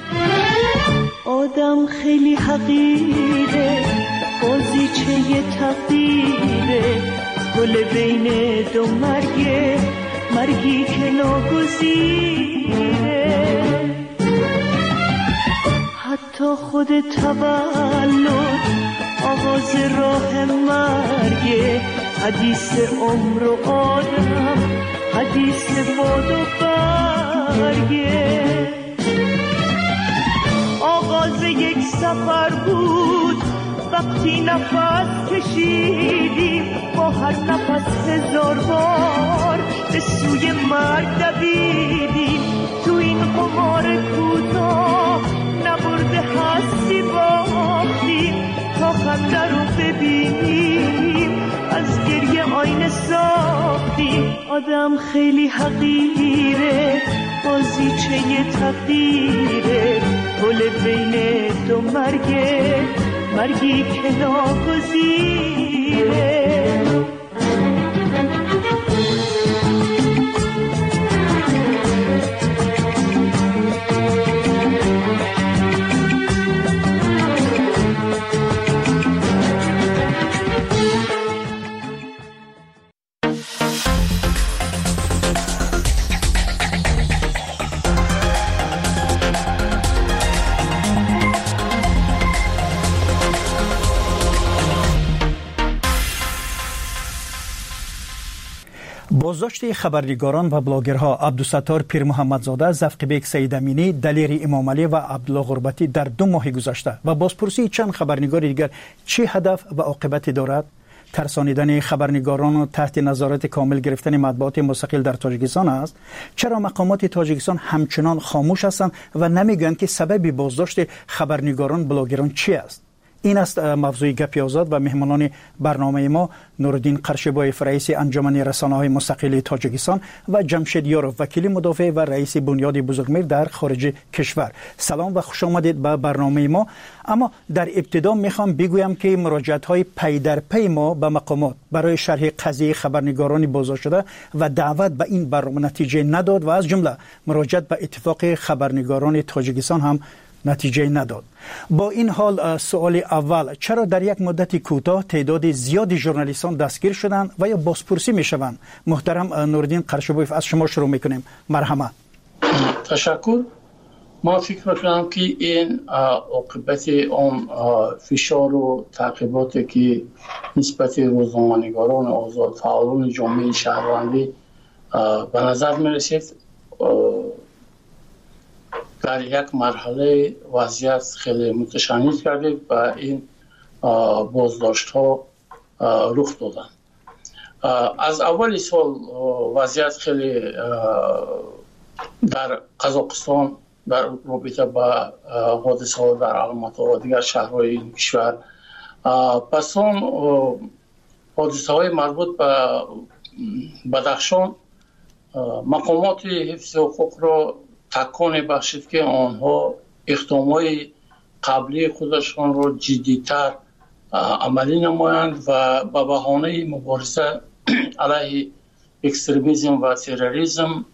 آدم خیلی حقیره، بازیچه تقدیره، گل بین دو مرگه، مرگی که ناگزیره. حتی خود تولد آغاز راه مرگه، حدیث عمر و آدم، حدیث باد و برگه. آغاز یک سفر بود وقتی نفس کشیدیم، با هر نفس هزار بار به سوی مرگ دویدیم. تو این قمار کوتاه نبرده هستی باختیم، تا خنده رو ببینیم از گریه آینه ساختیم. آدم خیلی حقیره، بازیچه تقدیره، گل بین دو مرگه، مرگی که ناگزیره. بازداشت خبرنگاران و بلاگرها عبدالستار پیر محمدزاده، زفقبیک سید امینی، دلیر امام علی و عبدالله غربتی در دو ماه گذشته و بازپرسی چند خبرنگار دیگر چه هدف و عاقبتی دارد؟ ترسانیدن خبرنگاران و تحت نظارت کامل گرفتن مطبوعات مستقل در تاجیکستان است؟ چرا مقامات تاجیکستان همچنان خاموش هستند و نمیگویند که سبب بازداشت خبرنگاران بلاگران چی است؟ این است موضوع گپی آزاد و مهمانان برنامه ما نورالدین قرشبایف، رئیس انجمن رسانه‌های مستقل تاجیکستان و جمشید یاروف، وکیل مدافع و رئیس بنیاد بزرگمیر در خارج کشور. سلام و خوش آمدید به برنامه ما. اما در ابتدا میخوام بگویم که مراجعت‌های پی در پی ما به مقامات برای شرح قضیه خبرنگاران بازداشت شده و دعوت به این برنامه نتیجه نداد و از جمله مراجعت به اتفاق خبرنگاران تاجیکستان هم نتیجه نداد. با این حال سوال اول، چرا در یک مدت کوتاه تعداد زیادی ژورنالیستان دستگیر شدند و یا بازپرسی میشوند؟ محترم نورالدین قرشبایف، از شما شروع میکنیم. مرحمت. تشکر. ما فکر میکنم که این عاقبت اون فشار و تعقیباتی که نسبت روزنامه‌نگاران آزاد، فعالان جامعه شهروندی به نظر میرسید در یک مرحله وضعیت خیلی متشنج کرده و این بازداشت ها رخ دادن. از اول سال وضعیت خیلی در قزاقستان در رابطه با حادثه ها در الماتا و دیگر شهرهای این کشور، پس اون حادثه های مربوط به بدخشان مقامات حفظ حقوق را تکان بخشید که آنها اقدامات قبلی خودشان را جدیتر عملی نمایند و به بهانه مبارزه علیه اکستریمیسم و تروریسم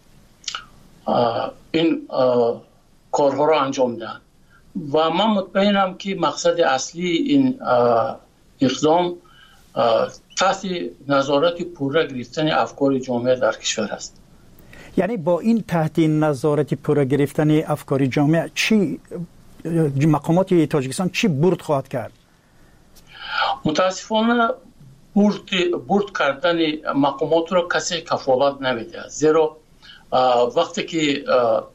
این کارها را انجام دهند. و من مطمئنم که مقصد اصلی این اقدام تحت نظارت پوره گرفتن افکار جامعه در کشور است. یعنی با این تحت نظارت پوره گرفتن افکار جامعه چی مقامات تاجیکستان چی برد خواهد کرد؟ متاسفانه برد برد کردن مقامات را کسی کفالت نمیده، زیرا وقتی که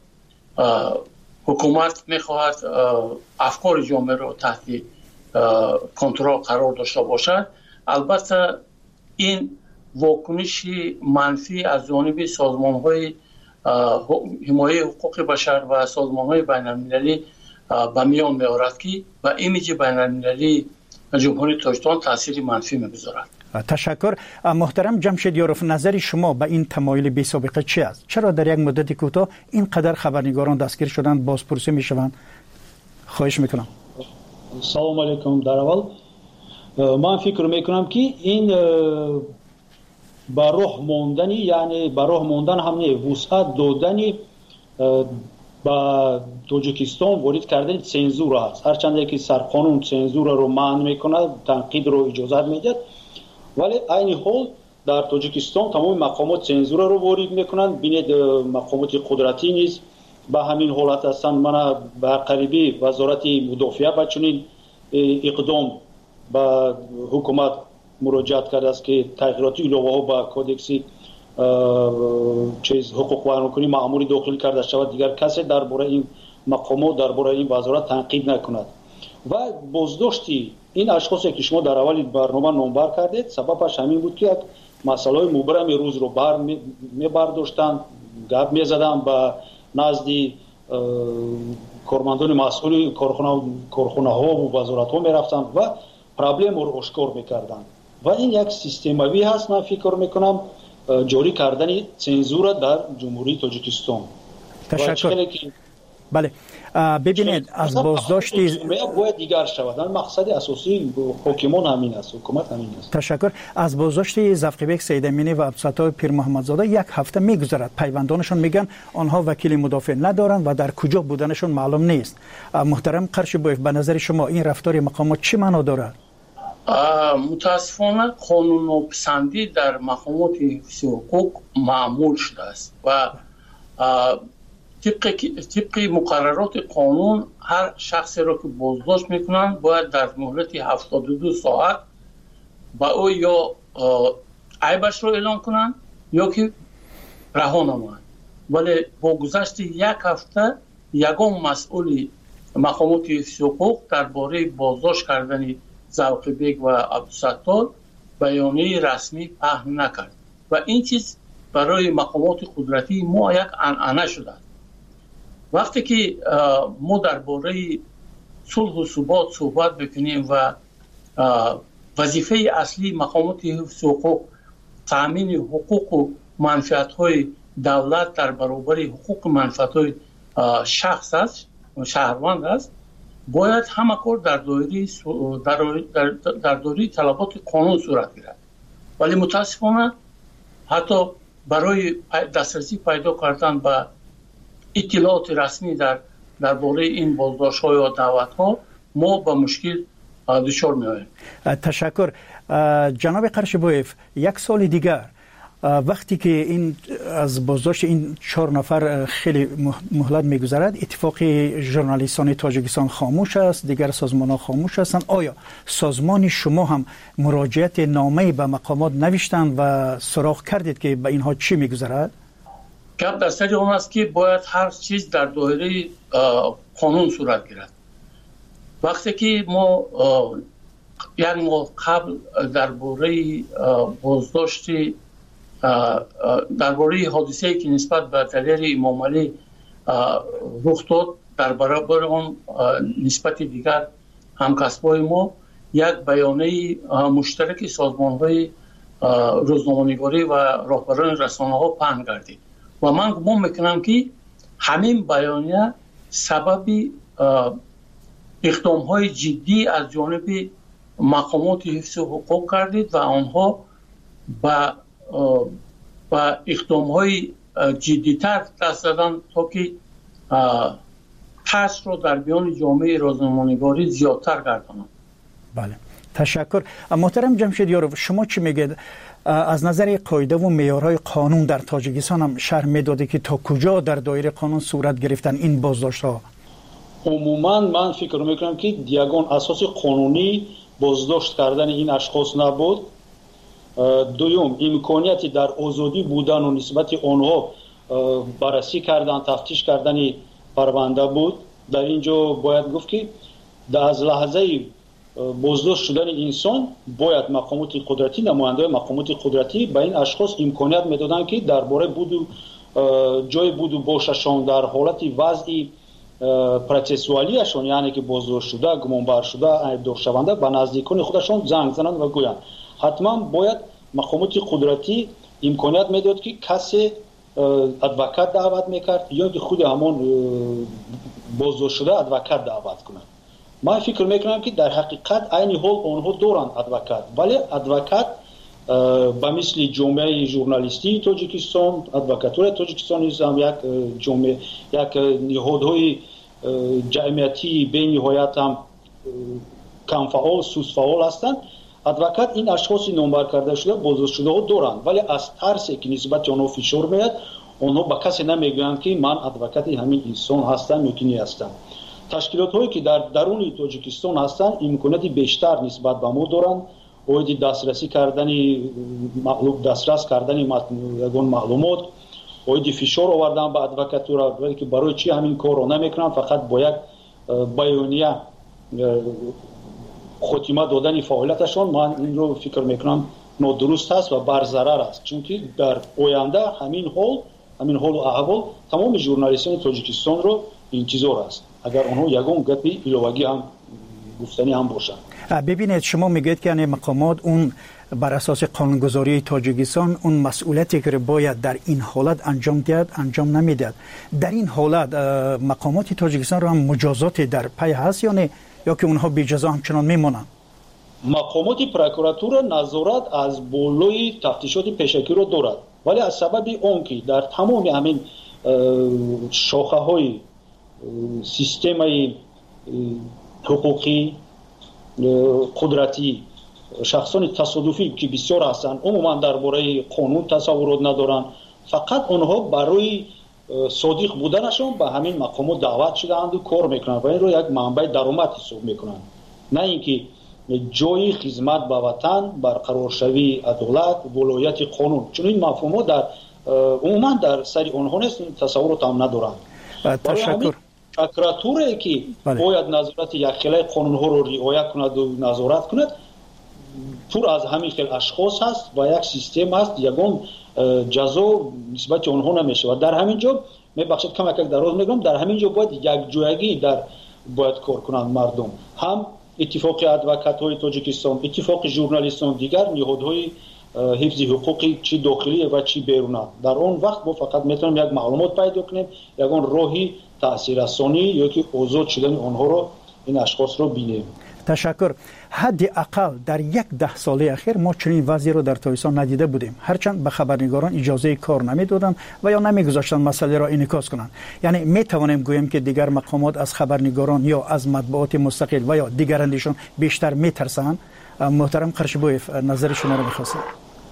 حکومت میخواهد افکار جامعه را تحت کنترل قرار داشته باشد، البته این واکنش منفی از جانب سازمان‌های حمایت حقوق بشر و سازمان‌های بین‌المللی به میان می‌آورد که به ایمیج بین‌المللی جمهوری تاجیکستان تاثیر منفی می‌گذارد. تشکر. محترم جمشید یاروف، نظر شما به این تمایل بی سابقه چی است؟ چرا در یک مدت کوتاه اینقدر خبرنگاران دستگیر شدند، بازپرسی میشوند؟ خواهش میکنم. سلام علیکم. در اول من فکر میکنم که این با راه موندنی، یعنی با راه موندن همه وسعت دادنی با تاجیکستان وارد کردن سنزور است. هرچند که سرقانون سنزور رو منع میکنه، تنقید رو اجازه میده، ولی این حال در تاجیکستان تمام مقامات سنزور رو وارد میکنن. بینید مقامات قدرتی نیز به همین حالت هستند. من به قریبی وزارت مدافعه با چنین اقدام به حکومت مراجعت کرده است که تغییرات علاوه ها به کودکس چیز حقوق بیانکنی مأموری داخل کرده شود، دیگر کسی درباره این مقامات درباره این وزارت تنقید نکند. و بازداشتی این اشخاصی که شما در اول برنامه نامبر کردید سببش همین بود که یک مسئله مبرم روز رو بر می برداشتن، گپ می زدن، به نزد کارمندان مسئول کارخانه ها و وزارت ها می رفتن و پرابلم رو آشکار می کردن. و این یک سیستموی هست. من فکر می کنم جاری کردن سنزور در جمهوری تاجیکستان. تشکر. بله ببینید از بازداشتی باید دیگر شود. مقصد اساسی حکومت همین است، حکومت همین است. تشکر. از بازداشتی زفقیبک سید امینی و عبدالستار پیر محمدزاده یک هفته میگذرد. پیوندانشون میگن آنها وکیل مدافع ندارند و در کجا بودنشون معلوم نیست. محترم قرشبویف، به نظر شما این رفتار مقامات چی معنا دارد؟ متاسفانه قانون پسندی در مقامات حفظ حقوق معمول شده است و طبق طبق مقررات قانون هر شخصی را که بازداشت میکنن باید در مهلت هفتاد و دو ساعت با او یا عیبش را اعلام کنن یا که رها نمایند. ولی با گذشت یک هفته یگان مسئول مقامات حفظ حقوق درباره بازداشت کردن زوقیبک و عبدالستار بیانیه رسمی پهن نکرد و این چیز برای مقامات قدرتی ما یک عنعنه شده. وقتی که ما درباره صلح و ثبات صحبت بکنیم و وظیفه اصلی مقامات حفظ حقوق تامین حقوق و منفعت‌های دولت در برابر حقوق و منفعت‌های شخص است، شهروند است، باید همه کار در دایره در, در, در دایره طلبات قانون صورت گیرد. ولی متاسفانه حتی برای دسترسی پیدا کردن به اطلاعات رسمی در درباره این بازداشت‌ها یا دعوت‌ها ما با مشکل دچار می‌آییم. تشکر. جناب قرشبویف، یک سال دیگر وقتی که این از بازداشت این چهار نفر خیلی مهلت میگذرد، اتفاق ژورنالیستان تاجیکستان خاموش است، دیگر سازمان‌ها خاموش هستند. آیا سازمان شما هم مراجعت نامه‌ای به مقامات نوشتند و سراغ کردید که به اینها چی میگذرد؟ گپ در سر اون است که باید هر چیز در دایره قانون صورت گیرد. وقتی که ما یک ماه قبل درباره بازداشت درباره حادثه‌ای که نسبت به دلیر امام علی رخ داد، در برابر آن نسبت دیگر همکسبای ما یک بیانیه مشترک سازمان‌های روزنامه‌نگاری و راهبران رسانه‌ها پهن گردید و من گمان میکنم که همین بیانیه سبب اقدام‌های جدی از جانب مقامات حفظ حقوق گردید و آنها با با اقدام‌های جدی‌تر دست دادن تا که ترس رو در بیان جامعه روزنامه‌نگاری زیادتر گردانند. بله، تشکر. محترم جمشید یاروف، شما چی میگید؟ از نظر قاعده و معیارهای قانون در تاجیکستان هم شرح میداده که تا کجا در دایره قانون صورت گرفتن این بازداشت‌ها؟ عموما من فکر میکنم که یگان اساس قانونی بازداشت کردن این اشخاص نبود. دوم امکانیتی در آزادی بودن و نسبت آنها بررسی کردن، تفتیش کردن پرونده بود. در اینجا باید گفت که از لحظه بازداشت شدن انسان باید مقامات قدرتی، نماینده مقامات قدرتی به این اشخاص امکانیت میدادن که درباره بود جای بود و باششان در حالت وضعی پروسسوالیشون، یعنی که بازداشت شده، گمانبر شده، عیبدار شونده، به نزدیکان خودشان زنگ زنند و گویند. حتما باید مقامات قدرتی امکانیت میداد که کسی ادوکات دعوت میکرد یا که خود همون بازداشت شده ادوکات دعوت کنند. من فکر میکنم که در حقیقت عین حال آنها دارند ادوکات، ولی ادوکات به مثل جامعه ژورنالیستی تاجیکستان، ادوکاتور تاجیکستان هم یک جامعه، یک نهادهای جمعیتی به نهایت هم کم فعال، سوس فعال هستند. ادوکات این اشخاص نامبر کرده شده بازداشت شده ها دارند، ولی از ترسی که نسبت آنها فشار میاد آنها به کسی نمیگویند که من ادوکات همین انسان هستم یا کی هستم. تشکیلات هایی که در درون تاجیکستان هستند امکاناتی بیشتر نسبت به ما دارند. اویدی دسترسی کردن معلوم دسترس کردن یگان معلومات، اویدی فشار آوردن به ادوکاتورا، ولی که برای چی همین کار رو نمیکنن؟ فقط با یک بیانیه خاتمه دادن فعالیتشون. من این رو فکر میکنم نادرست است و بر ضرر است، چون که در آینده همین حال همین حال و احوال تمام ژورنالیستان تاجیکستان رو انتظار است اگر اونها یگان گپی ایلوگی هم گفتنی هم باشن. ببینید شما میگید که یعنی مقامات اون بر اساس قانونگذاری تاجیکستان اون مسئولیتی که باید در این حالت انجام دهد انجام نمیدهد. در این حالت مقامات تاجیکستان رو هم مجازات در پی هست یا نه، یا که اونها بی جزا همچنان میمونن؟ مقامات پروکراتور نظارت از بالای تفتیشات پیشکی رو دارد، ولی از سبب اون که در تمام همین شاخه های سیستم حقوقی قدرتی شخصان تصادفی که بسیار هستند عموما درباره قانون تصورات ندارند، فقط آنها برای صادق بودنشان به همین مقامات دعوت شدهاند و کار میکنند و این رو یک منبع درآمد حساب میکنند، نه اینکه جای خدمت به وطن، برقرار شوی عدالت، ولایت قانون. چون این مفاهیم در عموما در سر آنها نیست، تصورات هم ندارند. تشکر. پروکراتوری که باید نظارت یک خیلی قانون ها رو رعایت کند و نظارت کند پر از همین خیلی اشخاص هست و یک سیستم هست، یگان جزا نسبت آنها نمیشه. و در همین جا میبخشید کم یک دراز میگم، در همین جا باید یک جایگی در باید کار کنند مردم، هم اتفاق ادوکات های تاجیکستان، اتفاق ژورنالیستان، دیگر نهادهای حفظ حقوقی چی داخلی و چی بیرونی. در اون وقت ما فقط میتونیم یک معلومات پیدا کنیم، یگان راهی تاثیررسانی یا که آزاد شدن آنها رو این اشخاص رو بینیم. تشکر. حد اقل در یک ده ساله اخیر ما چنین وضعی رو در تاجیکستان ندیده بودیم، هرچند به خبرنگاران اجازه کار نمیدادند و یا نمیگذاشتن مسئله را انعکاس کنند. یعنی می توانیم گوییم که دیگر مقامات از خبرنگاران یا از مطبوعات مستقل و یا دیگر اندیشان بیشتر میترسند. محترم قرشبویف نظر شما رو می‌خواستم.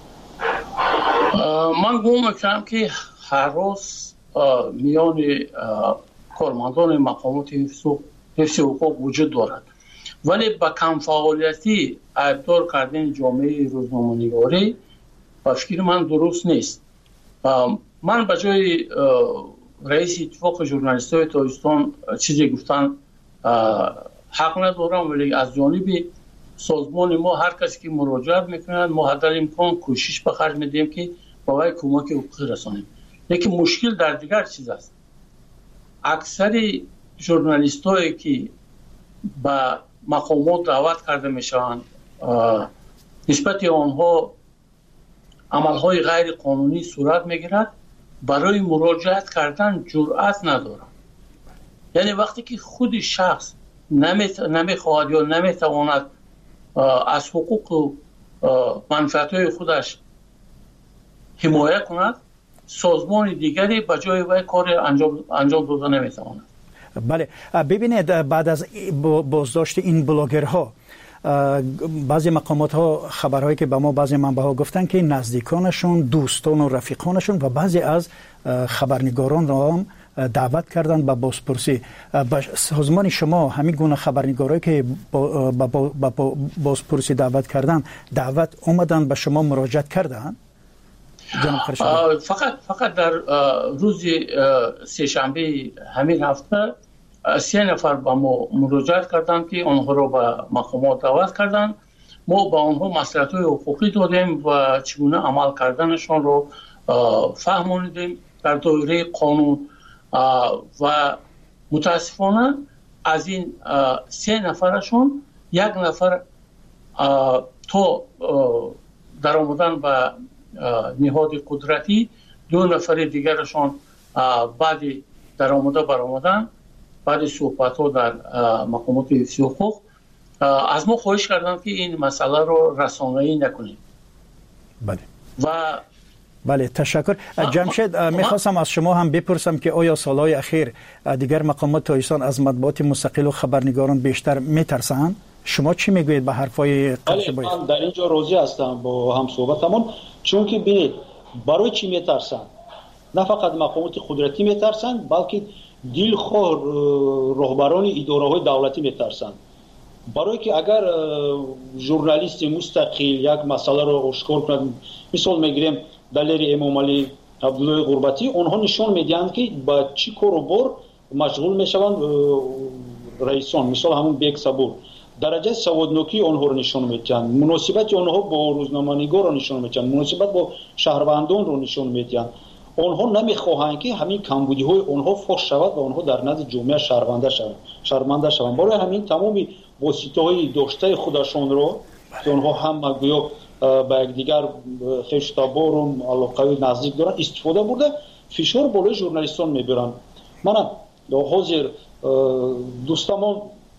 من گمان می‌کنم که هر روز میان کارمندان مقامات حفظ حقوق وجود دارد، ولی با کم فعالیتی عیبدار کردن جامعه روزنامه‌نگاری با فکر من درست نیست. من به جای رئیس اتفاق ژورنالیست‌های تاجیکستان چیزی گفتن حق ندارم، ولی از جانب سازمان ما هر کسی که مراجعه میکنند ما حد امکان کوشش به خرج میدیم که برای کمک حقوقی رسانیم. لیکن مشکل در دیگر چیز است. اکثر ژورنالیستایی که به مقامات دعوت کرده میشوند نسبت آنها عملهای غیر قانونی صورت میگیرد، برای مراجعت کردن جرأت ندارند. یعنی وقتی که خود شخص نمیخواهد یا نمیتواند از حقوق و منفعت‌های خودش حمایت کند، سازمان دیگری به جای وی کار انجام انجام داده نمیتواند. بله، ببینید بعد از بازداشت این بلاگرها بعضی مقامات ها خبرهایی که به ما بعضی منبع ها گفتن که نزدیکانشون، دوستان و رفیقانشون و بعضی از خبرنگاران را هم دعوت کردند به بازپرسی. به سازمان شما همین گونه خبرنگارایی که به بازپرسی دعوت کردند دعوت اومدن به شما مراجعت کردند؟ فقط فقط در روز سه شنبه همین هفته سه نفر با ما مراجعت کردند که آنها رو به مقامات دعوت کردند. ما با آنها مصلحت‌های حقوقی دادیم و چگونه عمل کردنشان رو فهموندیم در دایره قانون و متاسفانه از این سه نفرشون یک نفر تا در آمدن به نهاد قدرتی، دو نفر دیگرشان بعد در آمده برآمدن بعد صحبت ها در مقامات حفظ حقوق از ما خواهش کردن که این مسئله رو رسانه‌ای نکنیم. بله و بله تشکر. جمشید میخواستم از شما هم بپرسم که آیا سالهای اخیر دیگر مقامات تاجیکستان از مطبوعات مستقل و خبرنگاران بیشتر میترسند؟ شما چی میگویید به حرفای قرشبایی؟ من در اینجا راضی هستم با هم صحبتمون، چون که ببینید برای چی میترسند؟ نه فقط مقامات قدرتی میترسند بلکه دلخواه رهبران اداره‌های دولتی میترسند. برای که اگر ژورنالیست مستقل یک مسئله رو آشکار کند، مثال میگیریم دلیری امامعلی عبدالله غربتی، اونها نشون میدهند که با چی کار و بار مشغول میشوند رئیسان، مثال همون بیگ صبور درجه سوادنوکی آنها رو نشون میدهند، مناسبت آنها با روزنامه‌نگار رو نشون میدهند، مناسبت با شهروندان رو نشون میدهند. آنها نمیخواهند که همین کمبودی های آنها فاش شود و آنها در نزد جامعه شهرونده شوند شرمنده شوند. برای همین تمامی واسطه های داشته خودشان رو که آنها هم گویا با یکدیگر خوش تبار و علاقه نزدیک دارن استفاده برده فشار بالای ژورنالیستان میبرن. من حاضر دوستمان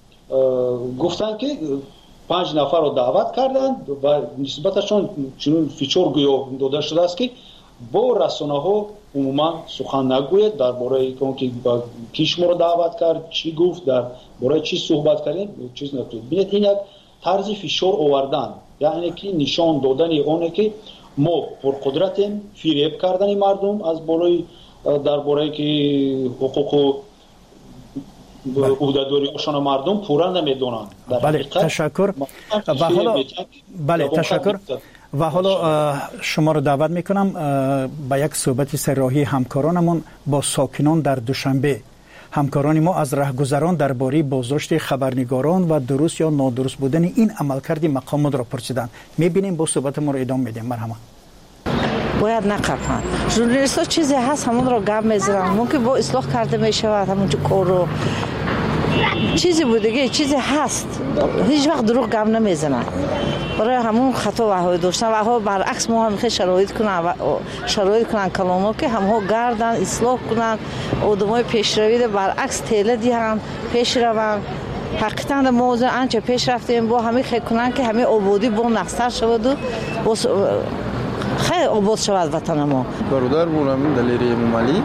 گفتن که پنج نفر رو دعوت کردند و نسبتشون چنین فشار گویا داده شده است که با رسانه ها عموما سخن نگوید درباره اینکه کیش ما رو دعوت کرد چی گفت در برای چی صحبت کردیم چیز نگوید. ببینید این یک طرز فشار آوردن، یعنی که نشان دادن اونه که ما پرقدرتیم، فریب کردن مردم از بالای درباره که حقوق و عهده‌داری‌هاشون مردم پورا نمیدونن. بله تشکر. و حالا بله تشکر. و حالا شما رو دعوت میکنم به یک صحبت سراحی همکارانمون با ساکنان در دوشنبه. همکاران ما از رهگذران درباره بازداشت خبرنگاران و درست یا نادرست بودن این عملکرد مقامات را پرسیدند. میبینیم با صحبت ما رو ادامه میدیم. مرحبا. باید نقفن. ژورنالیست ها چیزی هست همون رو گپ میزنن، ممکن با اصلاح کرده میشود همونجا کار رو چیزی بوده چیزی هست، هیچ وقت دروغ گپ نمیزنن. برای همون خطا وهای داشتن و ها برعکس ما هم میخواد شرایط کنن و شرایط کنن کلامو که همها گردن اصلاح کنن آدمای پیشروی برعکس تله دیهن پیش روان. حقیقتا در موضوع آنچه پیش رفتیم با همه خیلی کنن که همه آبادی با نقصر شود و خیلی آباد شود وطن ما. برادر بولم دلیری امامعلی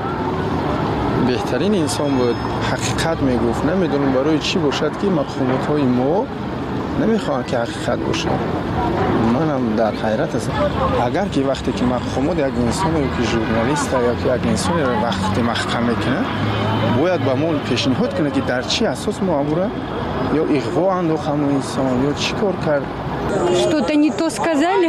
بهترین انسان بود، حقیقت میگفت. نمیدونم برای چی باشد که مقامات های ما نمیخوان که حقیقت باشه. منم در حیرت هستم. اگر که وقتی که مقامات یک انسان یا که ژورنالیست یا که یک انسان رو وقتی محکمه کنه باید با ما پیشنهاد کنه که در چی اساس معامله یا اغوا انداخت همون انسان یا چی کار کرد. Что-то не то сказали,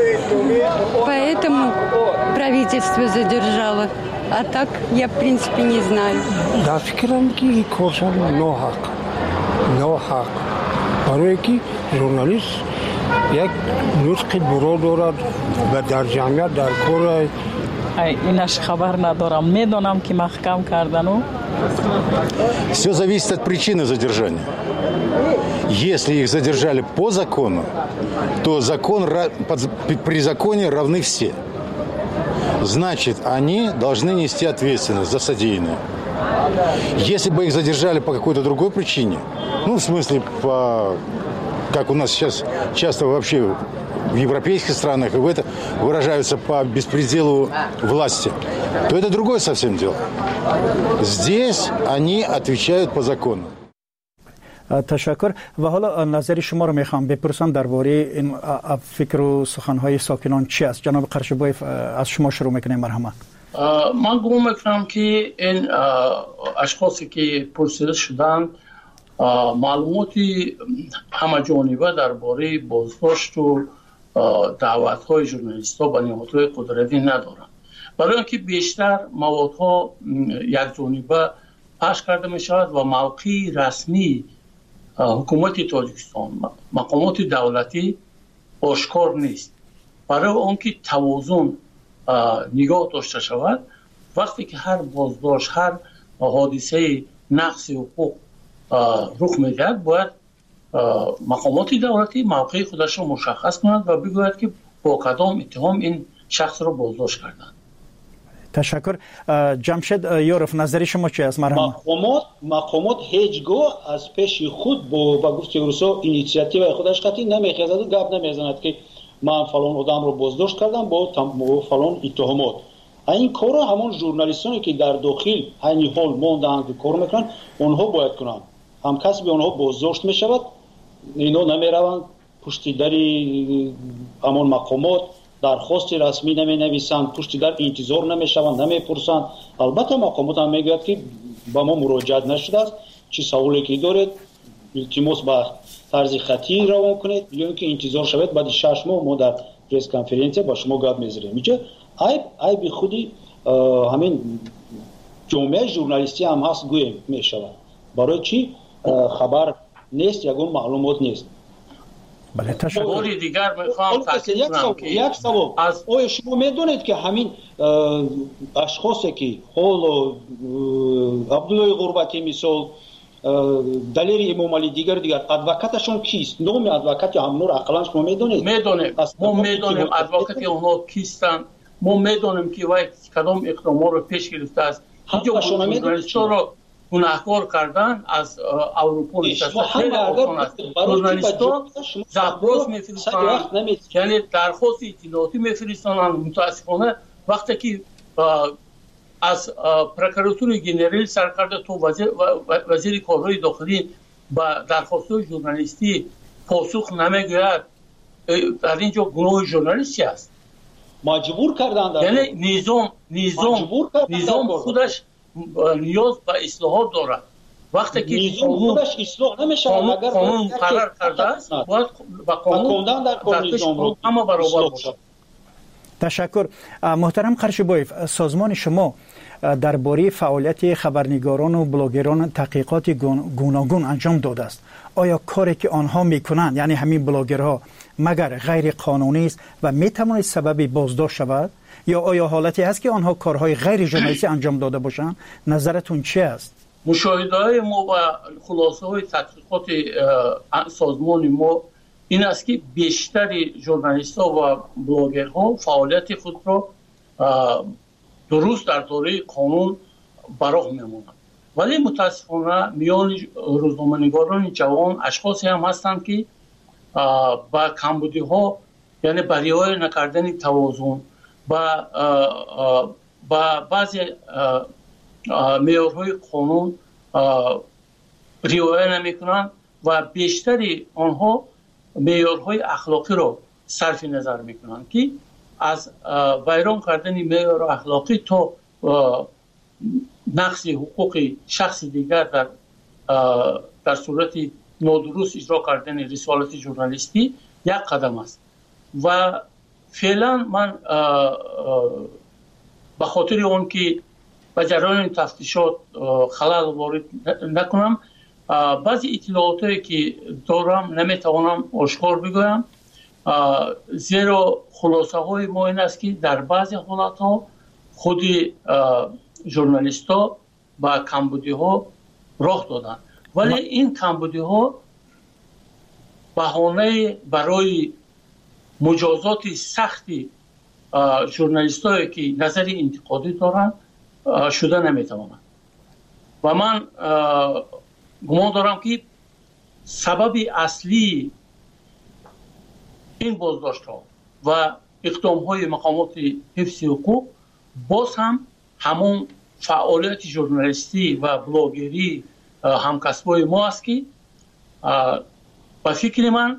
поэтому правительство задержало. А так я, в принципе, не знаю. Да, фикрам ки коршан ноҳақ. Ноҳақ. барое ки журналист як нутқи буро дорад ва дар ҷамъият дар кор инаш хабар надорам. Медонам ки маҳкам кардану. Все зависит от причины задержания. Если их задержали по закону, то закон, при законе равны все. Значит, они должны нести ответственность за содеянное. Если бы их задержали по какой-то другой причине, ну, в смысле, по, как у нас сейчас часто вообще в европейских странах и в это выражаются по беспределу власти, то это другое совсем дело. Здесь они отвечают по закону. تشکر. و حالا نظر شما رو میخوام بپرسم درباره این فکر و سخنهای ساکنان چی است؟ جناب قرشبایی از شما شروع میکنیم. مرحبا. من گمان میکنم که این اشخاصی که پرسیده شدند معلوماتی همه جانبه درباره بازداشت و دعوت‌های ژورنالیست‌ها به نهادهای قدرتی ندارند. برای اینکه بیشتر موادها یک جانبه پخش کرده می شود و موقع رسمی حکومت تاجیکستان، مقامات دولتی آشکار نیست. برای آنکه توازن نگاه داشته شود، وقتی که هر بازداشت، هر حادثه نقض حقوق رخ می‌دهد، باید مقامات دولتی موقع خودش را مشخص کنند و بگوید که با کدام اتهام این شخص را بازداشت کردند. تشکر. جمشید یورف، نظر شما چی است؟ مرحبا. مقامات مقامات هیچگاه از پیش خود با با گفته روسا اینیشیاتیو خودش قطعی نمیخواد، گپ نمیزند که من فلان آدم رو بازداشت کردم با فلان اتهامات. این کارو همون ژورنالیستانی که در داخل این حال موندن که کار میکنن اونها باید کنن. هم کسی به اونها بازداشت میشود، اینا نمیروند پشت دری همون مقامات درخواست رسمی نمی نویسند، پشت در انتظار نمیشوند، نمیپرسند. البته مقامات هم میگوید که با ما مراجعت نشده است، چی سوالی که دارید التماس با طرز خطی روان کنید یا اینکه انتظار شود بعد شش ماه ما در پرس کنفرانس با شما گپ میذاریم. میگه ای ای به خودی همین جامعه ژورنالیستی هم هست گویم میشود. برای چی خبر نیست، یگون معلومات نیست. بله تشکر. دیگر میخوام تاکید کنم که یک سوال از آیا شما میدونید که همین اشخاصی که حال عبدالله غربتی مثال دلیر امام علی دیگر دیگر ادوکاتشون کیست؟ نام ادوکات هم نور اقلا شما میدونید؟ میدونیم. ما میدونیم ادوکات اونها کیستن. ما میدونیم که وای کدام اقدامات رو پیش گرفته است. اینجا شما میدونید چرا گناهکار کردن از اروپا نشسته خیلی آسان است. ژورنالیست‌ها زبراس میفرستند، یعنی درخواست اطلاعاتی میفرستند. متاسفانه وقتی که از پروکراتور جنرال سرکرده تو وزیر, وزیر کارهای داخلی با درخواست‌های ژورنالیستی پاسخ نمیگوید، در اینجا گناه ژورنالیستی است. مجبور کردند، یعنی نظام نظام نظام خودش نیاز به اصلاحات دارد. وقتی که نظام خودش اصلاح نمیشه اگر قانون قرار کرده است باید با قانون در کار نظام رو اما برابر باشد. تشکر. محترم قرشبایف، سازمان شما درباره فعالیت خبرنگاران و بلاگران تحقیقات گوناگون انجام داده است. آیا کاری که آنها میکنند، یعنی همین بلاگرها، مگر غیر قانونی است و میتواند سبب بازداشت شود؟ یا آیا حالتی هست که آنها کارهای غیر ژورنالیستی انجام داده باشند؟ نظرتون چی است؟ مشاهده‌های ما و خلاصه‌های تحقیقات سازمان ما این است که بیشتر ژورنالیست‌ها و بلاگرها فعالیت خود را درست در دایره قانون براه می‌مانند. ولی متاسفانه میان روزنامه‌نگاران جوان اشخاصی هم هستند که با کمبودی‌ها، یعنی برای نکردن توازن با با بعضی معیارهای قانون رعایت نمی‌کنند و بیشتری آنها معیارهای اخلاقی را صرف نظر می‌کنند که از ویران کردن معیار اخلاقی تا نقض حقوق شخص دیگر در در صورت نادرست اجرا کردن رسالت ژورنالیستی یک قدم است. و فعلا من به خاطر اون که به جریان تفتیشات خلل وارد نکنم، بعضی اطلاعاتی که دارم نمیتوانم آشکار بگویم، زیرا خلاصه های ما این است که در بعضی حالت ها خود ژورنالیست ها با کمبودی ها راه دادن، ولی این کمبودی ها بهانه برای مجازات سختی ژورنالیست هایی که نظر انتقادی دارن شده نمیتوانند. و من گمان دارم که سبب اصلی این بازداشت ها و اقدام های مقامات حفظ حقوق باز هم همون فعالیت ژورنالیستی و بلاگری همکسبای ما است که به فکر من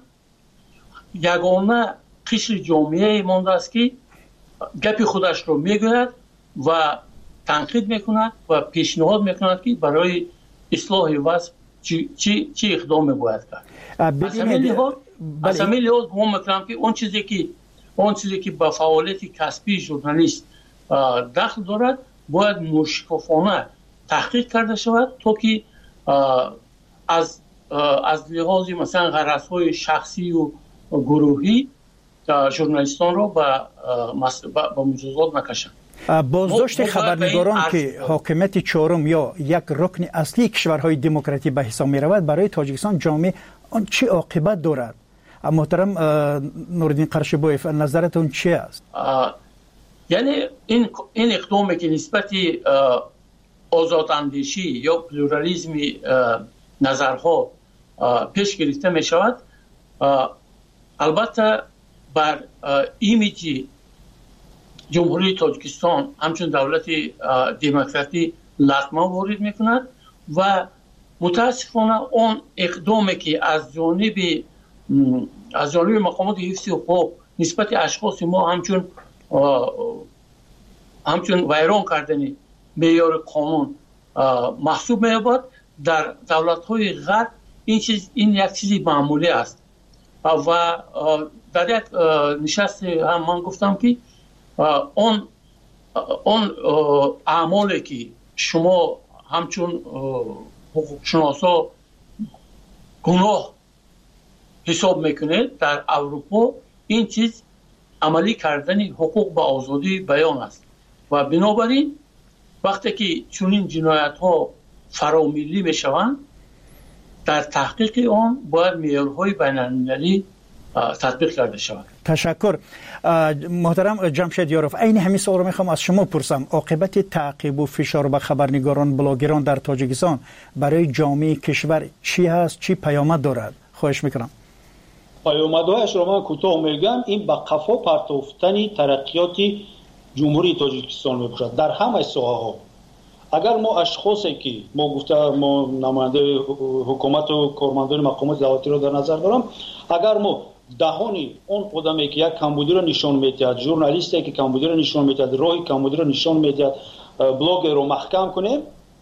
یگانه قشر جامعه مانده است که گپ خودش رو میگوید و تنقید میکند و پیشنهاد میکند که برای اصلاح وضع چی چی چی اقدام باید کرد. از همین لحاظ از همین لحاظ گمان میکنم که اون چیزی که اون چیزی که با فعالیت کسبی ژورنالیست دخل دارد باید مشکفانه تحقیق کرده شود تا که از از لحاظ مثلا غرض‌های شخصی و گروهی ژورنالیستان رو به به مجازات نکشند. بازداشت خبرنگاران که حاکمیت چهارم یا یک رکن اصلی کشورهای دموکراتی به حساب می رود برای تاجیکستان جامعه آن چه عاقبت دارد؟ محترم نورالدین قرشبویف نظرتون چی است؟ یعنی این این اقدامی که نسبت آزاداندیشی یا پلورالیسم نظرها پیش گرفته می شود، البته بر ایمیج جمهوری تاجیکستان همچون دولت دموکراتی لطمه وارد میکند و متاسفانه اون اقدامی که از جانب از جانب مقامات حفظ حقوق نسبت اشخاص ما همچون همچون ویران کردن معیار قانون محسوب می‌یابد، در دولت‌های غرب این چیز این یک چیزی معمولی است و در یک نشست هم من گفتم که اون اون اعمالی که شما همچون حقوق شناسا گناه حساب میکنید در اروپا، این چیز عملی کردن حقوق به آزادی بیان است و بنابراین وقتی که چنین جنایت ها فراملی میشوند در تحقیق آن باید معیارهای بین‌المللی تطبیق کرده شود. تشکر. محترم جمشید یاروف، این همین سوال رو میخوام از شما پرسم. عاقبت تعقیب و فشار به خبرنگاران بلاگران در تاجیکستان برای جامعه کشور چی هست، چی پیامد دارد؟ خواهش میکنم. پیامدهایش رو من کوتاه میگم. این به قفا پرتافتن ترقیات جمهوری تاجیکستان میباشد در همه ساحه‌ها. اگر ما اشخاصی که ما گفته ما نماینده حکومت و کارمندان مقامات دولتی رو در نظر دارم، اگر ما دهانی اون قدمی که یک کمبودی رو نشان میدهد، ژورنالیستی که کمبودی رو نشان میدهد، راه کمبودی رو نشان میدهد، بلاگ رو محکم کنیم،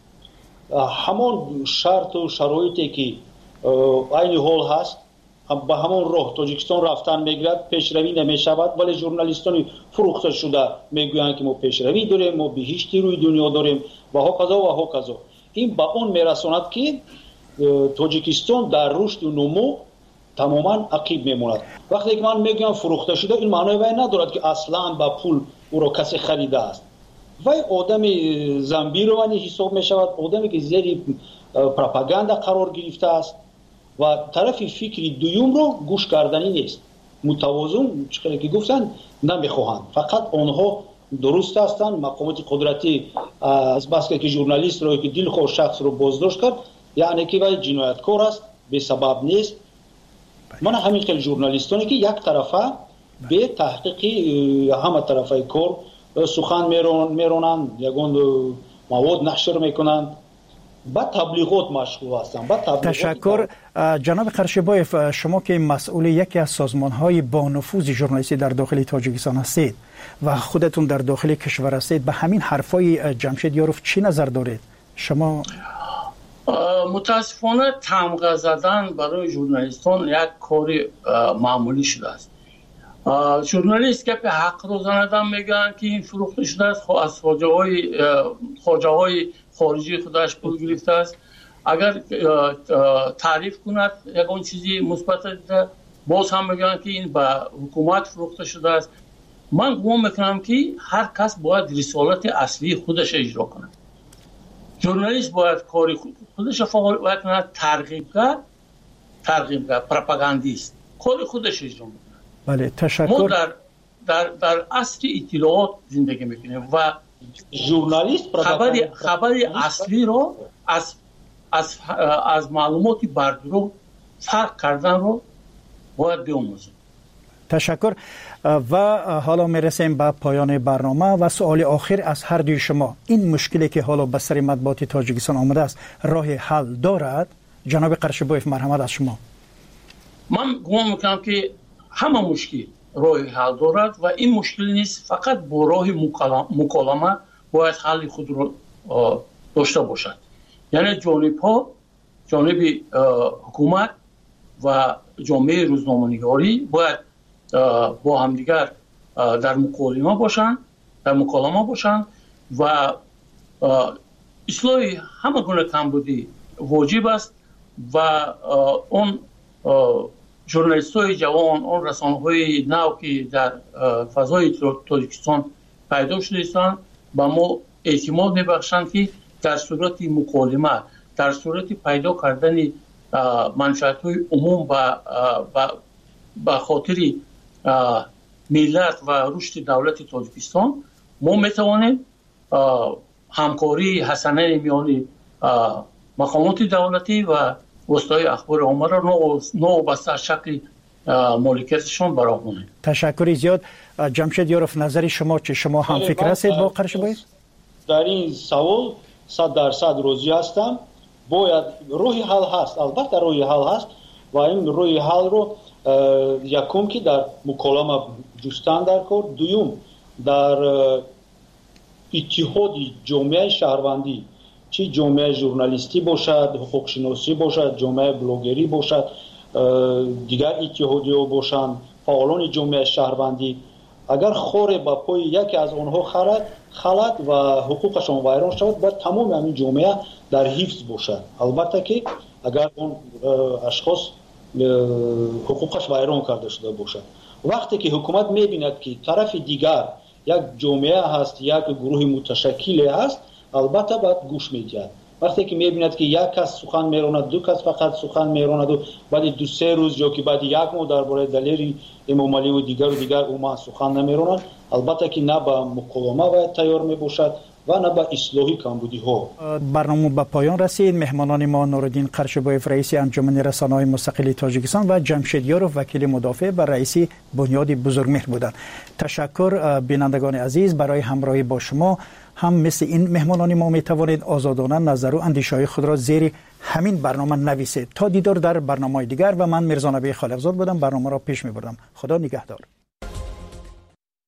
همون شرط و شرایطی که این حال هست به همون راه تاجیکستان رفتن میگیرد، پیشروی نمیشود، ولی ژورنالیستان فروخته شده میگویند که ما پیشروی داریم، ما بهشتی روی دنیا داریم و هاکذا و هاکذا. این به اون میرساند که تاجیکستان در رشد و نمو تماما عقیب میموند. وقتی که من میگم فروخته شده، این معنی وای ندارد که اصلا با پول او را کسی خریده است. وای آدم زنبیروانی حساب میشود، آدمی که زیر پروپاگاندا قرار گرفته است و طرف فکری دوم رو گوش کردنی نیست. متوازن چقدر که گفتن نمیخواهند، فقط آنها درست هستند. مقامات قدرتی از بس که ژورنالیست رو که دلخواه شخص رو بازداشت کرد، یعنی که وای جنایتکار است، به سبب نیست. من همین خیلی ژورنالیستانی که یک طرفه به تحقیقی همه طرفه کار سخن میرونند، یگان مواد نشر میکنند، با تبلیغات مشغول هستند. با تبلیغات. تشکر. جناب قرشبویف، شما که مسئول یکی از سازمان‌های با نفوذ ژورنالیستی در داخل تاجیکستان هستید و خودتون در داخل کشور هستید، به همین حرفای جمشید یاروف چی نظر دارید؟ شما متاسفانه تمغه زدن برای ژورنالیستان یک کار معمولی شده است. ژورنالیست که به حق رو زندن میگن که این فروخته شده است، از خواجه های خواجه های خارجی خودش پول گرفته است. اگر تعریف کند یک اون چیزی مثبت دیده، باز هم میگن که این به حکومت فروخته شده است. من گمان میکنم که هر کس باید رسالت اصلی خودش اجرا کنه. ژورنالیست باید کاری خودش فعال کنه، ترغیبگر ترغیبگر پروپاگاندیست کاری خودش اجرا میکنه. بله تشکر. ما در در در عصر اطلاعات زندگی میکنیم و ژورنالیست خبری خبری اصلی رو از از از معلوماتی بر دروغ فرق کردن رو باید بیاموزیم. تشکر. و حالا میرسیم به پایان برنامه و سوال آخر از هر دوی شما. این مشکلی که حالا به سر مطبوعات تاجیکستان آمده است راه حل دارد؟ جناب قرشبویف، مرحمت از شما. من گمان میکنم که همه مشکل راه حل دارد و این مشکل نیست فقط با راه مکالمه باید حل خود رو داشته باشد. یعنی جانب ها، جانب حکومت و جامعه روزنامه‌نگاری باید با همدیگر در مکالمه باشند، در مکالمه باشند و اصلاح همه گونه کمبودی واجب است و اون ژورنالیست های جوان، اون رسانه های نو که در فضای تاجیکستان پیدا شده ایستند با ما اعتماد میبخشند که در صورت مکالمه، در صورت پیدا کردن منفعت های عموم به خاطر ملت و رشد دولت تاجیکستان ما میتوانیم همکاری حسنه میان مقامات دولتی و وسایل اخبار عامه را نوابسته از شکل مالکیتشان برآورده. تشکر زیاد. جمشید یاروف، نظر شما چه؟ شما هم فکر هستید با قرشبایی؟ در این سوال صد درصد راضی هستم. باید روی حل هست، البته روی حل هست و این روی حل رو یکم که در مکالمه جستن در کار، دوم در اتحاد جامعه شهروندی، چی جامعه ژورنالیستی باشد، حقوق شناسی باشد، جامعه بلاگری باشد، دیگر اتحادیه باشند، فعالان جامعه شهروندی، اگر خور با پای یکی از آنها خلط خلط و حقوقشان ویران شود، باید تمام همین جامعه در حفظ باشد. البته که اگر اون اشخاص حقوقش ویران کرده شده باشد، وقتی که حکومت میبیند که طرف دیگر یک جامعه هست، یک گروه متشکل هست، البته باید گوش میدهد. وقتی که میبیند که یک کس سخن میراند، دو کس فقط سخن میراند و بعد دو سه روز یا که بعد یک ماه درباره دلایل امام علی و دیگر و دیگر اوما سخن نمیرانند، البته که نه با مکالمه باید تیار میباشد و نه با اصلاحی کمبودی ها. برنامه به پایان رسید. مهمانان ما نورالدین قرشبایف رئیس انجمن رسانه‌های مستقل تاجیکستان و جمشید یاروف وکیل مدافع و رئیس بنیاد بزرگمهر بودند. تشکر بینندگان عزیز برای همراهی با شما. هم مثل این مهمانان ما می توانید آزادانه نظر و اندیشه‌های خود را زیر همین برنامه نویسید. تا دیدار در برنامه‌های دیگر و من میرزا نبی خالقزاد بودم، برنامه را پیش می‌بردم. خدا نگهدار.